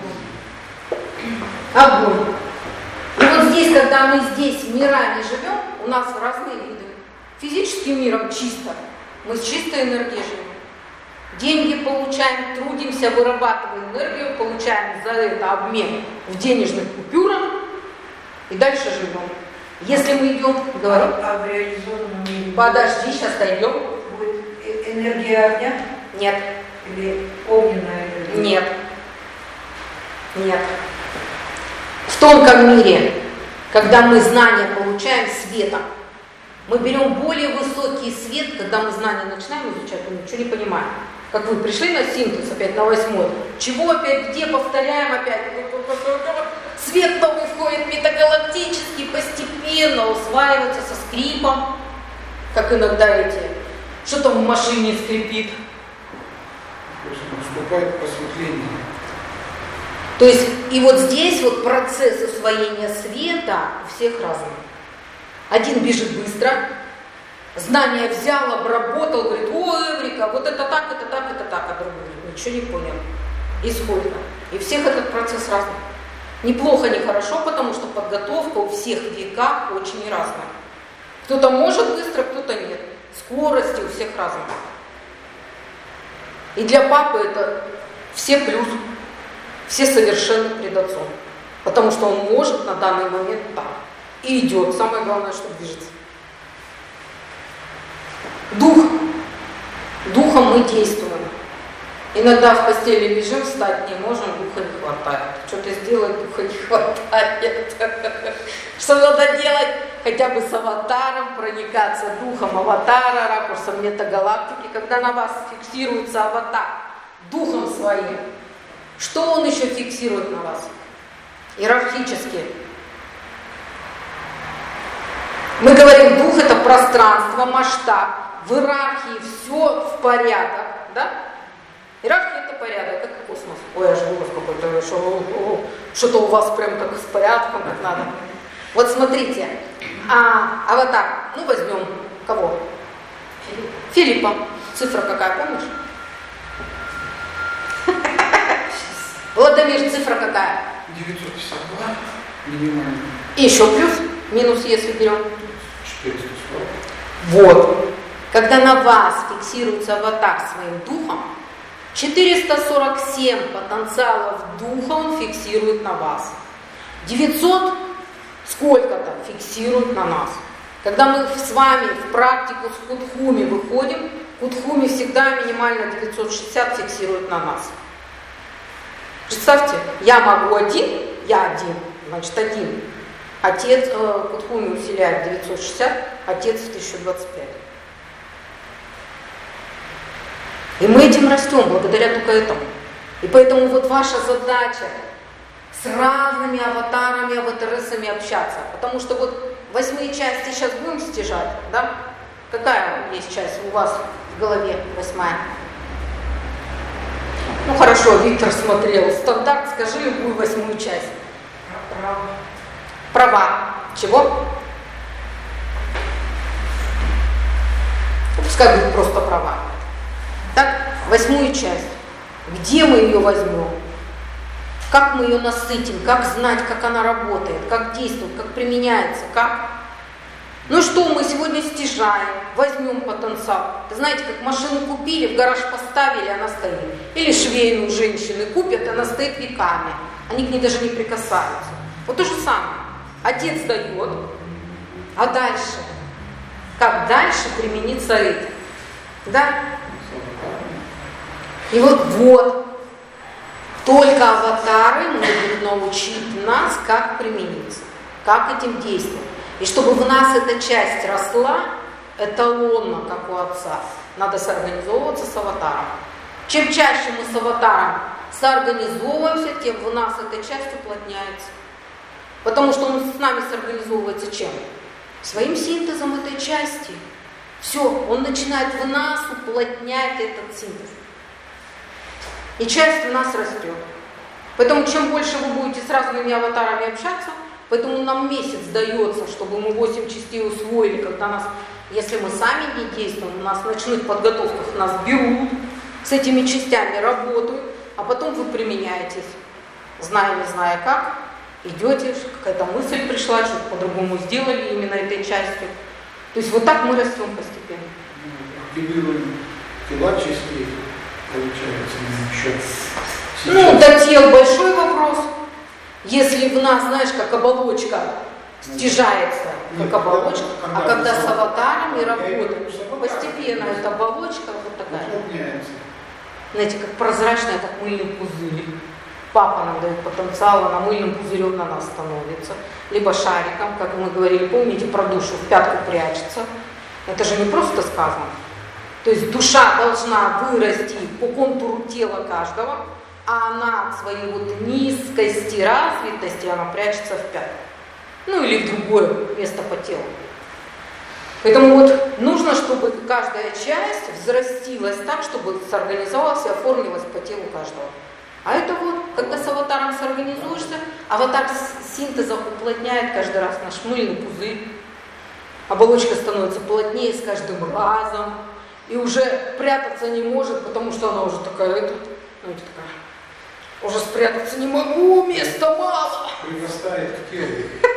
A: Огонь. И вот здесь, когда мы здесь мирами живем, у нас разные виды. Физическим миром чисто. Мы с чистой энергией живем. Деньги получаем, трудимся, вырабатываем энергию, получаем за это обмен в денежных купюрах и дальше живем. Если мы идем, говорим,
E: А в реализованном мире
A: подожди, сейчас дойдем.
E: будет энергия огня
A: Нет,
E: или огненная энергия?
A: нет, нет. В тонком мире, когда мы знания получаем светом, мы берем более высокий свет, когда мы знания начинаем изучать, мы ничего не понимаем. Как вы пришли на синтез, опять на 8-й, чего опять, где, повторяем опять. Свет новый входит метагалактически, постепенно усваивается со скрипом, как иногда что там в машине скрипит.
B: То есть наступает просветление.
A: То есть, и вот здесь вот процесс усвоения света у всех разный. Один бежит быстро, знания взял, обработал, говорит, о, Эврика, вот это так, а другой говорит, ничего не понял. И сколько. И у всех этот процесс разный. Неплохо, не хорошо, потому что подготовка у всех в веках очень разная. Кто-то может быстро, кто-то нет. Скорости у всех разные. И для папы это все плюс, все совершенно пред отцом. Потому что он может на данный момент так. И идет. Самое главное, что движется. Дух. Духом мы действуем. Иногда в постели лежим, встать не можем, духа не хватает. Что-то сделать, духа не хватает. Что надо делать? Хотя бы с аватаром, проникаться духом аватара, ракурсом метагалактики. Когда на вас фиксируется аватар духом своим, что он еще фиксирует на вас? Иерархически. Мы говорим, дух это пространство, масштаб. В иерархии все в порядок, да? Иерархия это порядок, как космос. Ой, аж голос какой-то, что-то у вас прям так с порядком, как надо. Вот смотрите, аватар, ну возьмем кого? Филиппа. Цифра какая, помнишь? Владимир, цифра какая?
B: 952 минимально.
A: И еще плюс, минус, если берем.
B: 440.
A: Вот. Когда на вас фиксируется аватар своим духом, 447 потенциалов духа он фиксирует на вас. 900 сколько-то фиксирует на нас. Когда мы с вами в практику с Кудхуми выходим, Кудхуми всегда минимально 960 фиксирует на нас. Представьте, я могу один, значит один. Отец, Кудхуми усиляет 960, отец в 1025. И мы этим растем, благодаря только этому. И поэтому вот ваша задача с разными аватарами, аватаресами общаться. Потому что вот 8 части сейчас будем стяжать, да? Какая есть часть у вас в голове 8? Ну хорошо, Виктор смотрел. Стандарт, скажи любую 8 часть. Права. Чего? Пускай будет просто права. Так, 8 часть. Где мы ее возьмем? Как мы ее насытим? Как знать, как она работает? Как действует? Как применяется? Как? Ну что, мы сегодня стяжаем, возьмем потенциал. Знаете, как машину купили, в гараж поставили, она стоит. Или швейную женщины купят, она стоит веками. Они к ней даже не прикасаются. Вот то же самое. Отец дает, а дальше? Как дальше примениться это? Да? И вот, только аватары могут научить нас, как примениться, как этим действовать. И чтобы в нас эта часть росла, эталонно, как у отца, надо соорганизовываться с аватаром. Чем чаще мы с аватаром соорганизовываемся, тем в нас эта часть уплотняется. Потому что он с нами соорганизовывается чем? Своим синтезом этой части. Все, он начинает в нас уплотнять этот синтез. И часть в нас растет. Поэтому чем больше вы будете с разными аватарами общаться, поэтому нам месяц дается, чтобы мы 8 частей усвоили, когда нас, если мы сами не действуем, у нас в ночных подготовках нас берут, с этими частями работают, а потом вы применяетесь, зная, не зная как, идете, какая-то мысль пришла, что-то по-другому сделали именно этой частью. То есть вот так мы растем постепенно.
B: Активируем тела частей, получается, еще.
A: Ну, до тел большой вопрос. Если в нас, знаешь, как оболочка стяжается, как оболочка, а когда с аватарами работает, постепенно эта оболочка вот такая. Знаете, как прозрачная, как мыльный пузырь. Папа нам дает потенциал, она мыльным пузырем на нас становится. Либо шариком, как мы говорили, помните, про душу в пятку прячется. Это же не просто сказано. То есть душа должна вырасти по контуру тела каждого, а она от своей вот низкости, развитости, она прячется в пятку. Ну или в другое место по телу. Поэтому вот нужно, чтобы каждая часть взрастилась так, чтобы соорганизовалась и оформилась по телу каждого. А это вот, когда с аватаром соорганизуешься, аватар синтеза уплотняет каждый раз наш мыльный пузырь. Оболочка становится плотнее с каждым разом. И уже прятаться не может, потому что она уже такая, знаете, такая, уже спрятаться не могу, места мало.
B: Прирастает к телу.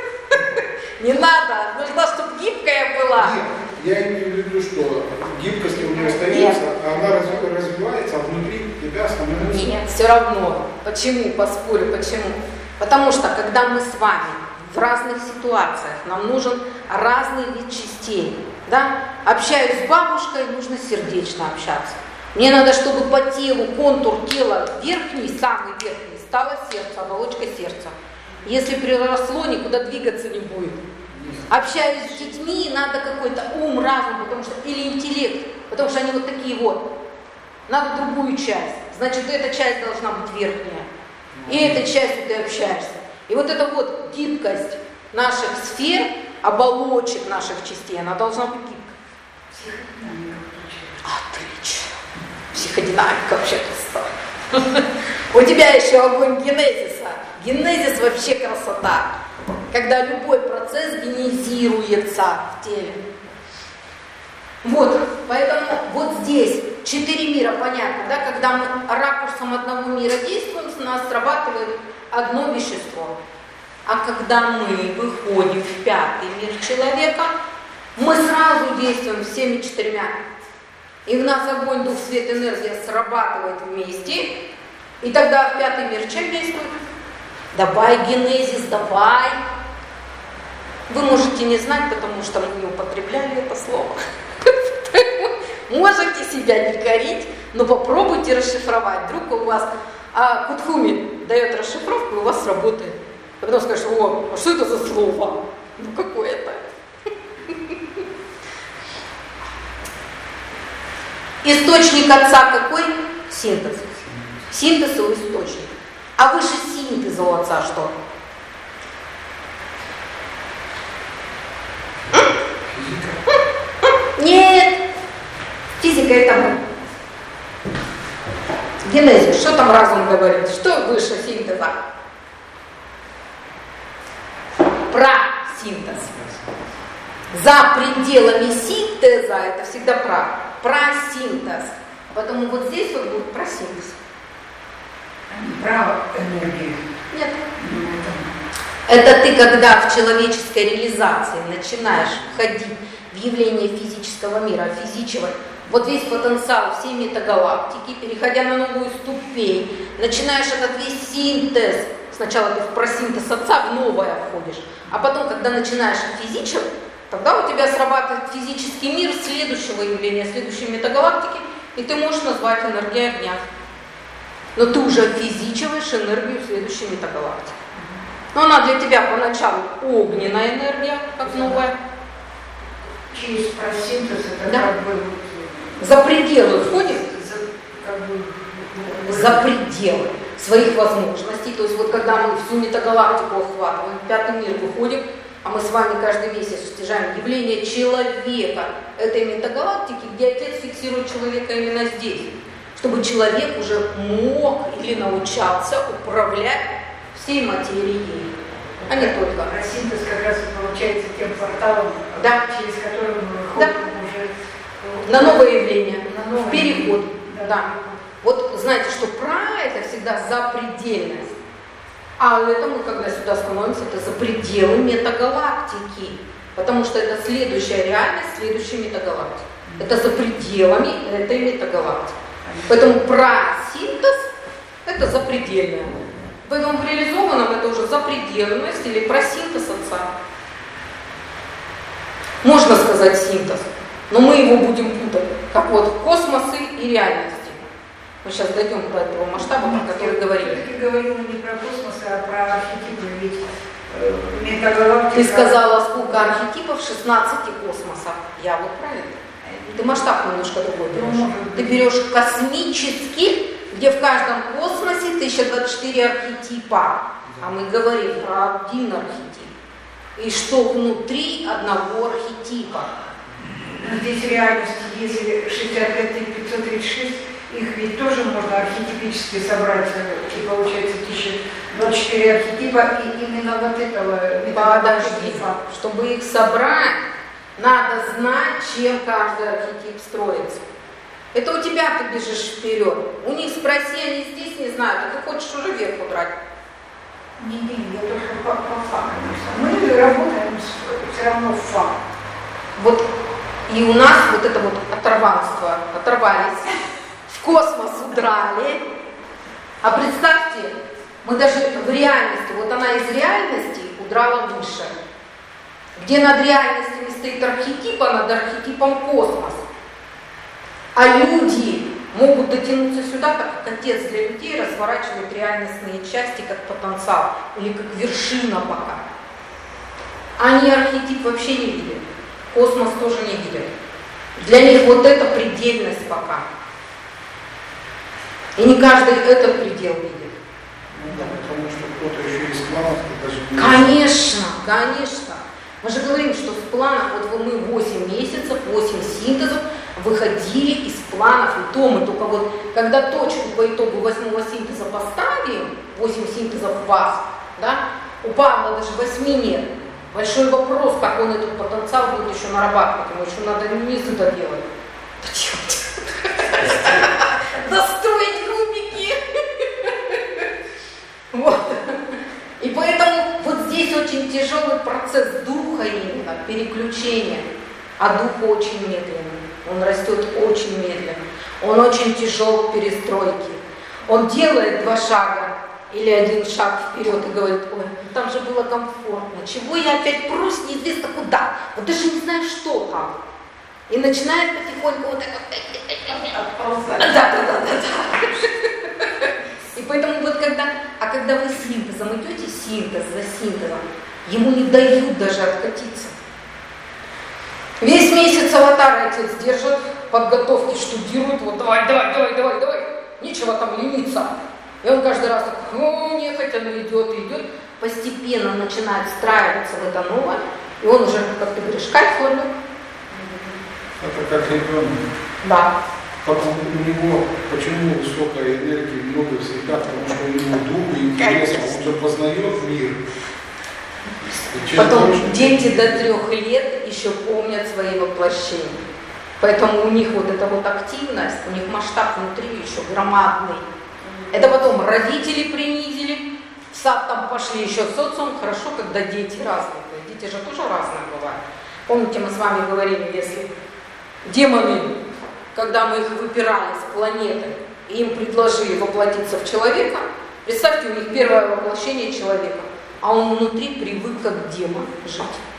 A: Не надо, нужно, чтобы гибкая была.
B: Нет, я имею в виду, что гибкость у нее остается, а она развивается, а внутри тебя становится...
A: Нет, все равно. Почему? Поспорю, почему? Потому что, когда мы с вами в разных ситуациях, нам нужен разный вид частей. Да? Общаюсь с бабушкой, нужно сердечно общаться. Мне надо, чтобы по телу, контур тела верхний, самый верхний, стало сердце, оболочка сердца. Если приросло, никуда двигаться не будет. Общаюсь с детьми, надо какой-то ум, разум, потому что, или интеллект, потому что они вот такие вот. Надо другую часть. Значит, эта часть должна быть верхняя. И этой частью ты общаешься. И вот эта вот гибкость наших сфер, оболочек наших частей, она должна быть гибкой. Отлично. Психодинамика вообще-то. У тебя еще огонь генезиса. Генезис вообще красота. Когда любой процесс генезируется в теле. Вот, поэтому вот здесь 4 мира, понятно, да, когда мы ракурсом одного мира действуем, с нас срабатывает одно вещество. А когда мы выходим в 5-й мир человека, мы сразу действуем всеми 4. И в нас огонь, дух, свет, энергия срабатывает вместе. И тогда в 5-й мир чем действует? Давай, генезис, давай. Вы можете не знать, потому что мы не употребляли это слово. Можете себя не корить, но попробуйте расшифровать. Вдруг у вас Кутхуми дает расшифровку, и у вас сработает. А потом скажешь: о, а что это за слово? Ну какое это? Источник отца какой? Синтез. Синтез у источника. А выше синтеза у отца что? Нет. Физика это мы. Генезис. Что там разум говорит? Что выше синтеза? Про-синтез. За пределами синтеза это всегда про-синтез. Поэтому вот здесь вот будет про-синтез.
E: Про энергию.
A: Нет. Это ты, когда в человеческой реализации начинаешь входить в явление физического мира, физичивать вот весь потенциал всей метагалактики, переходя на новую ступень, начинаешь этот весь синтез. Сначала ты в просинтез отца в новое входишь, а потом, когда начинаешь физичивать, тогда у тебя срабатывает физический мир следующего явления, следующей метагалактики, и ты можешь назвать энергией огня. Но ты уже физичиваешь энергию следующей метагалактики. Но она для тебя поначалу огненная энергия, как новая.
E: Через просинтез это
A: да.
E: как бы...
A: За пределы входит? За пределы своих возможностей. То есть вот когда мы всю метагалактику охватываем, в 5-й мир выходим, а мы с вами каждый месяц стяжаем явление человека этой метагалактики, где отец фиксирует человека именно здесь, чтобы человек уже мог или научался управлять всей материей, а не только.
E: А синтез как раз и получается тем порталом,
A: да.
E: через который мы выходим уже
A: на новое явление,
E: на новое
A: в переход.
E: Да.
A: Да. Вот знаете, что про это всегда запредельность. А это мы, когда сюда становимся, это за пределы метагалактики. Потому что это следующая реальность следующей метагалактики. Это за пределами этой метагалактики. Поэтому про-синтез это запредельное. Поэтому в реализованном это уже запредельность или про-синтез отца. Можно сказать синтез, но мы его будем путать, как вот космосы и реальности. Мы сейчас дойдем до этого масштаба, про который говорили.
E: Ты говорила не про космос, а про архетипы, ведь метагалактика...
A: Ты сказала, сколько архетипов? 16 космосов. Я вот правильно? Ты масштаб немножко другой берешь. Ты берешь космический, где в каждом космосе 1024 архетипа. А мы говорим про один архетип. И что внутри одного архетипа.
E: Здесь в реальности, если 65-536, их ведь тоже можно архетипически собрать, и получается 1024 архетипа, и именно вот этого
A: архетипа. Чтобы их собрать, надо знать, чем каждый архетип строится. Это у тебя ты бежишь вперед. У них спроси, они здесь не знают, а ты хочешь уже вверх удрать.
E: Не, я только по факту. Мы работаем все равно в факт.
A: Вот и у нас вот это вот оторванство, оторвались, в космос удрали. А представьте, мы даже в реальности, вот она из реальности удрала выше. Где над реальностями стоит архетип, а над архетипом космос. А люди могут дотянуться сюда, так как отец для людей разворачивает реальностные части как потенциал или как вершина пока. Они архетип вообще не видят. Космос тоже не видят. Для них вот это предельность пока. И не каждый этот предел видит.
B: Ну да, потому что кто-то еще из планов даже не...
A: Конечно, конечно. Мы же говорим, что в планах, вот мы 8 месяцев, 8 синтезов выходили из планов, и то мы только вот, когда точку по итогу 8-го синтеза поставим, 8 синтезов в вас, да, у Павла даже 8 нет, Большой вопрос, как он этот потенциал будет еще нарабатывать. Ему еще надо низ доделать. Достроить рубики. Вот. И поэтому вот здесь очень тяжелый процесс духа именно, переключения. А дух очень медленный. Он растет очень медленно. Он очень тяжел в перестройке. Он делает 2 шага или 1 шаг вперед и говорит: ой, там же было комфортно. Чего я опять прусь неизвестно куда? Вот даже не знаю, что там. И начинает потихоньку вот так вот. Да. И поэтому вот когда вы синтезом идете, синтез за синтезом, ему не дают даже откатиться. Весь месяц аватар отец держит, подготовки штудирует, вот давай, нечего там лениться. И он каждый раз так, нехотя, но идет, постепенно начинает встраиваться в это новое, и он уже, как ты говоришь, кайфует.
B: Это как ребенок.
A: Да.
B: Как у него, почему высокая энергия, много всегда, потому что у него дух и интересно, он же познает мир.
A: Потом дети до 3 лет еще помнят свои воплощения. Поэтому у них вот эта вот активность, у них масштаб внутри еще громадный. Это потом родители принизили, в сад там пошли еще социум. Хорошо, когда дети разные. Дети же тоже разные бывают. Помните, мы с вами говорили, если демоны, когда мы их выпирали с планеты, и им предложили воплотиться в человека, представьте, у них первое воплощение человека, а он внутри привык как демон жить.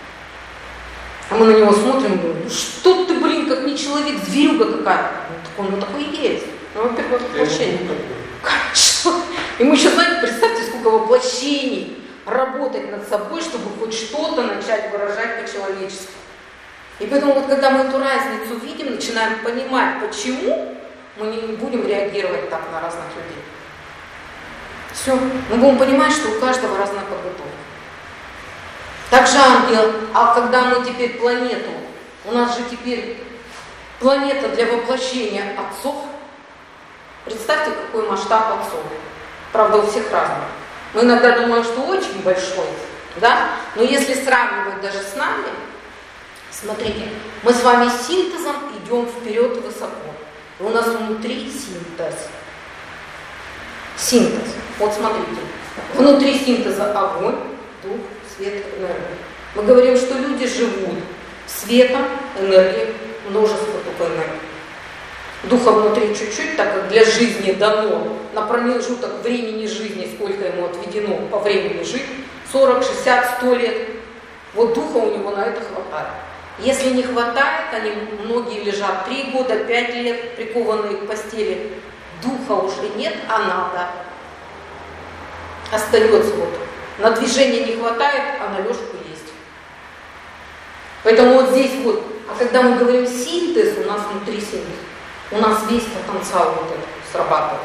A: А мы на него смотрим и говорим: ну что ты, блин, как не человек, зверюга какая. Он такой и есть. Ну, во-первых, воплощение. Конечно. И мы еще, знаете, представьте, сколько воплощений работать над собой, чтобы хоть что-то начать выражать по-человечески. И поэтому вот когда мы эту разницу видим, начинаем понимать, почему мы не будем реагировать так на разных людей. Все. Мы будем понимать, что у каждого разная подготовка. Также ангел, а когда мы теперь планету, у нас же теперь планета для воплощения отцов. Представьте, какой масштаб отцов. Правда, у всех разный. Мы иногда думаем, что очень большой, да? Но если сравнивать даже с нами, смотрите, мы с вами синтезом идем вперед высоко. И у нас внутри синтез. Синтез. Вот смотрите. Внутри синтеза огонь, дух, свет, энергия. Мы говорим, что люди живут светом, энергией, множество только энергии. Духа внутри чуть-чуть, так как для жизни дано на промежуток времени жизни, сколько ему отведено по времени жить, 40, 60, 100 лет. Вот духа у него на это хватает. Если не хватает, многие лежат 3 года, 5 лет, прикованные к постели. Духа уже нет, а надо. Остается вот. На движение не хватает, а на лёжку есть. Поэтому вот здесь вот, а когда мы говорим синтез, у нас внутри синтез, у нас весь потенциал вот этот срабатывает.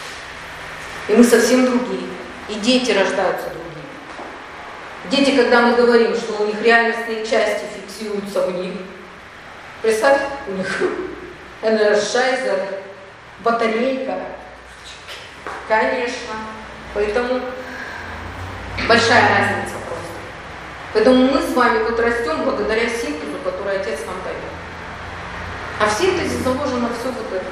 A: И мы совсем другие. И дети рождаются другие. Дети, когда мы говорим, что у них реальностные части фиксируются в них, представь, у них энерджайзер, батарейка. Конечно. Поэтому большая разница просто. Поэтому мы с вами вот растем благодаря синтезу, который Отец нам дает. А в синтезе заложено все вот это.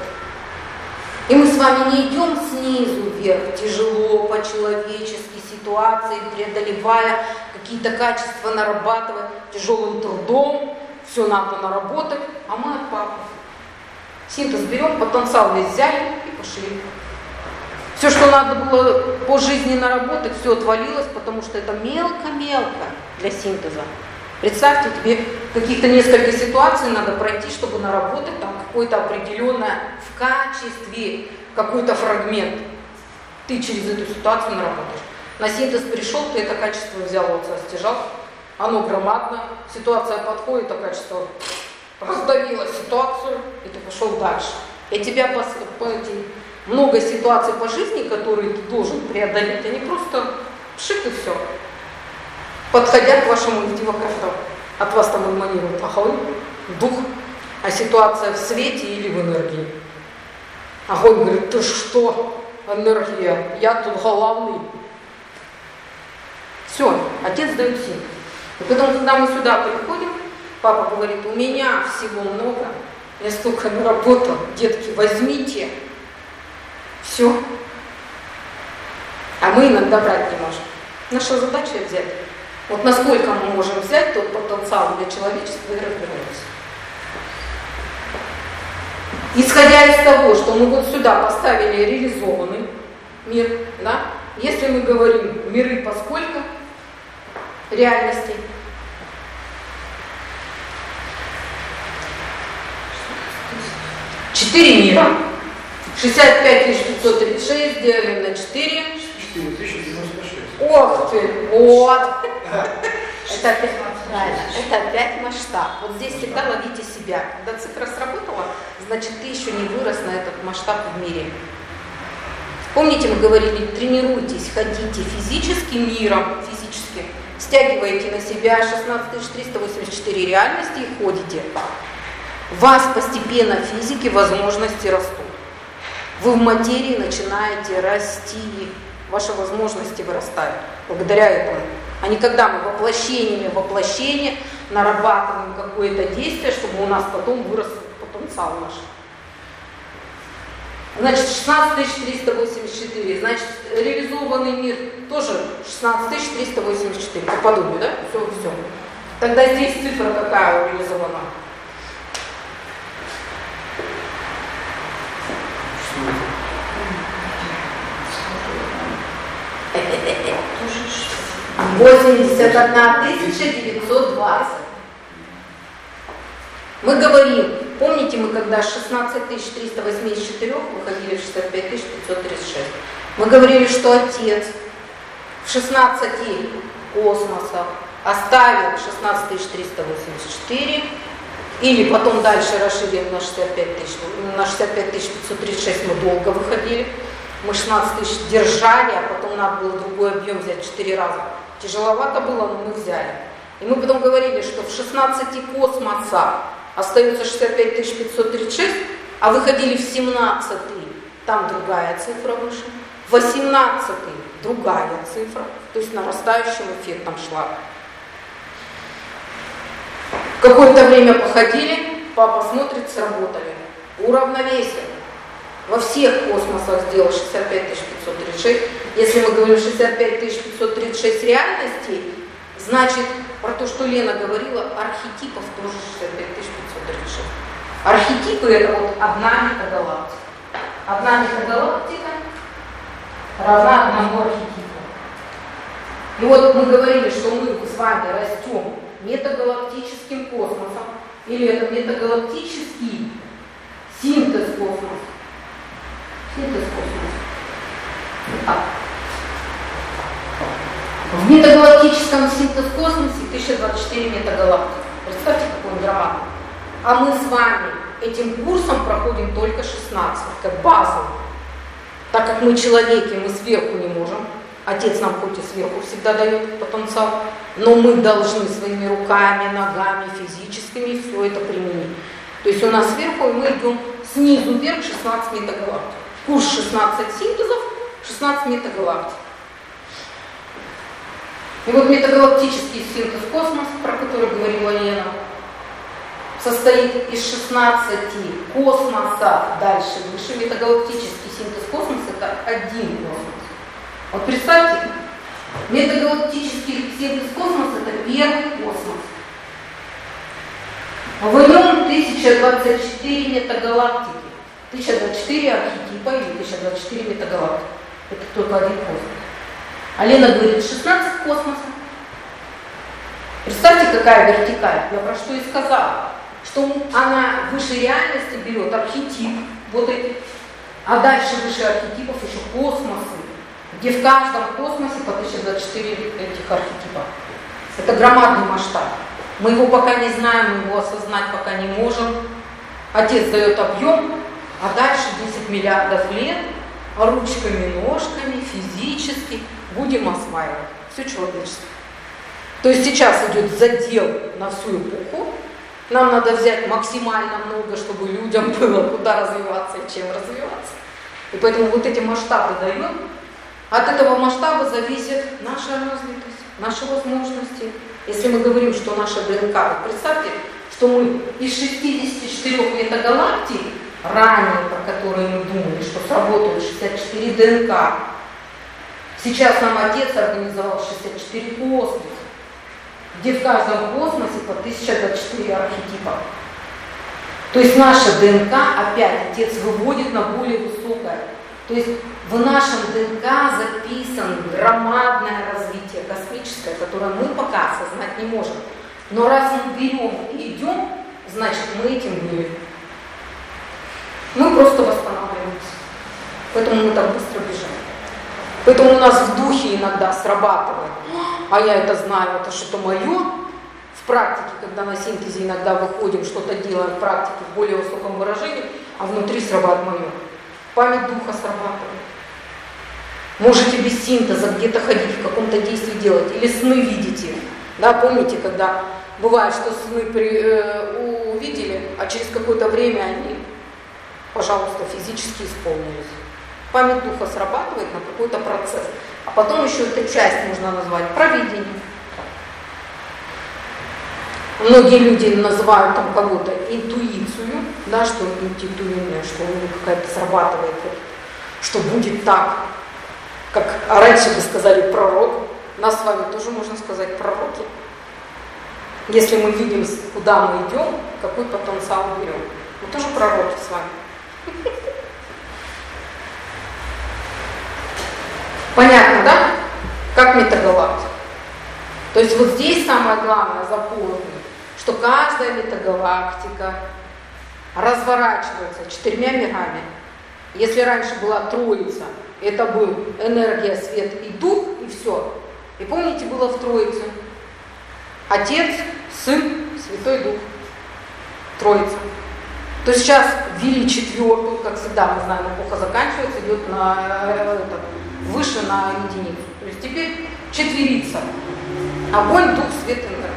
A: И мы с вами не идем снизу вверх, тяжело, по-человечески, ситуации, преодолевая, какие-то качества нарабатывая, тяжелым трудом, все надо наработать, а мы от папы. Синтез берем, потенциал весь взяли и пошли. Все, что надо было по жизни наработать, все отвалилось, потому что это мелко-мелко для синтеза. Представьте, тебе каких-то несколько ситуаций надо пройти, чтобы наработать там какое-то определенное в качестве, какой-то фрагмент. Ты через эту ситуацию наработаешь. На синтез пришел, ты это качество взял, вот стяжал, оно громадно, ситуация подходит, это качество раздавило ситуацию, и ты пошел дальше. И тебя много ситуаций по жизни, которые ты должен преодолеть, они просто пшик и все. Подходя к вашему индивокарту, от вас там эманирует огонь, дух, а ситуация в свете или в энергии. Огонь говорит: ты что, энергия, я тут главный. Все, Отец дает синтез. И потом, когда мы сюда приходим, папа говорит, у меня всего много, я столько наработал, детки, возьмите. Все. А мы иногда брать не можем. Наша задача взять. Вот насколько мы можем взять тот потенциал для человечества и разбираемся. Исходя из того, что мы вот сюда поставили реализованный мир, да? Если мы говорим миры по сколько реальностей? Четыре мира. 65 536 делим на 4.
B: 4096.
A: Ох ты, вот. Это опять масштаб. Вот здесь всегда ловите себя. Когда цифра сработала, значит, ты еще не вырос на этот масштаб в мире. Помните, мы говорили, тренируйтесь, ходите физическим миром, физически, стягиваете на себя 16 384 реальности и ходите. У вас постепенно в физике возможности растут. Вы в материи начинаете расти, ваши возможности вырастают благодаря этому. А не когда мы воплощение нарабатываем какое-то действие, чтобы у нас потом вырос потенциал наш. Значит, 16 384, значит, реализованный мир тоже 16 384, по подобию, да? Все. Тогда здесь цифра какая реализована? — 81 920. Мы говорим, помните, мы когда с 16 384 выходили в 65 536, мы говорили, что Отец в 16 космосах оставил 16 384, или потом дальше расширили на 65 536, мы долго выходили, мы 16 тысяч держали, а потом надо было другой объем взять 4 раза. Тяжеловато было, но мы взяли. И мы потом говорили, что в 16 космосах остается 65 536, а выходили в 17, там другая цифра выше, в 18 другая цифра, то есть нарастающим эффектом шла. Какое-то время походили, папа смотрит, сработали. Уравновесие. Во всех космосах сделал 65 536. Если мы говорим 65 536 реальностей, значит, про то, что Лена говорила, архетипов тоже 65 536. Архетипы — это вот одна метагалактика. Одна метагалактика равна одному архетипу. И вот мы говорили, что мы с вами растем метагалактическим космосом, или это метагалактический синтез космоса. Синтез космоса. В метагалактическом синтез космосе 1024 метагалактики. Представьте, какой он громадный. А мы с вами этим курсом проходим только 16, как базу. Так как мы человеки, мы сверху не можем. Отец нам хоть и сверху всегда дает потенциал, но мы должны своими руками, ногами, физическими все это применить. То есть у нас сверху, и мы идем снизу вверх 16 метагалактик. Курс 16 синтезов, 16 метагалактик. И вот метагалактический синтез космоса, про который говорила Лена, состоит из 16 космосов. Дальше выше метагалактический синтез космоса — это один космос. Вот представьте, метагалактический синтез космоса — это первый космос. В нем 1024 метагалактики, 1024 архетипа или 1024 метагалактики. Это только один космос. А Лена говорит, 16 космосов. Представьте, какая вертикаль. Я про что и сказала. Что она выше реальности берет архетип, вот эти, а дальше выше архетипов еще космосы, где в каждом космосе по 1024 этих архетипов. Это громадный масштаб. Мы его пока не знаем, мы его осознать пока не можем. Отец дает объем, а дальше 10 миллиардов лет ручками, ножками, физически будем осваивать все человечество. То есть сейчас идет задел на всю эпоху. Нам надо взять максимально много, чтобы людям было куда развиваться и чем развиваться. И поэтому вот эти масштабы даем. От этого масштаба зависит наша развитость, наши возможности. Если мы говорим, что наша ДНК, вот представьте, что мы из 64 метагалактик, ранее, про которые мы думали, что сработают 64 ДНК, сейчас нам Отец организовал 64 космоса, где в каждом космосе по 1024 архетипа. То есть наша ДНК опять Отец выводит на более высокое. То есть в нашем ДНК записано громадное развитие космическое, которое мы пока осознать не можем. Но раз мы берем и идем, значит мы этим были. Мы просто восстанавливаемся. Поэтому мы так быстро бежим. Поэтому у нас в духе иногда срабатывает. А я это знаю, это что-то мое. В практике, когда на синтезе иногда выходим, что-то делаем в практике в более высоком выражении, а внутри срабатывает мое. Память духа срабатывает. Можете без синтеза где-то ходить, в каком-то действии делать, или сны видите. Да, помните, когда бывает, что сны увидели, а через какое-то время они, пожалуйста, физически исполнились. Память духа срабатывает на какой-то процесс. А потом еще эту часть можно назвать провидением. Многие люди называют там кого-то интуицию, да, что интуитивное, что у них какая-то срабатывает, что будет так, как раньше бы сказали пророк. Нас с вами тоже можно сказать пророки. Если мы видим, куда мы идем, какой потенциал берем. Мы тоже пророки с вами. Понятно, да? Как метагалактика. То есть вот здесь самое главное запомнить, что каждая метагалактика разворачивается 4 мирами. Если раньше была Троица, это был энергия, свет и дух, и все. И помните, было в Троице Отец, Сын, Святой Дух. Троица. То есть сейчас ввели 4-ю, как всегда, мы знаем, эпоха заканчивается, идет выше на единицу. То есть теперь 4. Огонь, дух, свет, энергия.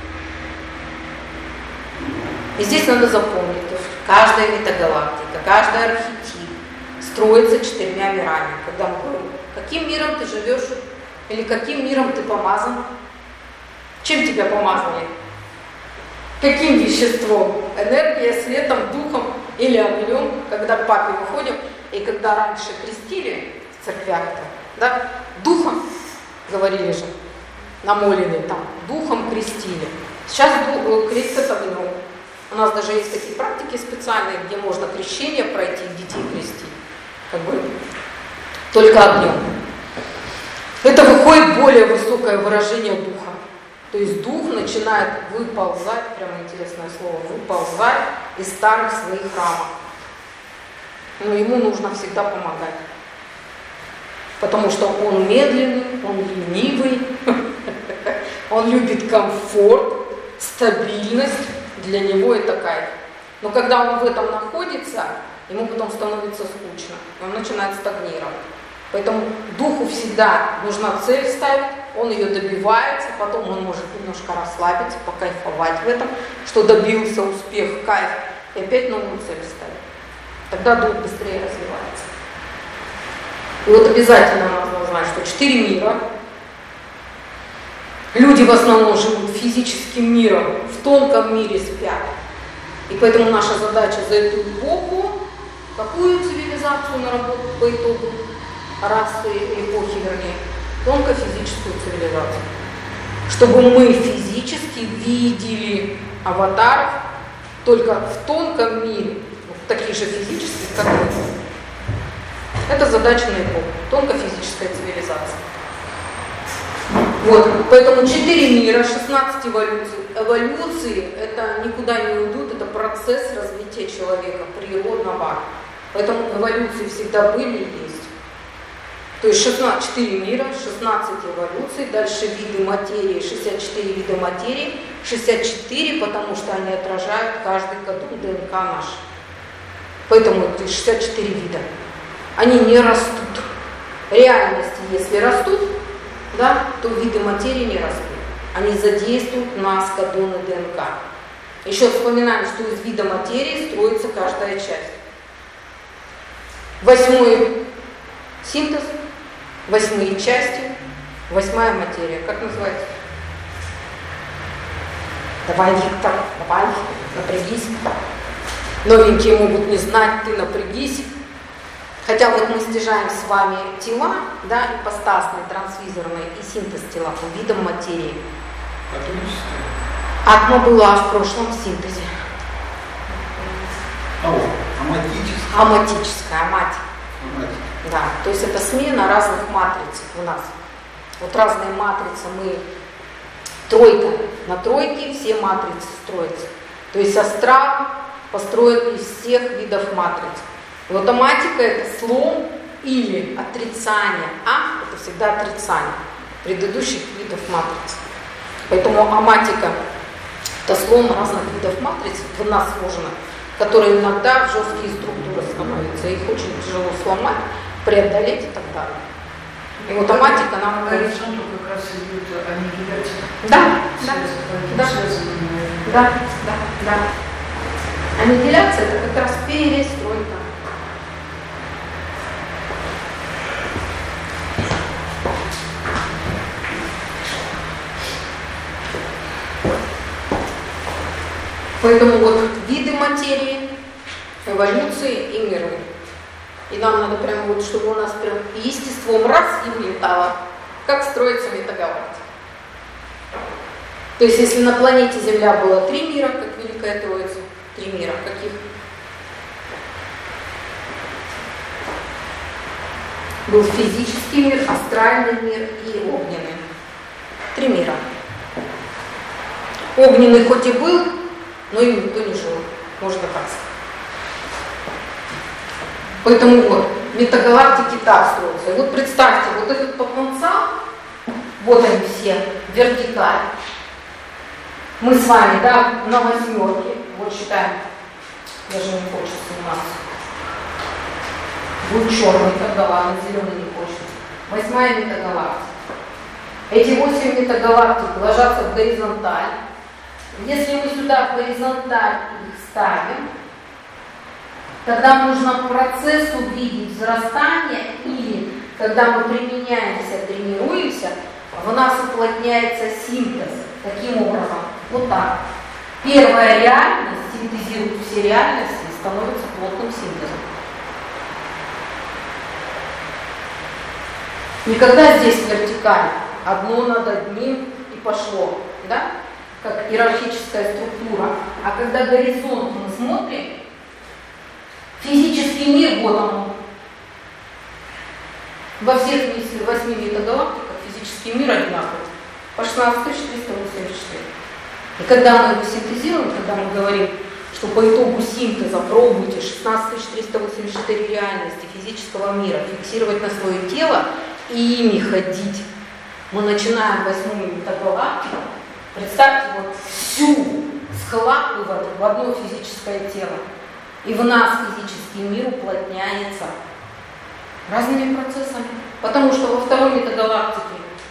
A: И здесь надо запомнить, что каждая метагалактика, каждый архетип строится 4 мирами. Когда мы говорим, каким миром ты живешь, или каким миром ты помазан, чем тебя помазали, каким веществом, энергией, светом, духом или огнем, когда к папе выходим, и когда раньше крестили в церквях-то, да, духом, говорили же, намоленный там, духом крестили. Сейчас крестят огнем. У нас даже есть такие практики специальные, где можно крещение пройти, детей крестить. Как бы только огнем. Это выходит более высокое выражение духа. То есть дух начинает выползать, прямо интересное слово, выползать из старых своих рамок. Но ему нужно всегда помогать. Потому что он медленный, он ленивый, он любит комфорт, стабильность. Для него это кайф. Но когда он в этом находится, ему потом становится скучно. Он начинает стагнировать. Поэтому духу всегда нужна цель ставить, он ее добивается, потом он может немножко расслабиться, покайфовать в этом, что добился успех, кайф, и опять новую цель ставить. Тогда дух быстрее развивается. И вот обязательно надо знать, что 4 мира. Люди в основном живут физическим миром, в тонком мире спят. И поэтому наша задача за эту эпоху, какую цивилизацию наработать по итогу расы, эпохи, вернее, тонко-физическую цивилизацию. Чтобы мы физически видели аватаров только в тонком мире, таких же физических, как мы. Это задача на эпоху, тонко-физическая цивилизация. Вот, поэтому 4 мира, 16 эволюций. Эволюции это никуда не уйдут, это процесс развития человека, природного. Поэтому эволюции всегда были и есть. То есть 4 мира, 16 эволюций, дальше виды материи, 64 вида материи, 64, потому что они отражают каждый кодон ДНК наш. Поэтому это 64 вида. Они не растут. В реальности, если растут, да, то виды материи не растут. Они задействуют нас кодоны ДНК. Еще вспоминаем, что из вида материи строится каждая часть. 8-й синтез, 8 части, 8 материя. Как называется? Давай, Виктор, давай, напрягись. Новенькие могут не знать, ты напрягись. Хотя вот мы стяжаем с вами тела, да, ипостасные, трансвизорные и синтез тела по видам материи. Атма была в прошлом синтезе.
B: Аматическая.
A: Аматическая, амати. Да, то есть это смена разных матриц у нас. Вот разные матрицы мы, тройка, на тройке все матрицы строятся. То есть астрал построен из всех видов матриц. И вот аматика это слом или отрицание. А это всегда отрицание предыдущих видов матриц. Поэтому аматика это слом разных видов матриц в нас сложено, которые иногда в жесткие структуры становятся. Их очень тяжело сломать, преодолеть и так далее. И вот аматика нам говорит.
E: Как раз идут аннигиляция.
A: Да. Аннигиляция это как раз перестройка. Поэтому вот виды материи, эволюции и миры. И нам надо прямо вот, чтобы у нас прям естеством раз и влетало, как строится метагалактика. То есть если на планете Земля было 3 мира, как Великая Троица, 3 мира, каких? Был физический мир, астральный мир и огненный. 3 мира. Огненный хоть и был, но им никто не жил, можно так сказать. Поэтому вот, метагалактики так строятся. И вот представьте, вот этот потенциал, вот они все, вертикаль. Мы с вами, да, на 8, вот считаем, даже не хочется у нас. Будет черный, тогда ладно, зеленый не хочется. 8 метагалактика. Эти 8 метагалактик ложатся в горизонталь. Если мы сюда в горизонталь их ставим, тогда нужно процесс увидеть взрастание, или когда мы применяемся, тренируемся, в нас уплотняется синтез. Таким образом, вот так. Первая реальность синтезирует все реальности и становится плотным синтезом. Никогда здесь вертикально. Одно над одним и пошло, да? Как иерархическая структура. А когда горизонт мы смотрим, физический мир, вот он. Во всех 8 метагалактиках физический мир одинаковый. По 16384. И когда мы его синтезируем, когда мы говорим, что по итогу синтеза пробуйте 16384 реальности физического мира фиксировать на свое тело и ими ходить, мы начинаем 8 метагалактику. Представьте, вот всю схлапывать в одно физическое тело. И в нас физический мир уплотняется разными процессами. Потому что во 2 метагалактике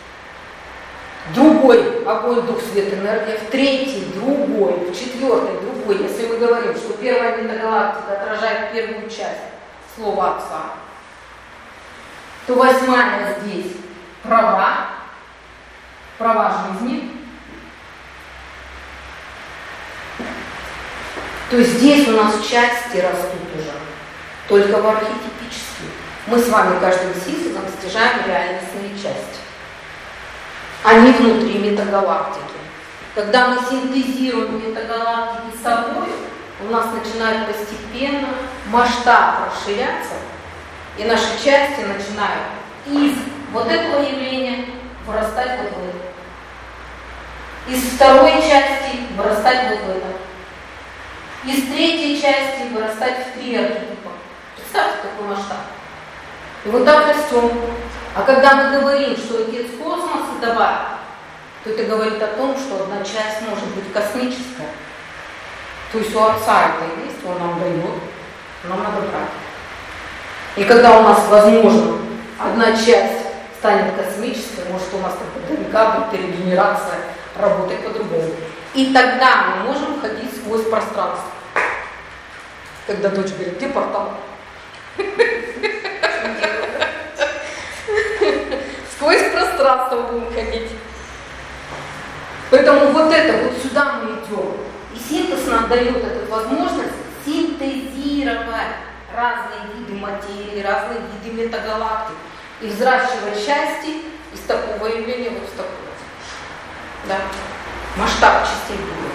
A: другой огонь, дух, свет, энергия, в 3 другой, в 4 другой. Если мы говорим, что 1 метагалактика отражает первую часть слова Отца, то 8 здесь права жизни. То есть здесь у нас части растут уже, только в архетипические. Мы с вами каждым синтезом стяжаем реальностные части. Они внутри метагалактики. Когда мы синтезируем метагалактики с собой, у нас начинает постепенно масштаб расширяться, и наши части начинают из вот этого явления вырастать вот в это. Из 2 части вырастать вот в это. Из 3 части вырастать в 3 архетипа. Представьте такой масштаб. И вот так растем. А когда мы говорим, что Отец космоса добавил, то это говорит о том, что одна часть может быть космическая. То есть у Отца это есть, Он нам дает, нам надо брать. И когда у нас, возможно, одна часть станет космической, может у нас наверняка будет регенерация, работать по-другому. И тогда мы можем ходить сквозь пространство. Когда дочь говорит, ты портал. сквозь пространство будем ходить. Поэтому вот это, вот сюда мы идем. И синтез нам дает эту возможность синтезировать разные виды материи, разные виды метагалактик и взращивать части из такого явления вот в такое. Да? Масштаб частей будет.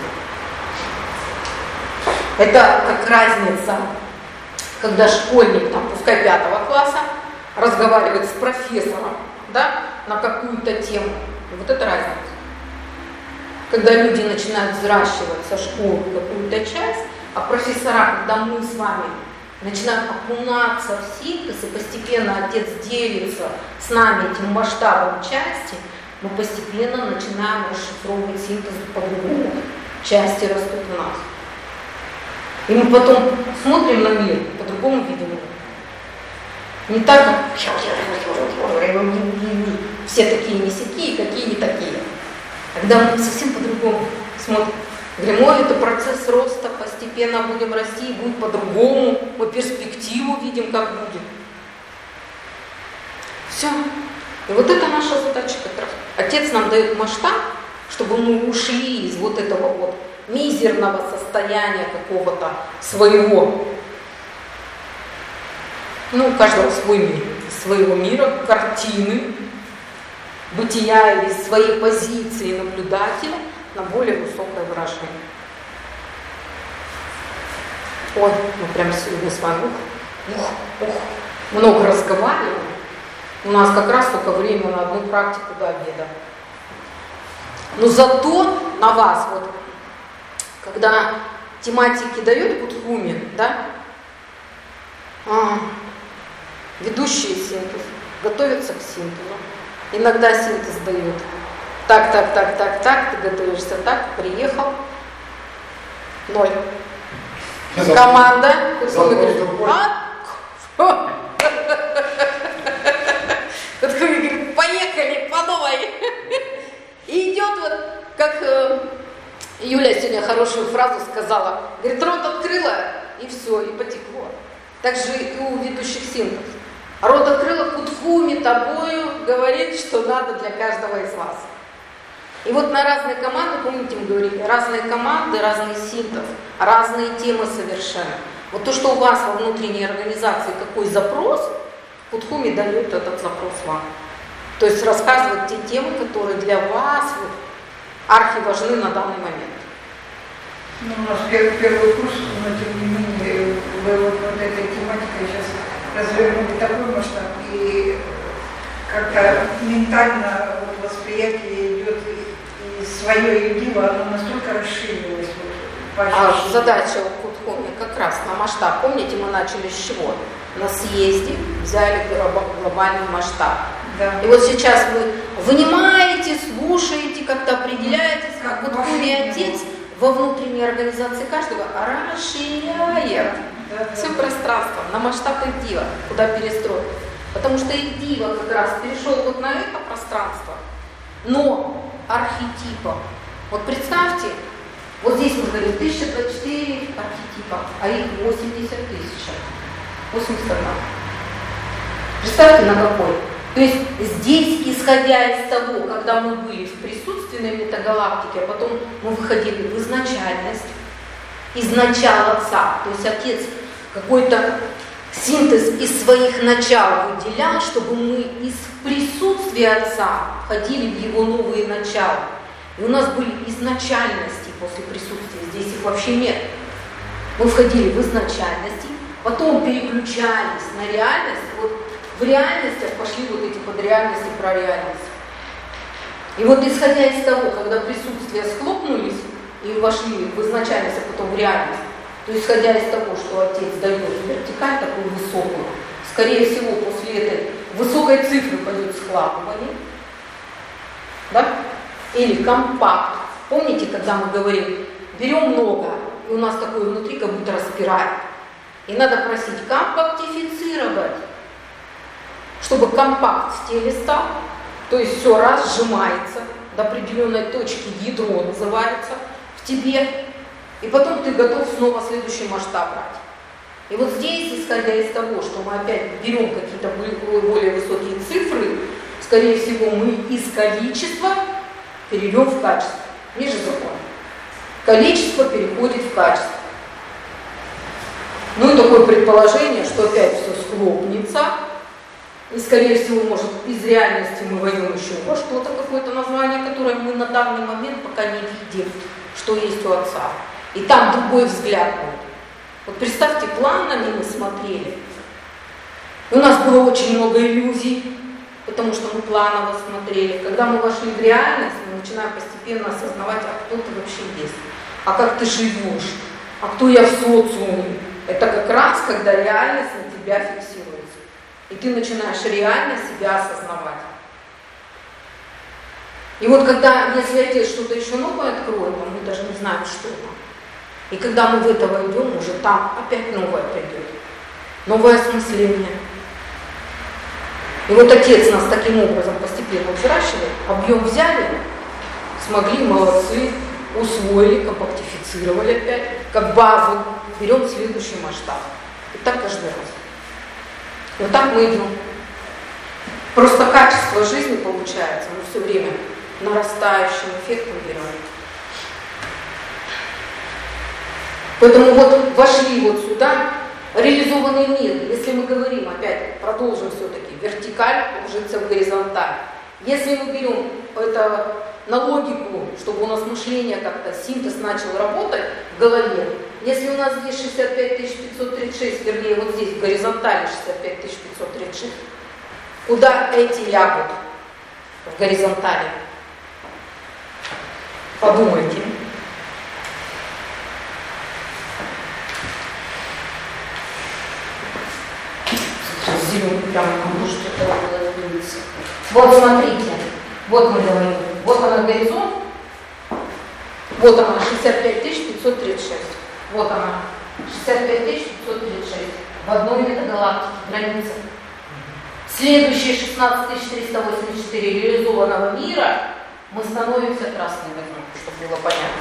A: Это как разница, когда школьник, там, пускай 5 класса, разговаривает с профессором, да, на какую-то тему. И вот это разница. Когда люди начинают взращивать со школы какую-то часть, а профессора, когда мы с вами начинаем окунаться в синтез, и постепенно Отец делится с нами этим масштабом части, мы постепенно начинаем расшифровывать синтез по-другому. Части растут в нас. И мы потом смотрим на мир, по-другому видим его. Не так, как все такие не сякие, какие не такие. Когда мы совсем по-другому смотрим. Говорим, ой, это процесс роста, постепенно будем расти, будет по-другому, мы перспективу видим, как будет. Все. И вот это наша задача как раз. Отец нам дает масштаб, чтобы мы ушли из вот этого вот мизерного состояния какого-то своего. Ну, у каждого свой мир, своего мира, картины, бытия или своей позиции наблюдателя на более высокое выражение. Ой, мы прям сегодня с вами много разговариваем. У нас как раз только время на одну практику до обеда. Но зато на вас, вот, когда тематики дает Будхуми, да, ведущие синтез готовятся к синтезу. Иногда синтез дают. Так, ты готовишься так, приехал. 0. Команда. Говорит, поехали по новой. И идет вот, как Юля сегодня хорошую фразу сказала. Говорит, рот открыла, и все, и потекло. Так же и у ведущих синтез. Рот открыла, Будхуми тобою говорит, что надо для каждого из вас. И вот на разные команды, помните, мы говорили, разные команды, разный синтез, разные темы совершенно. Вот то, что у вас во внутренней организации какой запрос, Будхуми дает этот запрос вам. То есть рассказывать те темы, которые для вас вот, архиважны на данный момент.
E: Ну, у нас первый курс, но тем не менее, вот этой тематикой сейчас развернули такой масштаб, и как-то ментально вот, восприятие идет, и свое едиво, оно настолько расширилось. Вот,
A: задача у Будхуми как раз на масштаб. Помните, мы начали с чего? На съезде взяли глобальный масштаб.
E: Да.
A: И вот сейчас вы вынимаете, слушаете, как-то определяетесь, как Будхуми Отец во внутренней организации каждого расширяет все пространство на масштаб Игдива, куда перестроить. Потому что Игдива как раз перешел вот на это пространство, но архетипом. Вот представьте, вот здесь мы говорим 1024 архетипа, а их 80 тысяч. 81. Представьте, на какой. То есть здесь, исходя из того, когда мы были в присутственной метагалактике, а потом мы выходили в изначальность, из начала Отца, то есть Отец какой-то синтез из своих начал выделял, чтобы мы из присутствия Отца входили в Его новые начала. И у нас были изначальности после присутствия, здесь их вообще нет. Мы входили в изначальности, потом переключались на реальность, вот в реальностях пошли вот эти подреальности про реальность. И вот исходя из того, когда присутствия схлопнулись и вошли в изначальность, а потом в реальность, то исходя из того, что Отец дает вертикаль такую высокую, скорее всего, после этой высокой цифры пойдет схлапывание, да? Или компакт. Помните, когда мы говорим, берем много, и у нас такое внутри как будто распирает. И надо просить компактифицировать, чтобы компакт в теле стал, то есть все раз сжимается до определенной точки, ядро называется в тебе, и потом ты готов снова следующий масштаб брать. И вот здесь, исходя из того, что мы опять берем какие-то более высокие цифры, скорее всего, мы из количества перейдем в качество. Ниже закон. Количество переходит в качество. Ну и такое предположение, что опять все схлопнется. И, скорее всего, может, из реальности мы возьмем еще во что-то, какое-то название, которое мы на данный момент пока не видим, что есть у Отца. И там другой взгляд будет. Вот представьте, планами мы смотрели. И у нас было очень много иллюзий, потому что мы планово смотрели. Когда мы вошли в реальность, мы начинаем постепенно осознавать, а кто ты вообще есть, а как ты живешь, а кто я в социуме. Это как раз, когда реальность на тебя фиксируется. И ты начинаешь реально себя осознавать. И вот когда, если Отец что-то еще новое откроет, то мы даже не знаем, что там. И когда мы в это войдем, уже там опять новое придет. Новое осмысление. И вот Отец нас таким образом постепенно взращивает, объем взяли, смогли, молодцы, усвоили, компактифицировали опять, как базу, берем следующий масштаб. И так каждый раз. И вот так мы идем. Просто качество жизни получается, мы все время нарастающим эффектом берем. Поэтому вот вошли вот сюда, реализованный мир. Если мы говорим, опять продолжим все-таки, вертикаль ложится в горизонталь. Если мы берем это на логику, чтобы у нас мышление как-то, синтез начал работать в голове, если у нас здесь 65 536, вернее вот здесь в горизонтали 65 536, куда эти лягут в горизонтали? Подумайте. Прямо может это было сдвинуться. Вот смотрите, вот мы говорим, вот она горизонт, вот она 65 536, вот она 65 536 в одной метагалактике граница. Следующие 16 384 реализованного мира мы становимся красным миром, чтобы было понятно.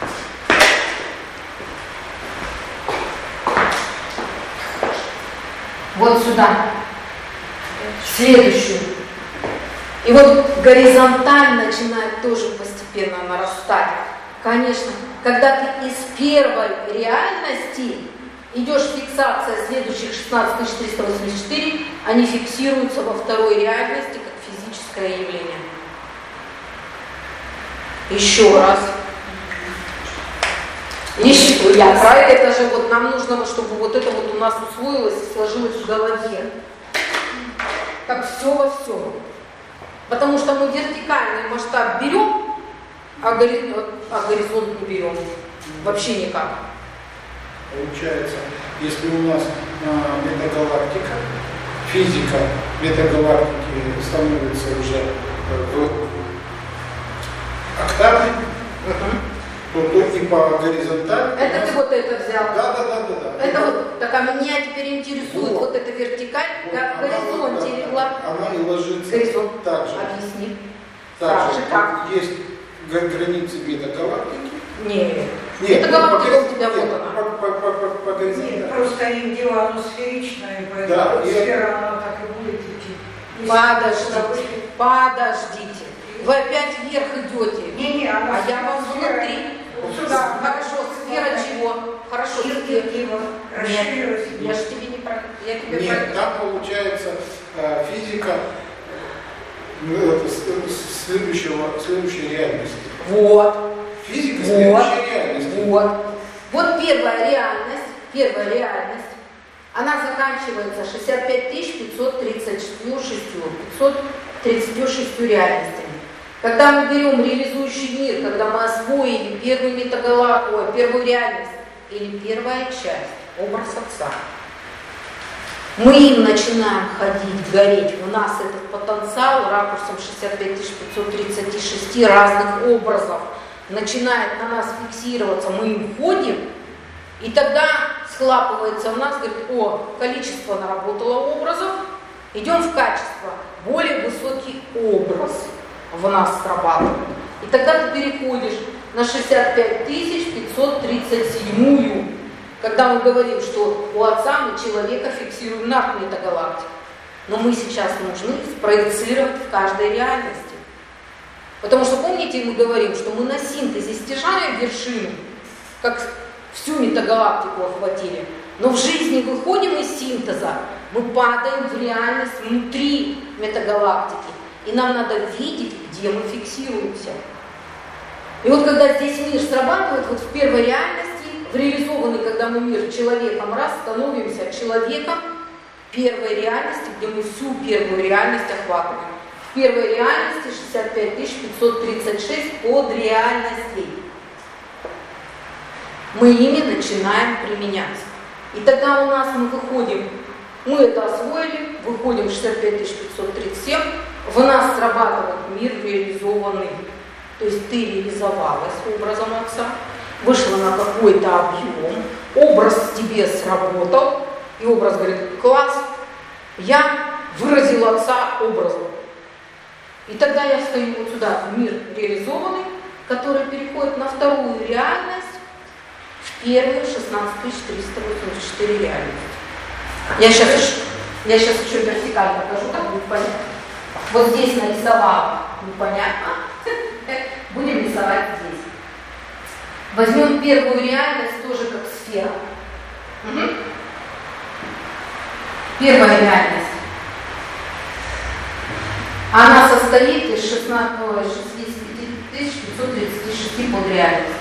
A: Вот сюда, следующую. И вот горизонталь начинает тоже постепенно нарастать. Конечно, когда ты из первой реальности идешь в фиксация следующих 16 384, они фиксируются во второй реальности как физическое явление. Еще раз. Еще, я про это же вот нам нужно, чтобы вот это вот у нас усвоилось и сложилось в голове. Как все во всем. Потому что мы вертикальный масштаб берем, а горизонт не берем. Вообще никак.
B: Получается, если у нас метагалактика, физика метагалактики становится уже в октаве, то и по горизонтали.
A: Это ты вот это взял?
B: Да.
A: Это вот, так а меня теперь интересует вот эта вертикаль, как в горизонте легла.
B: Она и ложится
A: горизонт.
B: так же.
A: Объясни.
B: Так же,
A: как?
B: есть границы метагалактики.
A: Нет. Метагалактика у тебя вот она.
B: По горизонтали.
E: Нет, просто их дело, оно сферичное, поэтому
B: Да,
E: сфера, она так и будет идти.
A: Подождите. Вы опять вверх идете.
E: Не, она
A: а я вам внутри.
E: Вот сюда.
A: Хорошо, сфера чего? Хорошо,
E: Нет, расширилась.
A: Я же тебе не про... Я тебе
B: Нет,
A: про...
B: там получается физика следующей реальности.
A: Вот.
B: Физика следующей реальности.
A: Вот первая реальность, она заканчивается 65 536 реальностями. Когда мы берем реализующий мир, когда мы освоили первую реальность или первая часть, образ Отца, мы им начинаем ходить, гореть. У нас этот потенциал ракурсом 65 536 разных образов начинает на нас фиксироваться, мы им ходим, и тогда схлапывается в нас, говорит, количество наработало образов, идем в качество, более высокий образ в нас срабатывает. И тогда ты переходишь на 65 537, когда мы говорим, что у Отца мы человека фиксируем над метагалактикой. но мы сейчас нужны спроецировать в каждой реальности. Потому что, помните, мы говорим, что мы на синтезе стяжаем вершину, как всю метагалактику охватили, но в жизни выходим из синтеза, мы падаем в реальность внутри метагалактики, и нам надо видеть, где мы фиксируемся. И вот когда здесь мир срабатывает, вот в первой реальности, в реализованный, когда мы мир человеком раз, становимся человеком первой реальности, где мы всю первую реальность охватываем. В первой реальности 65 536 подреальностей. Мы ими начинаем применяться. И тогда у нас мы выходим, мы это освоили, выходим в 65 537, в нас срабатывает мир реализованный. То есть ты реализовалась образом Отца, вышла на какой-то объем, образ тебе сработал, и образ говорит: класс, я выразил Отца образом. И тогда я встаю вот сюда, в мир реализованный, который переходит на вторую реальность, в первую 16 384 реальности. Я сейчас еще вертикально покажу, так будет понятно. Вот здесь нарисовала, непонятно. Будем рисовать здесь. Возьмем первую реальность тоже как сфера. Угу. Первая реальность. Она состоит из 65 536 подреальностей.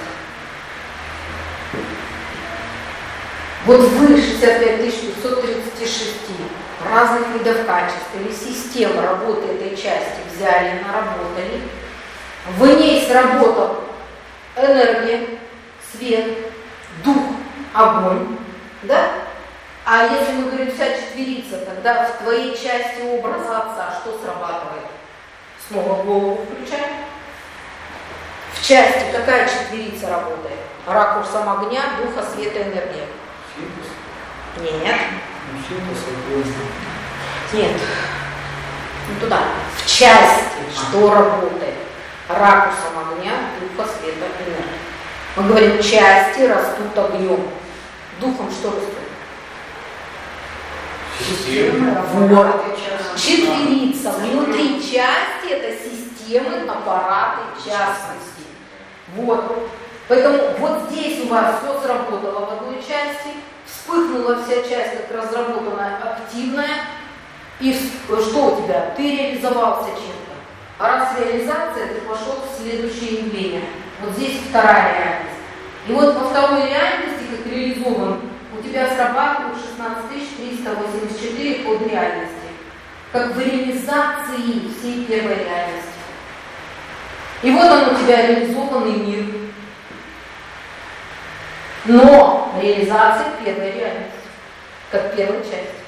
A: Вот вы 65 536 разных видов качеств или систем работы этой части взяли, наработали. В ней сработал энергия, свет, дух, огонь, да? А если мы говорим вся четверица, тогда в твоей части образа Отца что срабатывает? Снова голову включаем. В части какая четверица работает? Ракурсом огня, духа, света, энергия. Синтез? Нет. Нет. Ну туда. В части что работает? Ракурсом огня, духа, света, энергии. Мы говорим, части растут огнем. Духом что растут?
B: Система.
A: Вот. Четверица. Внутри части это системы, аппараты, частности. Вот. Поэтому вот здесь у вас все сработало в одной части, вспыхнула вся часть как разработанная, активная, и что у тебя? Ты реализовался чем-то. А раз реализация, ты пошел в следующее явление. Вот здесь вторая реальность. И вот во второй реальности, как реализован, у тебя срабатывают 16 384 подреальности. Как в реализации всей первой реальности. И вот он у тебя реализованный мир. Но реализация первой реальности, как первой части.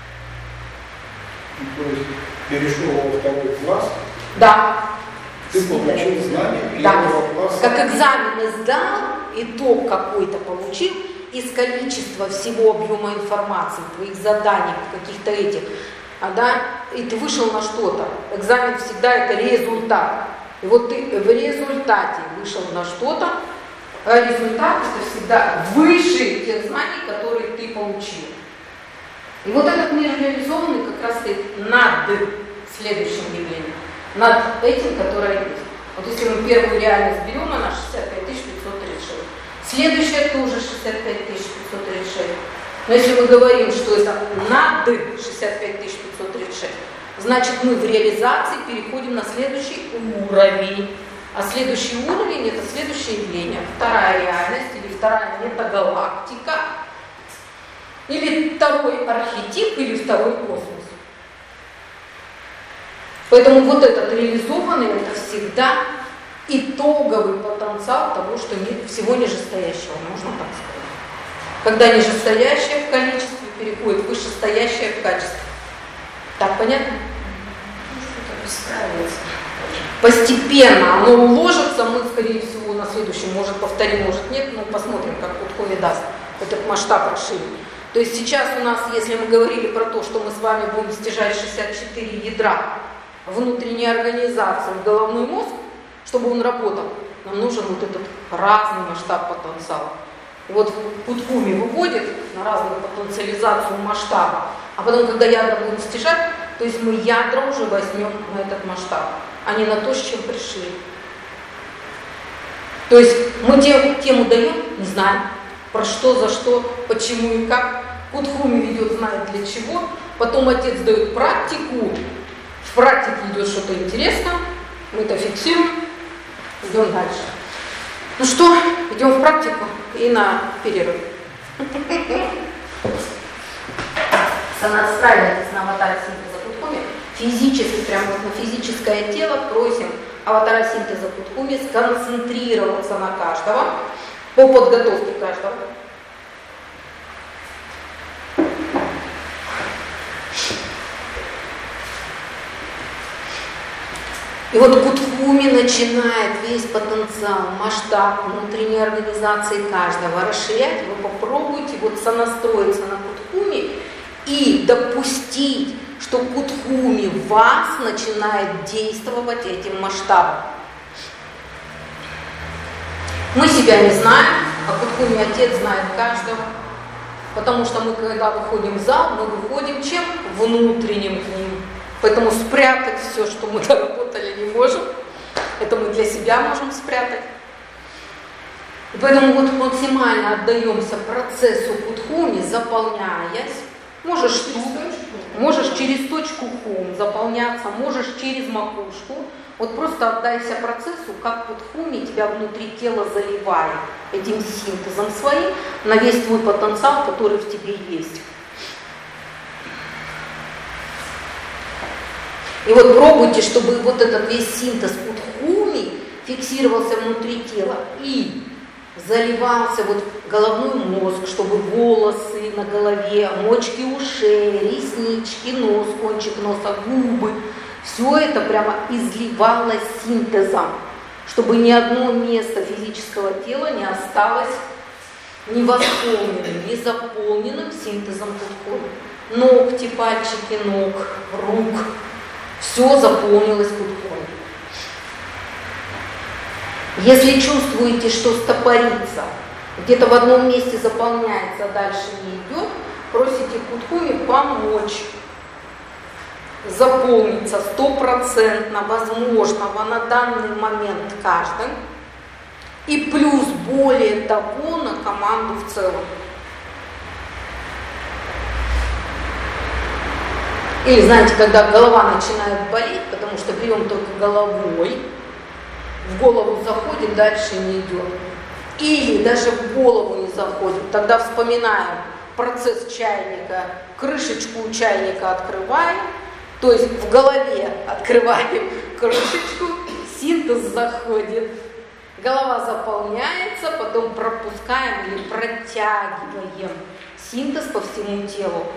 B: То есть перешел во второй класс.
A: Да.
B: Ты получил знания
A: Да.
B: первого класса.
A: Как экзамены сдал, итог какой-то получил, из количества всего объема информации, твоих заданий, каких-то этих, да, и ты вышел на что-то. Экзамен всегда это результат. И вот ты в результате вышел на что-то, а результат это всегда выше тех знаний, которые ты получил. И вот этот мир реализованный как раз стоит над следующим явлением, над этим, которое есть. Вот если мы первую реальность берем, она 65 536. Следующая тоже 65 536. Но если мы говорим, что это над 65 536, значит мы в реализации переходим на следующий уровень. А следующий уровень это следующее явление. Вторая реальность или вторая метагалактика, или второй архетип, или второй космос. Поэтому вот этот реализованный это всегда итоговый потенциал того, что всего нижестоящего, можно так сказать. Когда нижестоящее в количестве переходит в вышестоящее в качестве. Так понятно? Постепенно оно уложится, мы, скорее всего, на следующем, может, повторим, может, нет, но посмотрим, как Куткове даст этот масштаб расширения. То есть сейчас у нас, если мы говорили про то, что мы с вами будем стяжать 64 ядра внутренней организации в головной мозг, чтобы он работал, нам нужен вот этот разный масштаб потенциала. И вот Куткуми выводит на разную потенциализацию масштаба, а потом, когда ядра будем стяжать, то есть мы ядра уже возьмем на этот масштаб, а не на то, с чем пришли. То есть мы тему даем, не знаем, про что, за что, почему и как. Кутхуми ведет, знает для чего. Потом отец дает практику. В практике идет что-то интересное. Мы это фиксируем. Идем дальше. Ну что, идем в практику и на перерыв. Сонастраивайтесь на аватаре синтеза Кутхуми. Физически, прямо на физическое тело просим аватара синтеза Кутхуми сконцентрироваться на каждого по подготовке каждого. И вот Кутхуми начинает весь потенциал, масштаб внутренней организации каждого расширять. Вы попробуйте вот сонастроиться на Кутхуми и допустить, что Кутхуми в вас начинает действовать этим масштабом. Мы себя не знаем, а Кутхуми Отец знает каждого. Потому что мы, когда выходим в зал, мы выходим чем? Внутренним к ним. Поэтому спрятать все, что мы доработали, не можем. Это мы для себя можем спрятать. И поэтому вот максимально отдаемся процессу Кутхуми, заполняясь. Можешь тут, можешь через точку хум заполняться, можешь через макушку. Вот просто отдайся процессу, как Кутхуми тебя внутри тела заливает этим синтезом своим на весь твой потенциал, который в тебе есть. И вот пробуйте, чтобы вот этот весь синтез Кутхуми фиксировался внутри тела и заливался вот головной мозг, чтобы волосы на голове, мочки ушей, реснички, нос, кончик носа, губы, все это прямо изливалось синтезом, чтобы ни одно место физического тела не осталось невосполненным, не заполненным синтезом Кутхуми. Ногти, пальчики ног, рук, все заполнилось Кутхуми. Если чувствуете, что стопорится, где-то в одном месте заполняется, а дальше не идет, просите Кутхуми помочь заполниться 100% возможного на данный момент каждым, и плюс более того на команду в целом. Или, знаете, когда голова начинает болеть, потому что берем только головой, в голову заходим, дальше не идет. Или даже в голову не заходим, тогда вспоминаем процесс чайника, крышечку у чайника открываем, то есть в голове открываем крышечку, синтез заходит, голова заполняется, потом пропускаем или протягиваем синтез по всему телу.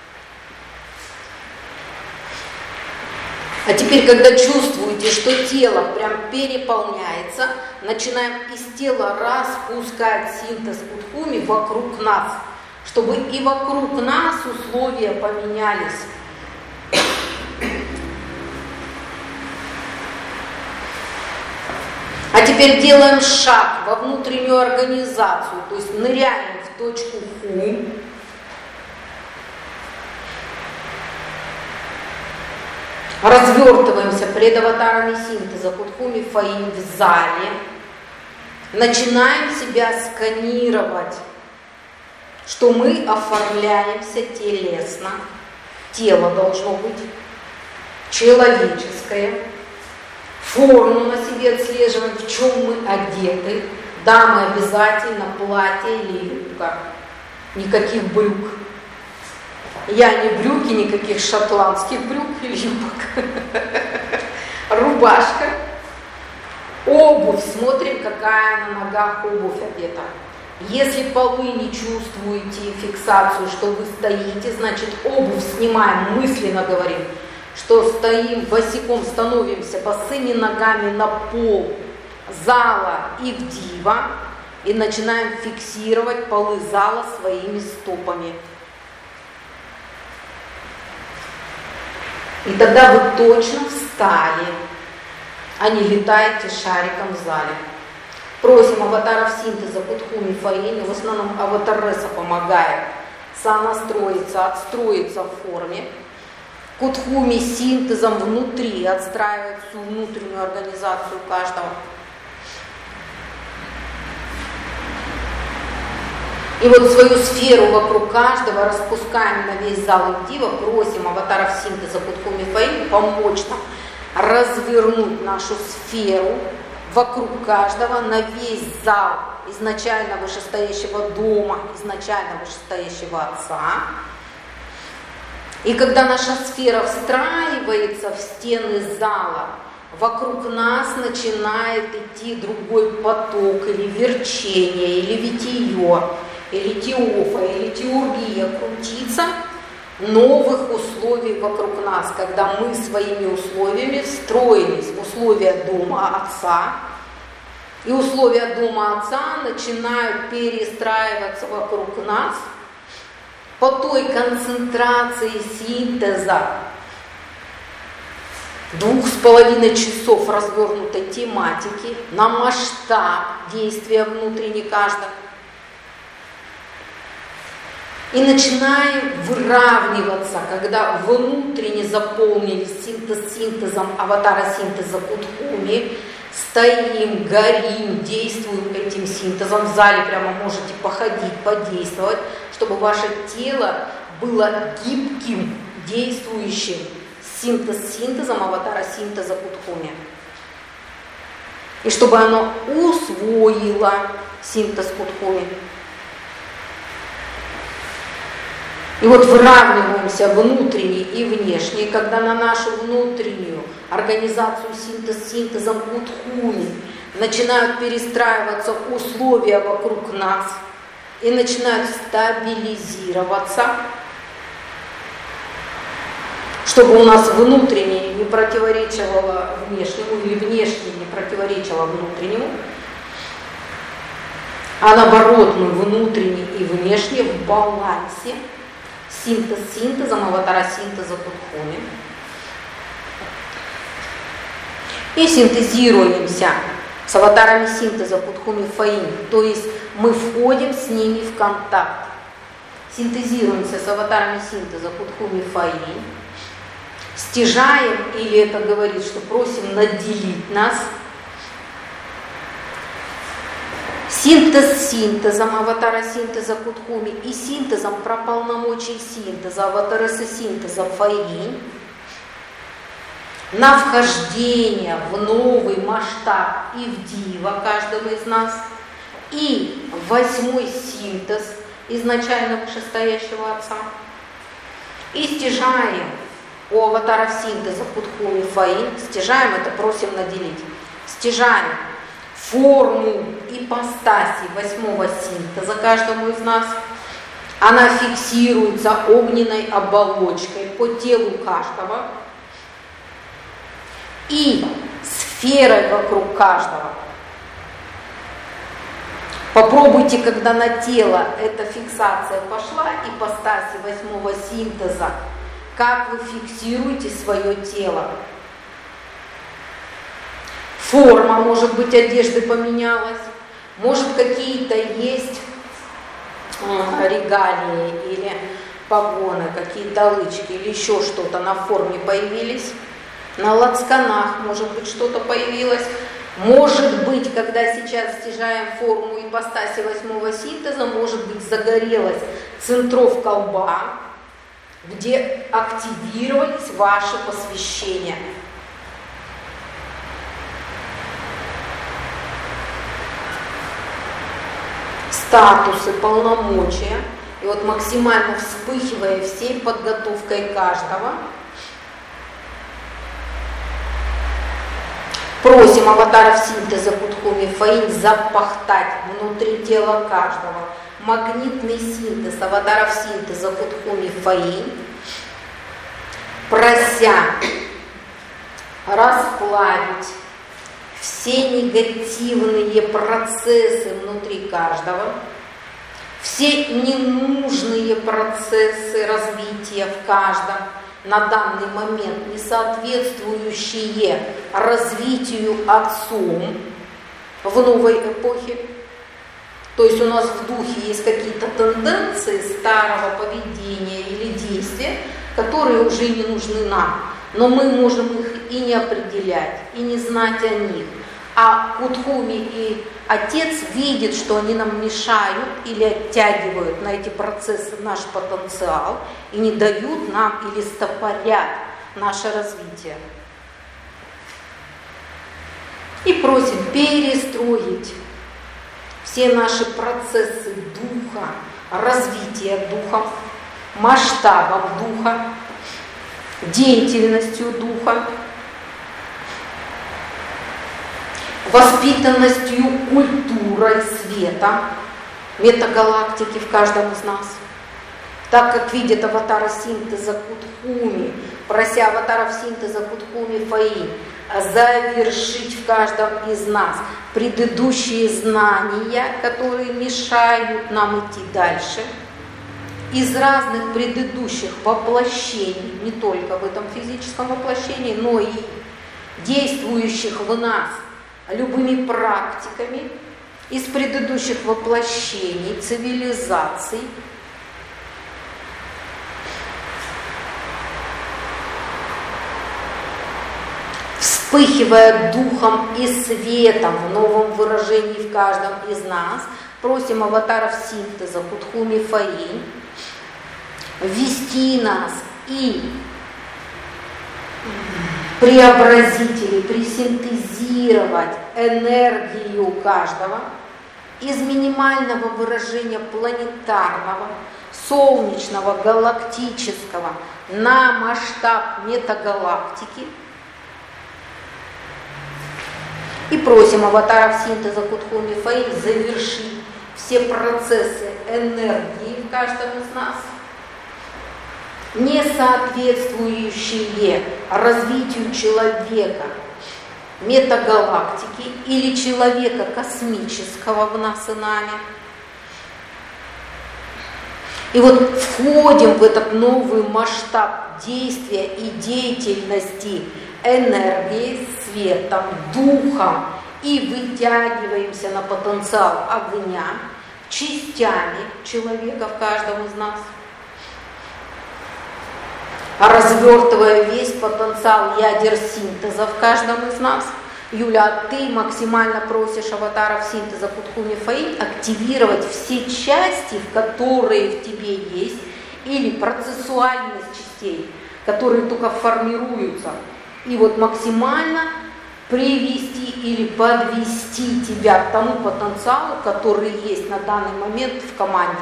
A: А теперь, когда чувствуете, что тело прям переполняется, начинаем из тела распускать синтез Кутхуми вокруг нас, чтобы и вокруг нас условия поменялись. А теперь делаем шаг во внутреннюю организацию, то есть ныряем в точку хум. Развертываемся пред аватарами синтеза Кутхуми Фаин в зале. Начинаем себя сканировать, что мы оформляемся телесно. Тело должно быть человеческое. Форму на себе отслеживаем, в чем мы одеты. Дамы обязательно платье или юбка. Никаких брюк. Я не брюки, никаких шотландских брюк или юбок. Рубашка. Обувь. Смотрим, какая на ногах обувь одета. Если полы не чувствуете фиксацию, что вы стоите, значит обувь снимаем, мысленно говорим, что стоим босиком, становимся босыми ногами на пол зала и в дива и начинаем фиксировать полы зала своими стопами. И тогда вы точно встали, а не летаете шариком в зале. Просим аватаров синтеза Кутхуми Фаини, в основном аватар Реса помогает сонастроиться, отстроиться в форме. Кутхуми синтезом внутри отстраивает всю внутреннюю организацию каждого. И вот свою сферу вокруг каждого распускаем на весь зал Ивдива, просим аватаров синтеза Кутхуми Фаин помочь нам развернуть нашу сферу вокруг каждого на весь зал изначально вышестоящего дома, изначально вышестоящего Отца. И когда наша сфера встраивается в стены зала, вокруг нас начинает идти другой поток или верчение, или витие, или теофа, или теургия крутиться новых условий вокруг нас, когда мы своими условиями встроились в условия дома Отца, и условия дома Отца начинают перестраиваться вокруг нас по той концентрации синтеза 2,5 часов развернутой тематики на масштаб действия внутренне каждого. И начинаем выравниваться, когда внутренне заполнились синтезом аватара синтеза Кутхуми, стоим, горим, действуем этим синтезом. В зале прямо можете походить, подействовать, чтобы ваше тело было гибким, действующим синтезом аватара синтеза Кутхуми. И чтобы оно усвоило синтез Кутхуми. И вот выравниваемся внутренне и внешне, когда на нашу внутреннюю организацию синтезом Кутхуми начинают перестраиваться условия вокруг нас и начинают стабилизироваться, чтобы у нас внутреннее не противоречило внешнему или внешнее не противоречило внутреннему, а наоборот мы внутренне и внешне в балансе. Синтезом аватара синтеза Кутхуми. И синтезируемся с аватарами синтеза Кутхуми Фаин, то есть мы входим с ними в контакт. Синтезируемся с аватарами синтеза Кутхуми Фаин, стяжаем, или это говорит, что просим наделить нас. Синтез синтезом аватара синтеза Кутхуми и синтезом про полномочий синтеза аватара синтеза Фаин на вхождение в новый масштаб Ивдива каждого из нас и 8-й синтез изначально вышестоящего Отца. И стяжаем у аватаров синтеза Кутхуми Фаин, стяжаем это, просим наделить, стяжаем форму ипостаси 8-го синтеза каждому из нас. Она фиксируется огненной оболочкой по телу каждого и сферой вокруг каждого. Попробуйте, когда на тело эта фиксация пошла, ипостаси 8-го синтеза, как вы фиксируете свое тело. Форма, может быть, одежды поменялась, может, какие-то есть регалии или погоны, какие-то лычки или еще что-то на форме появились. На лацканах, может быть, что-то появилось. Может быть, когда сейчас стяжаем форму ипостаси 8-го синтеза, может быть, загорелась центровка лба, где активировались ваши посвящения. Статусы, полномочия. И вот максимально вспыхивая всей подготовкой каждого, просим аватаров синтеза Кутхуми Фаин запахтать внутри тела каждого магнитный синтез аватаров синтеза Кутхуми Фаин, прося расплавить все негативные процессы внутри каждого, все ненужные процессы развития в каждом на данный момент, не соответствующие развитию Отцом в новой эпохе. То есть у нас в духе есть какие-то тенденции старого поведения или действия, которые уже не нужны нам. Но мы можем их и не определять, и не знать о них. А Кудхуми и Отец видят, что они нам мешают или оттягивают на эти процессы наш потенциал и не дают нам или стопорят наше развитие. И просим перестроить все наши процессы духа, развития духа, масштабом духа, деятельностью духа, воспитанностью, культурой света, метагалактики в каждом из нас. Так как видит аватара синтеза Кудхуми, прося аватаров синтеза Кудхуми Фаи завершить в каждом из нас предыдущие знания, которые мешают нам идти дальше, из разных предыдущих воплощений, не только в этом физическом воплощении, но и действующих в нас любыми практиками, из предыдущих воплощений, цивилизаций, вспыхивая духом и светом в новом выражении в каждом из нас, просим аватаров синтеза Кудхуми Фаи ввести нас и преобразить или пресинтезировать энергию каждого из минимального выражения планетарного, солнечного, галактического на масштаб метагалактики. И просим аватаров синтеза Кудхуми Фаи завершить все процессы энергии в каждом из нас, не соответствующие развитию человека метагалактики или человека космического в нас и нами. И вот входим в этот новый масштаб действия и деятельности энергии, светом, духом и вытягиваемся на потенциал огня частями человека в каждом из нас, развертывая весь потенциал ядер синтеза в каждом из нас. Юля, ты максимально просишь аватаров синтеза Кудхуми Фаи активировать все части, которые в тебе есть, или процессуальность частей, которые только формируются, и вот максимально привести или подвести тебя к тому потенциалу, который есть на данный момент в команде.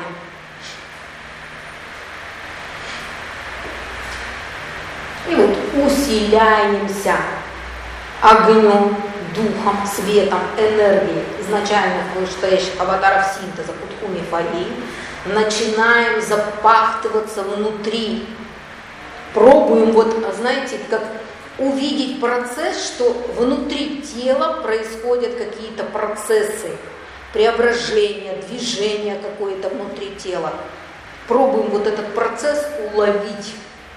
A: И вот усиляемся огнем, духом, светом, энергией изначальных вышестоящих аватаров синтеза Кудхуми Фаи. Начинаем запахтываться внутри. Пробуем, вот, знаете, как увидеть процесс, что внутри тела происходят какие-то процессы, преображения, движения какое-то внутри тела. Пробуем вот этот процесс уловить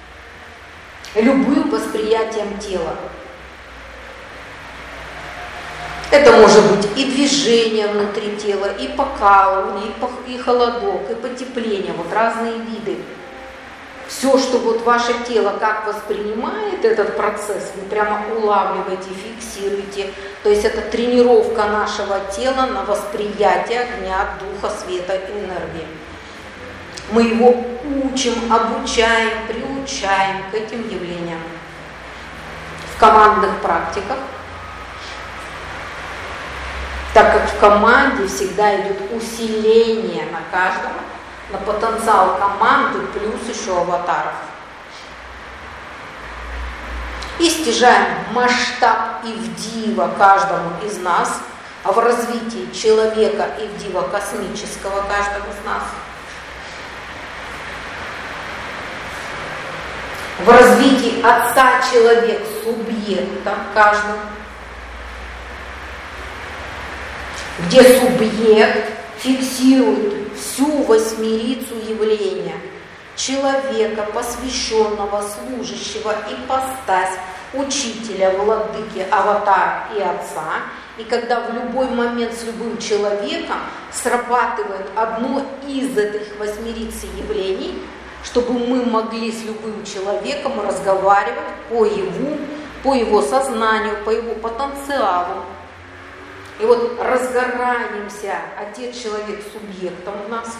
A: любым восприятием тела. Это может быть и движение внутри тела, и покалывание, и холодок, и потепление, вот разные виды. Все, что вот ваше тело как воспринимает этот процесс, вы прямо улавливаете, фиксируете. То есть это тренировка нашего тела на восприятие огня, духа, света и энергии. Мы его учим, обучаем, приучаем к этим явлениям в командных практиках, так как в команде всегда идет усиление на каждого, на потенциал команды плюс еще аватаров. И стяжаем масштаб Ивдива каждому из нас, а в развитии человека Ивдива космического каждого из нас, в развитии отца человек субъекта каждого, где субъект фиксирует всю восьмерицу явления человека, посвященного, служащего, ипостась, учителя, владыки, аватара и отца. И когда в любой момент с любым человеком срабатывает одно из этих восьмериц явлений, чтобы мы могли с любым человеком разговаривать по его сознанию, по его потенциалу. И вот разгораемся, Отец человек субъектом у нас.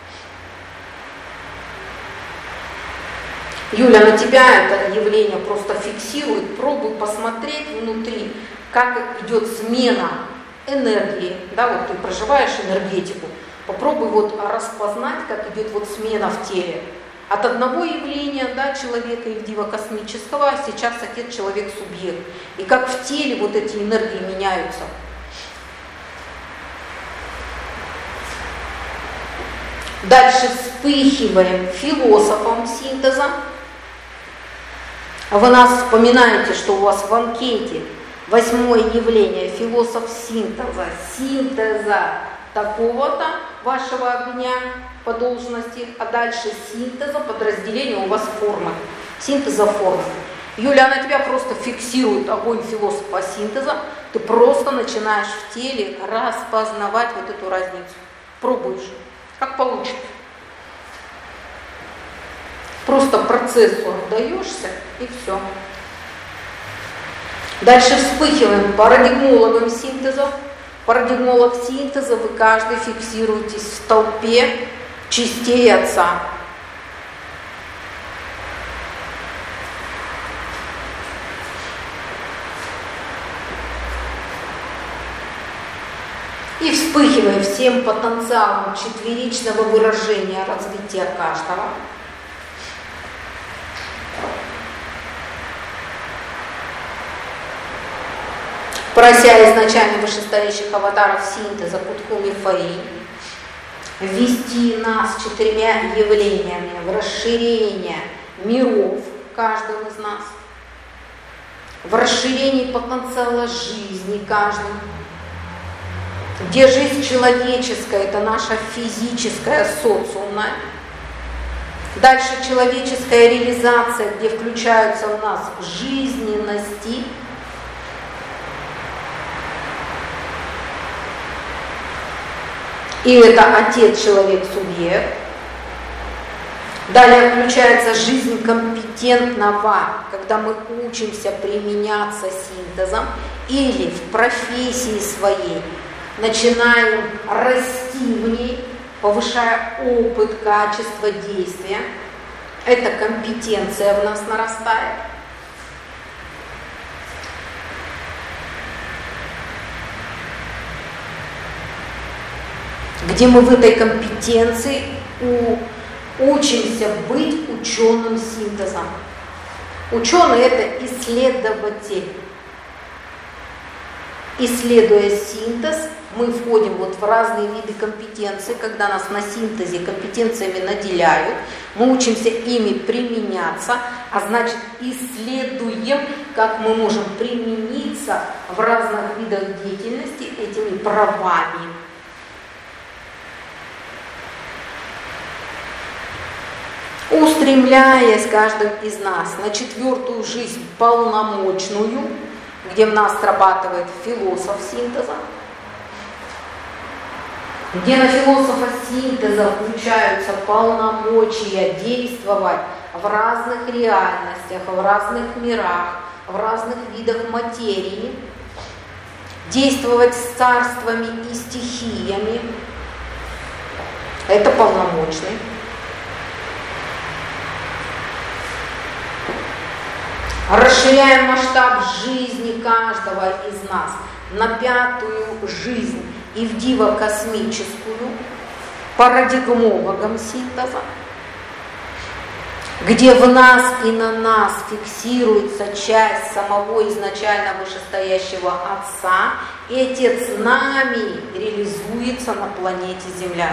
A: Юля, на тебя это явление просто фиксирует. Пробуй посмотреть внутри, как идет смена энергии. Да, вот ты проживаешь энергетику. Попробуй вот распознать, как идет вот смена в теле. От одного явления, да, человека Евдива космического, а сейчас Отец человек субъект. И как в теле вот эти энергии меняются. Дальше вспыхиваем философом синтеза. Вы нас вспоминаете, что у вас в анкете 8-е явление философ синтеза такого-то вашего огня по должности, а дальше синтеза, подразделение у вас формы, синтеза формы. Юля, она тебя просто фиксирует, огонь философа синтеза, ты просто начинаешь в теле распознавать вот эту разницу. Пробуешь, как получится. Просто процессу отдаешься и все. Дальше вспыхиваем парадигмологом синтеза. Парадигмолог синтеза, вы каждый фиксируетесь в толпе частей Отца. И вспыхиваем всем потенциалом четверичного выражения развития каждого. Прося изначально вышестоящих аватаров синтеза Кутхуми Фаи ввести нас 4 явлениями в расширение миров каждого из нас, в расширении потенциала жизни каждого, где жизнь человеческая – это наша физическая, социумная, дальше человеческая реализация, где включаются у нас жизненности, и это Отец, человек, субъект. Далее включается жизнь компетентного, когда мы учимся применяться синтезом или в профессии своей начинаем расти в ней, повышая опыт, качество действия. Эта компетенция в нас нарастает. Где мы в этой компетенции учимся быть ученым синтезом. Ученый – это исследователь. Исследуя синтез, мы входим вот в разные виды компетенций, когда нас на синтезе компетенциями наделяют, мы учимся ими применяться, а значит исследуем, как мы можем примениться в разных видах деятельности этими правами. Устремляясь каждым из нас на 4-ю жизнь полномочную, где в нас срабатывает философ синтеза, где на философа синтеза включаются полномочия действовать в разных реальностях, в разных мирах, в разных видах материи, действовать с царствами и стихиями. Это полномочный. Расширяем масштаб жизни каждого из нас на 5-ю жизнь Ивдива-космическую, парадигмологом синтеза, где в нас и на нас фиксируется часть самого изначально вышестоящего Отца, и Отец нами реализуется на планете Земля.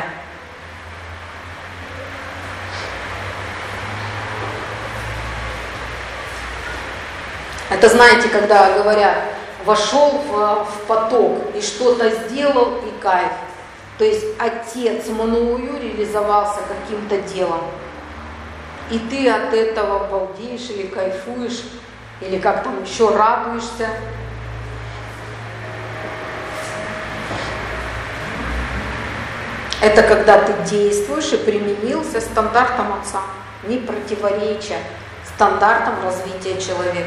A: Это знаете, когда говорят, вошел в поток и что-то сделал, и кайф. То есть Отец мною реализовался каким-то делом. И ты от этого балдеешь или кайфуешь, или как там еще радуешься. Это когда ты действуешь и применился стандартом Отца. не противореча стандартам развития человека.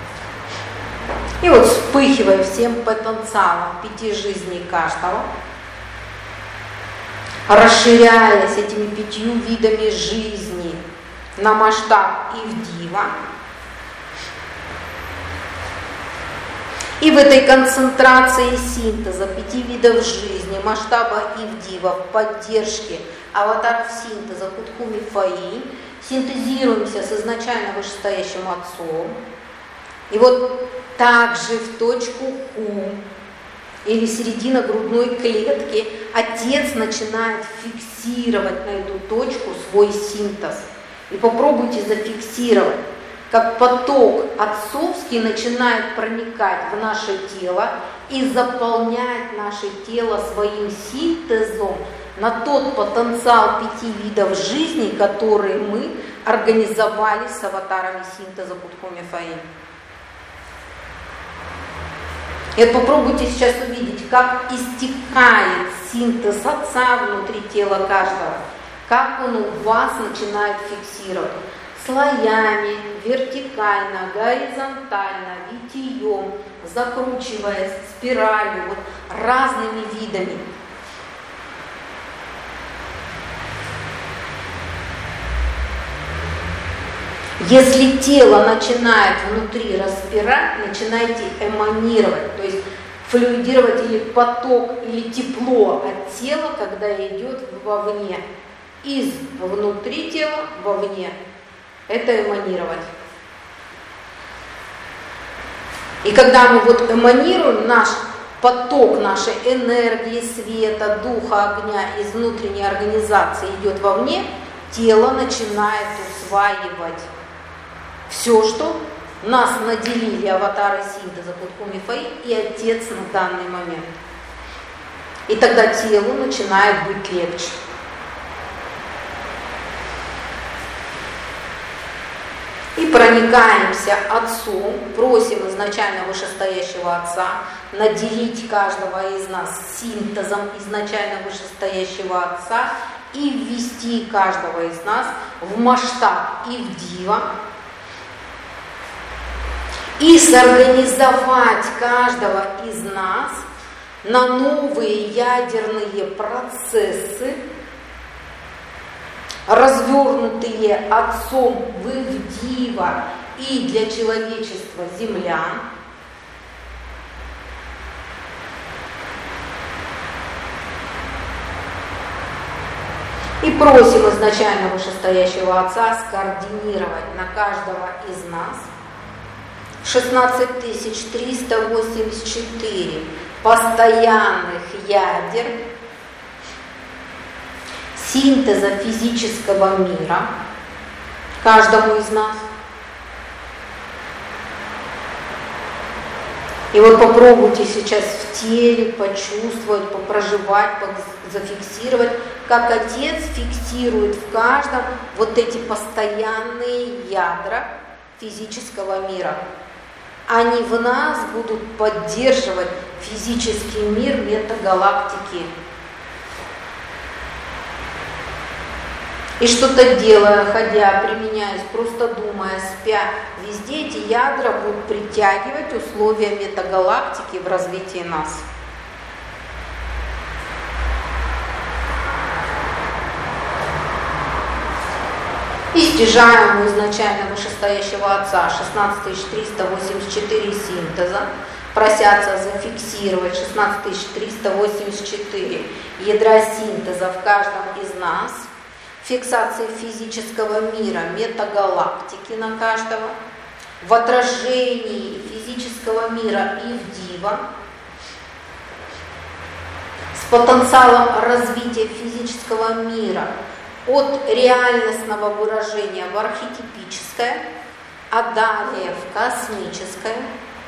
A: И вот вспыхивая всем потенциалом 5 жизней каждого, расширяясь этими 5 видами жизни на масштаб Ивдива, и в этой концентрации синтеза 5 видов жизни, масштаба Ивдива, в поддержке аватаров синтеза Кутхуми Фаи, синтезируемся с изначально вышестоящим Отцом. И вот также в точку Ху, или середина грудной клетки, Отец начинает фиксировать на эту точку свой синтез. И попробуйте зафиксировать, как поток отцовский начинает проникать в наше тело и заполнять наше тело своим синтезом на тот потенциал 5 видов жизни, которые мы организовали с аватарами синтеза Кутхуми Фаи. И попробуйте сейчас увидеть, как истекает синтез Отца внутри тела каждого, как он у вас начинает фиксировать. Слоями, вертикально, горизонтально, витием, закручиваясь, спиралью, вот, разными видами. Если тело начинает внутри распирать, начинайте эманировать, то есть флюидировать или поток, или тепло от тела, когда идет вовне. Из внутри тела вовне. Это эманировать. И когда мы вот эманируем, наш поток нашей энергии, света, духа, огня из внутренней организации идет вовне, тело начинает усваивать все, что нас наделили аватары синтеза Кутхуми Фаи и Отец на данный момент. И тогда телу начинает быть легче. И проникаемся Отцу, просим изначально вышестоящего Отца наделить каждого из нас синтезом изначально вышестоящего Отца и ввести каждого из нас в масштаб Ивдива, и сорганизовать каждого из нас на новые ядерные процессы, развернутые Отцом в Ивдива и для человечества землян. И просим изначально вышестоящего Отца скоординировать на каждого из нас 16384 постоянных ядер синтеза физического мира каждому из нас. И вот попробуйте сейчас в теле почувствовать, попроживать, зафиксировать, как Отец фиксирует в каждом вот эти постоянные ядра физического мира. Они в нас будут поддерживать физический мир метагалактики. И что-то делая, ходя, применяясь, просто думая, спя, везде эти ядра будут притягивать условия метагалактики в развитии нас. И стяжаем у изначально вышестоящего Отца 16384 синтеза, просятся зафиксировать 16384 ядра синтеза в каждом из нас, фиксации физического мира, метагалактики на каждого, в отражении физического мира Ивдива, с потенциалом развития физического мира от реальностного выражения в архетипическое, а далее в космическое.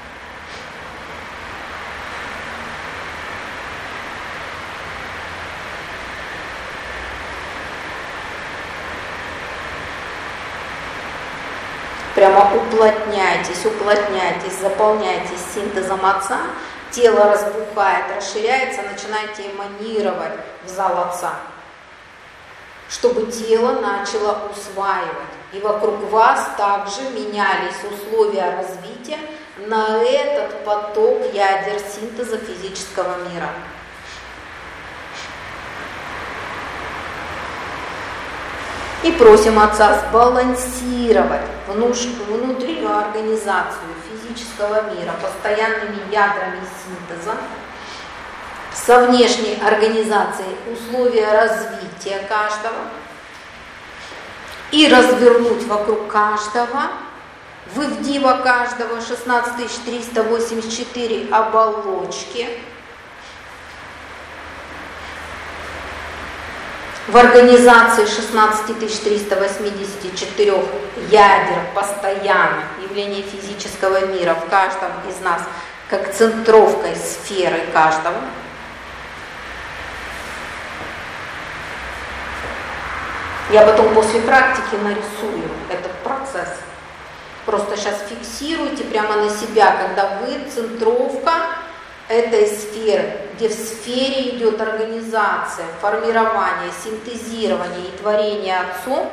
A: Прямо уплотняйтесь, заполняйтесь синтезом Отца, тело разбухает, расширяется, начинайте эманировать в зал Отца, чтобы тело начало усваивать И вокруг вас также менялись условия развития на этот поток ядер синтеза физического мира. И просим Отца сбалансировать внутреннюю организацию физического мира постоянными ядрами синтеза, со внешней организацией условия развития каждого и развернуть вокруг каждого, вывдива каждого 16384 оболочки, в организации 16384 ядер постоянных явлений физического мира в каждом из нас, как центровкой сферы каждого. Я потом после практики нарисую этот процесс. Просто сейчас фиксируйте прямо на себя, когда вы центровка этой сферы, где в сфере идет организация, формирование, синтезирование и творение Отцом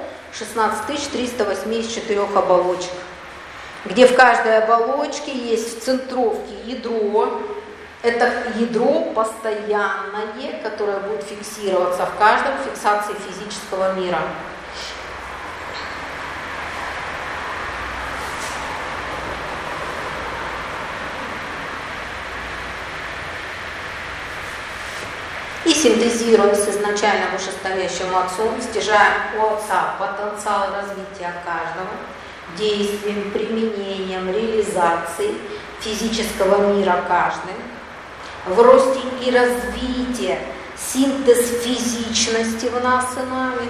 A: 16384 оболочек, где в каждой оболочке есть в центровке ядро. Это ядро постоянное, которое будет фиксироваться в каждом фиксации физического мира. И синтезируя с изначально вышестоящим Отцом, стяжаем у Отца потенциал развития каждого, действием, применением, реализацией физического мира каждым, в росте и развитии синтез физичности в нас и нами.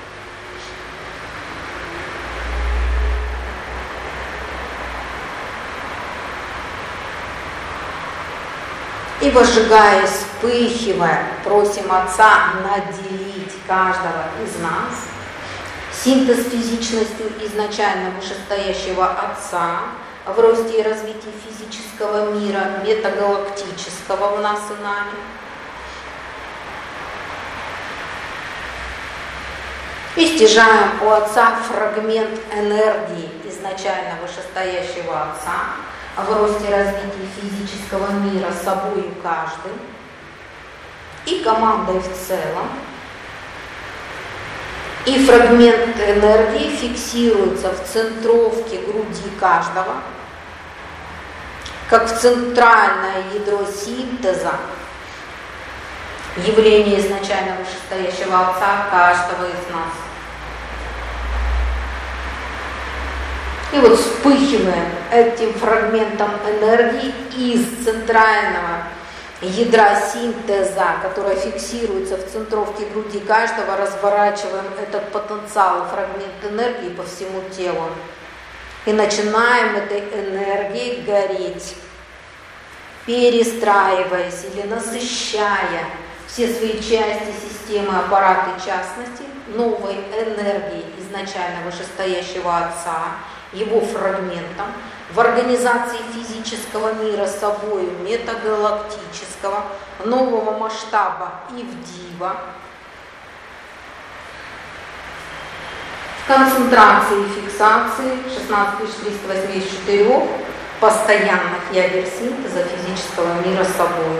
A: И возжигаясь, вспыхивая, просим Отца наделить каждого из нас синтез физичностью изначально вышестоящего Отца в росте и развитии физического мира, метагалактического в нас и нами. И стяжаем у Отца фрагмент энергии изначально вышестоящего Отца в росте и развитии физического мира собою каждым и командой в целом. И фрагмент энергии фиксируется в центровке груди каждого, как в центральное ядро синтеза, явление изначально вышестоящего Отца каждого из нас. И вот вспыхиваем этим фрагментом энергии из центрального ядра синтеза, которое фиксируется в центровке груди каждого, разворачиваем этот потенциал, фрагмент энергии по всему телу. И начинаем этой энергией гореть, перестраиваясь или насыщая все свои части, системы, аппараты, частности новой энергией изначально вышестоящего Отца, его фрагментом, в организации физического мира собою, метагалактического, нового масштаба и вдива, в концентрации и фиксации 16384 постоянных ядер синтеза физического мира собою.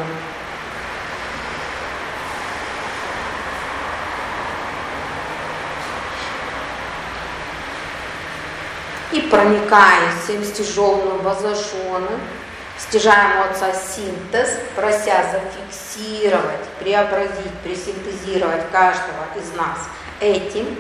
A: И проникая всем стяженным, возожженным, стяжаем у Отца синтез, прося зафиксировать, преобразить, пресинтезировать каждого из нас этим.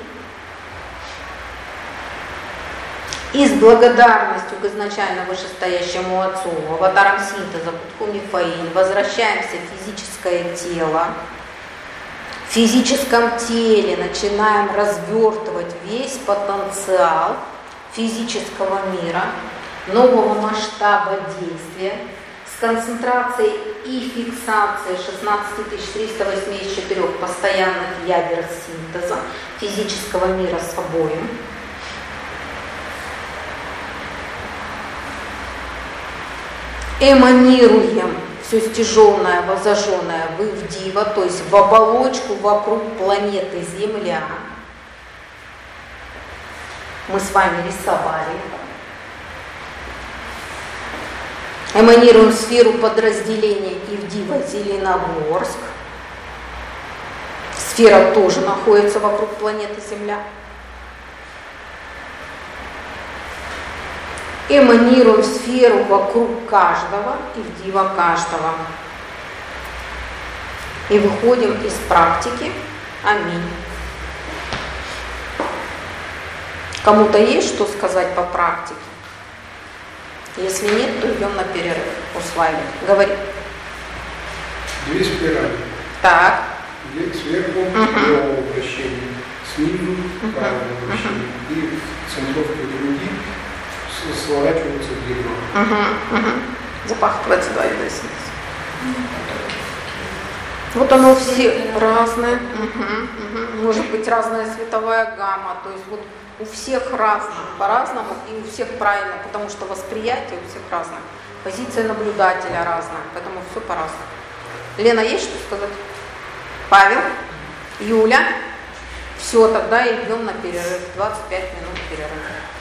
A: И с благодарностью к изначально вышестоящему Отцу, аватарам синтеза, Кутху Мифаиль, возвращаемся в физическое тело. В физическом теле начинаем развертывать весь потенциал физического мира, нового масштаба действия, с концентрацией и фиксацией 16384 постоянных ядер синтеза физического мира собою. Эманируем все стяженное, возожженное в дива, то есть в оболочку вокруг планеты Земля. Мы с вами рисовали. Эманируем сферу подразделения Ивдива-Зеленогорск. Сфера тоже находится вокруг планеты Земля. Эманируем сферу вокруг каждого, Ивдива каждого. И выходим из практики. Аминь. Кому-то есть что сказать по практике? Если нет, то идем на перерыв. Условия. Говори.
B: 2 спирали.
A: Так.
B: Сверху левого вращения, снизу правого вращения. И центровки груди сворачиваются вверх.
A: Запахивается 2 лестницы. Вот оно все разное. Может быть разная световая гамма. То есть вот у всех разно, по-разному, и у всех правильно, потому что восприятие у всех разное. Позиция наблюдателя разная, поэтому все по-разному. Лена, есть что сказать? Павел? Юля? Все, тогда идем на перерыв. 25 минут перерыва.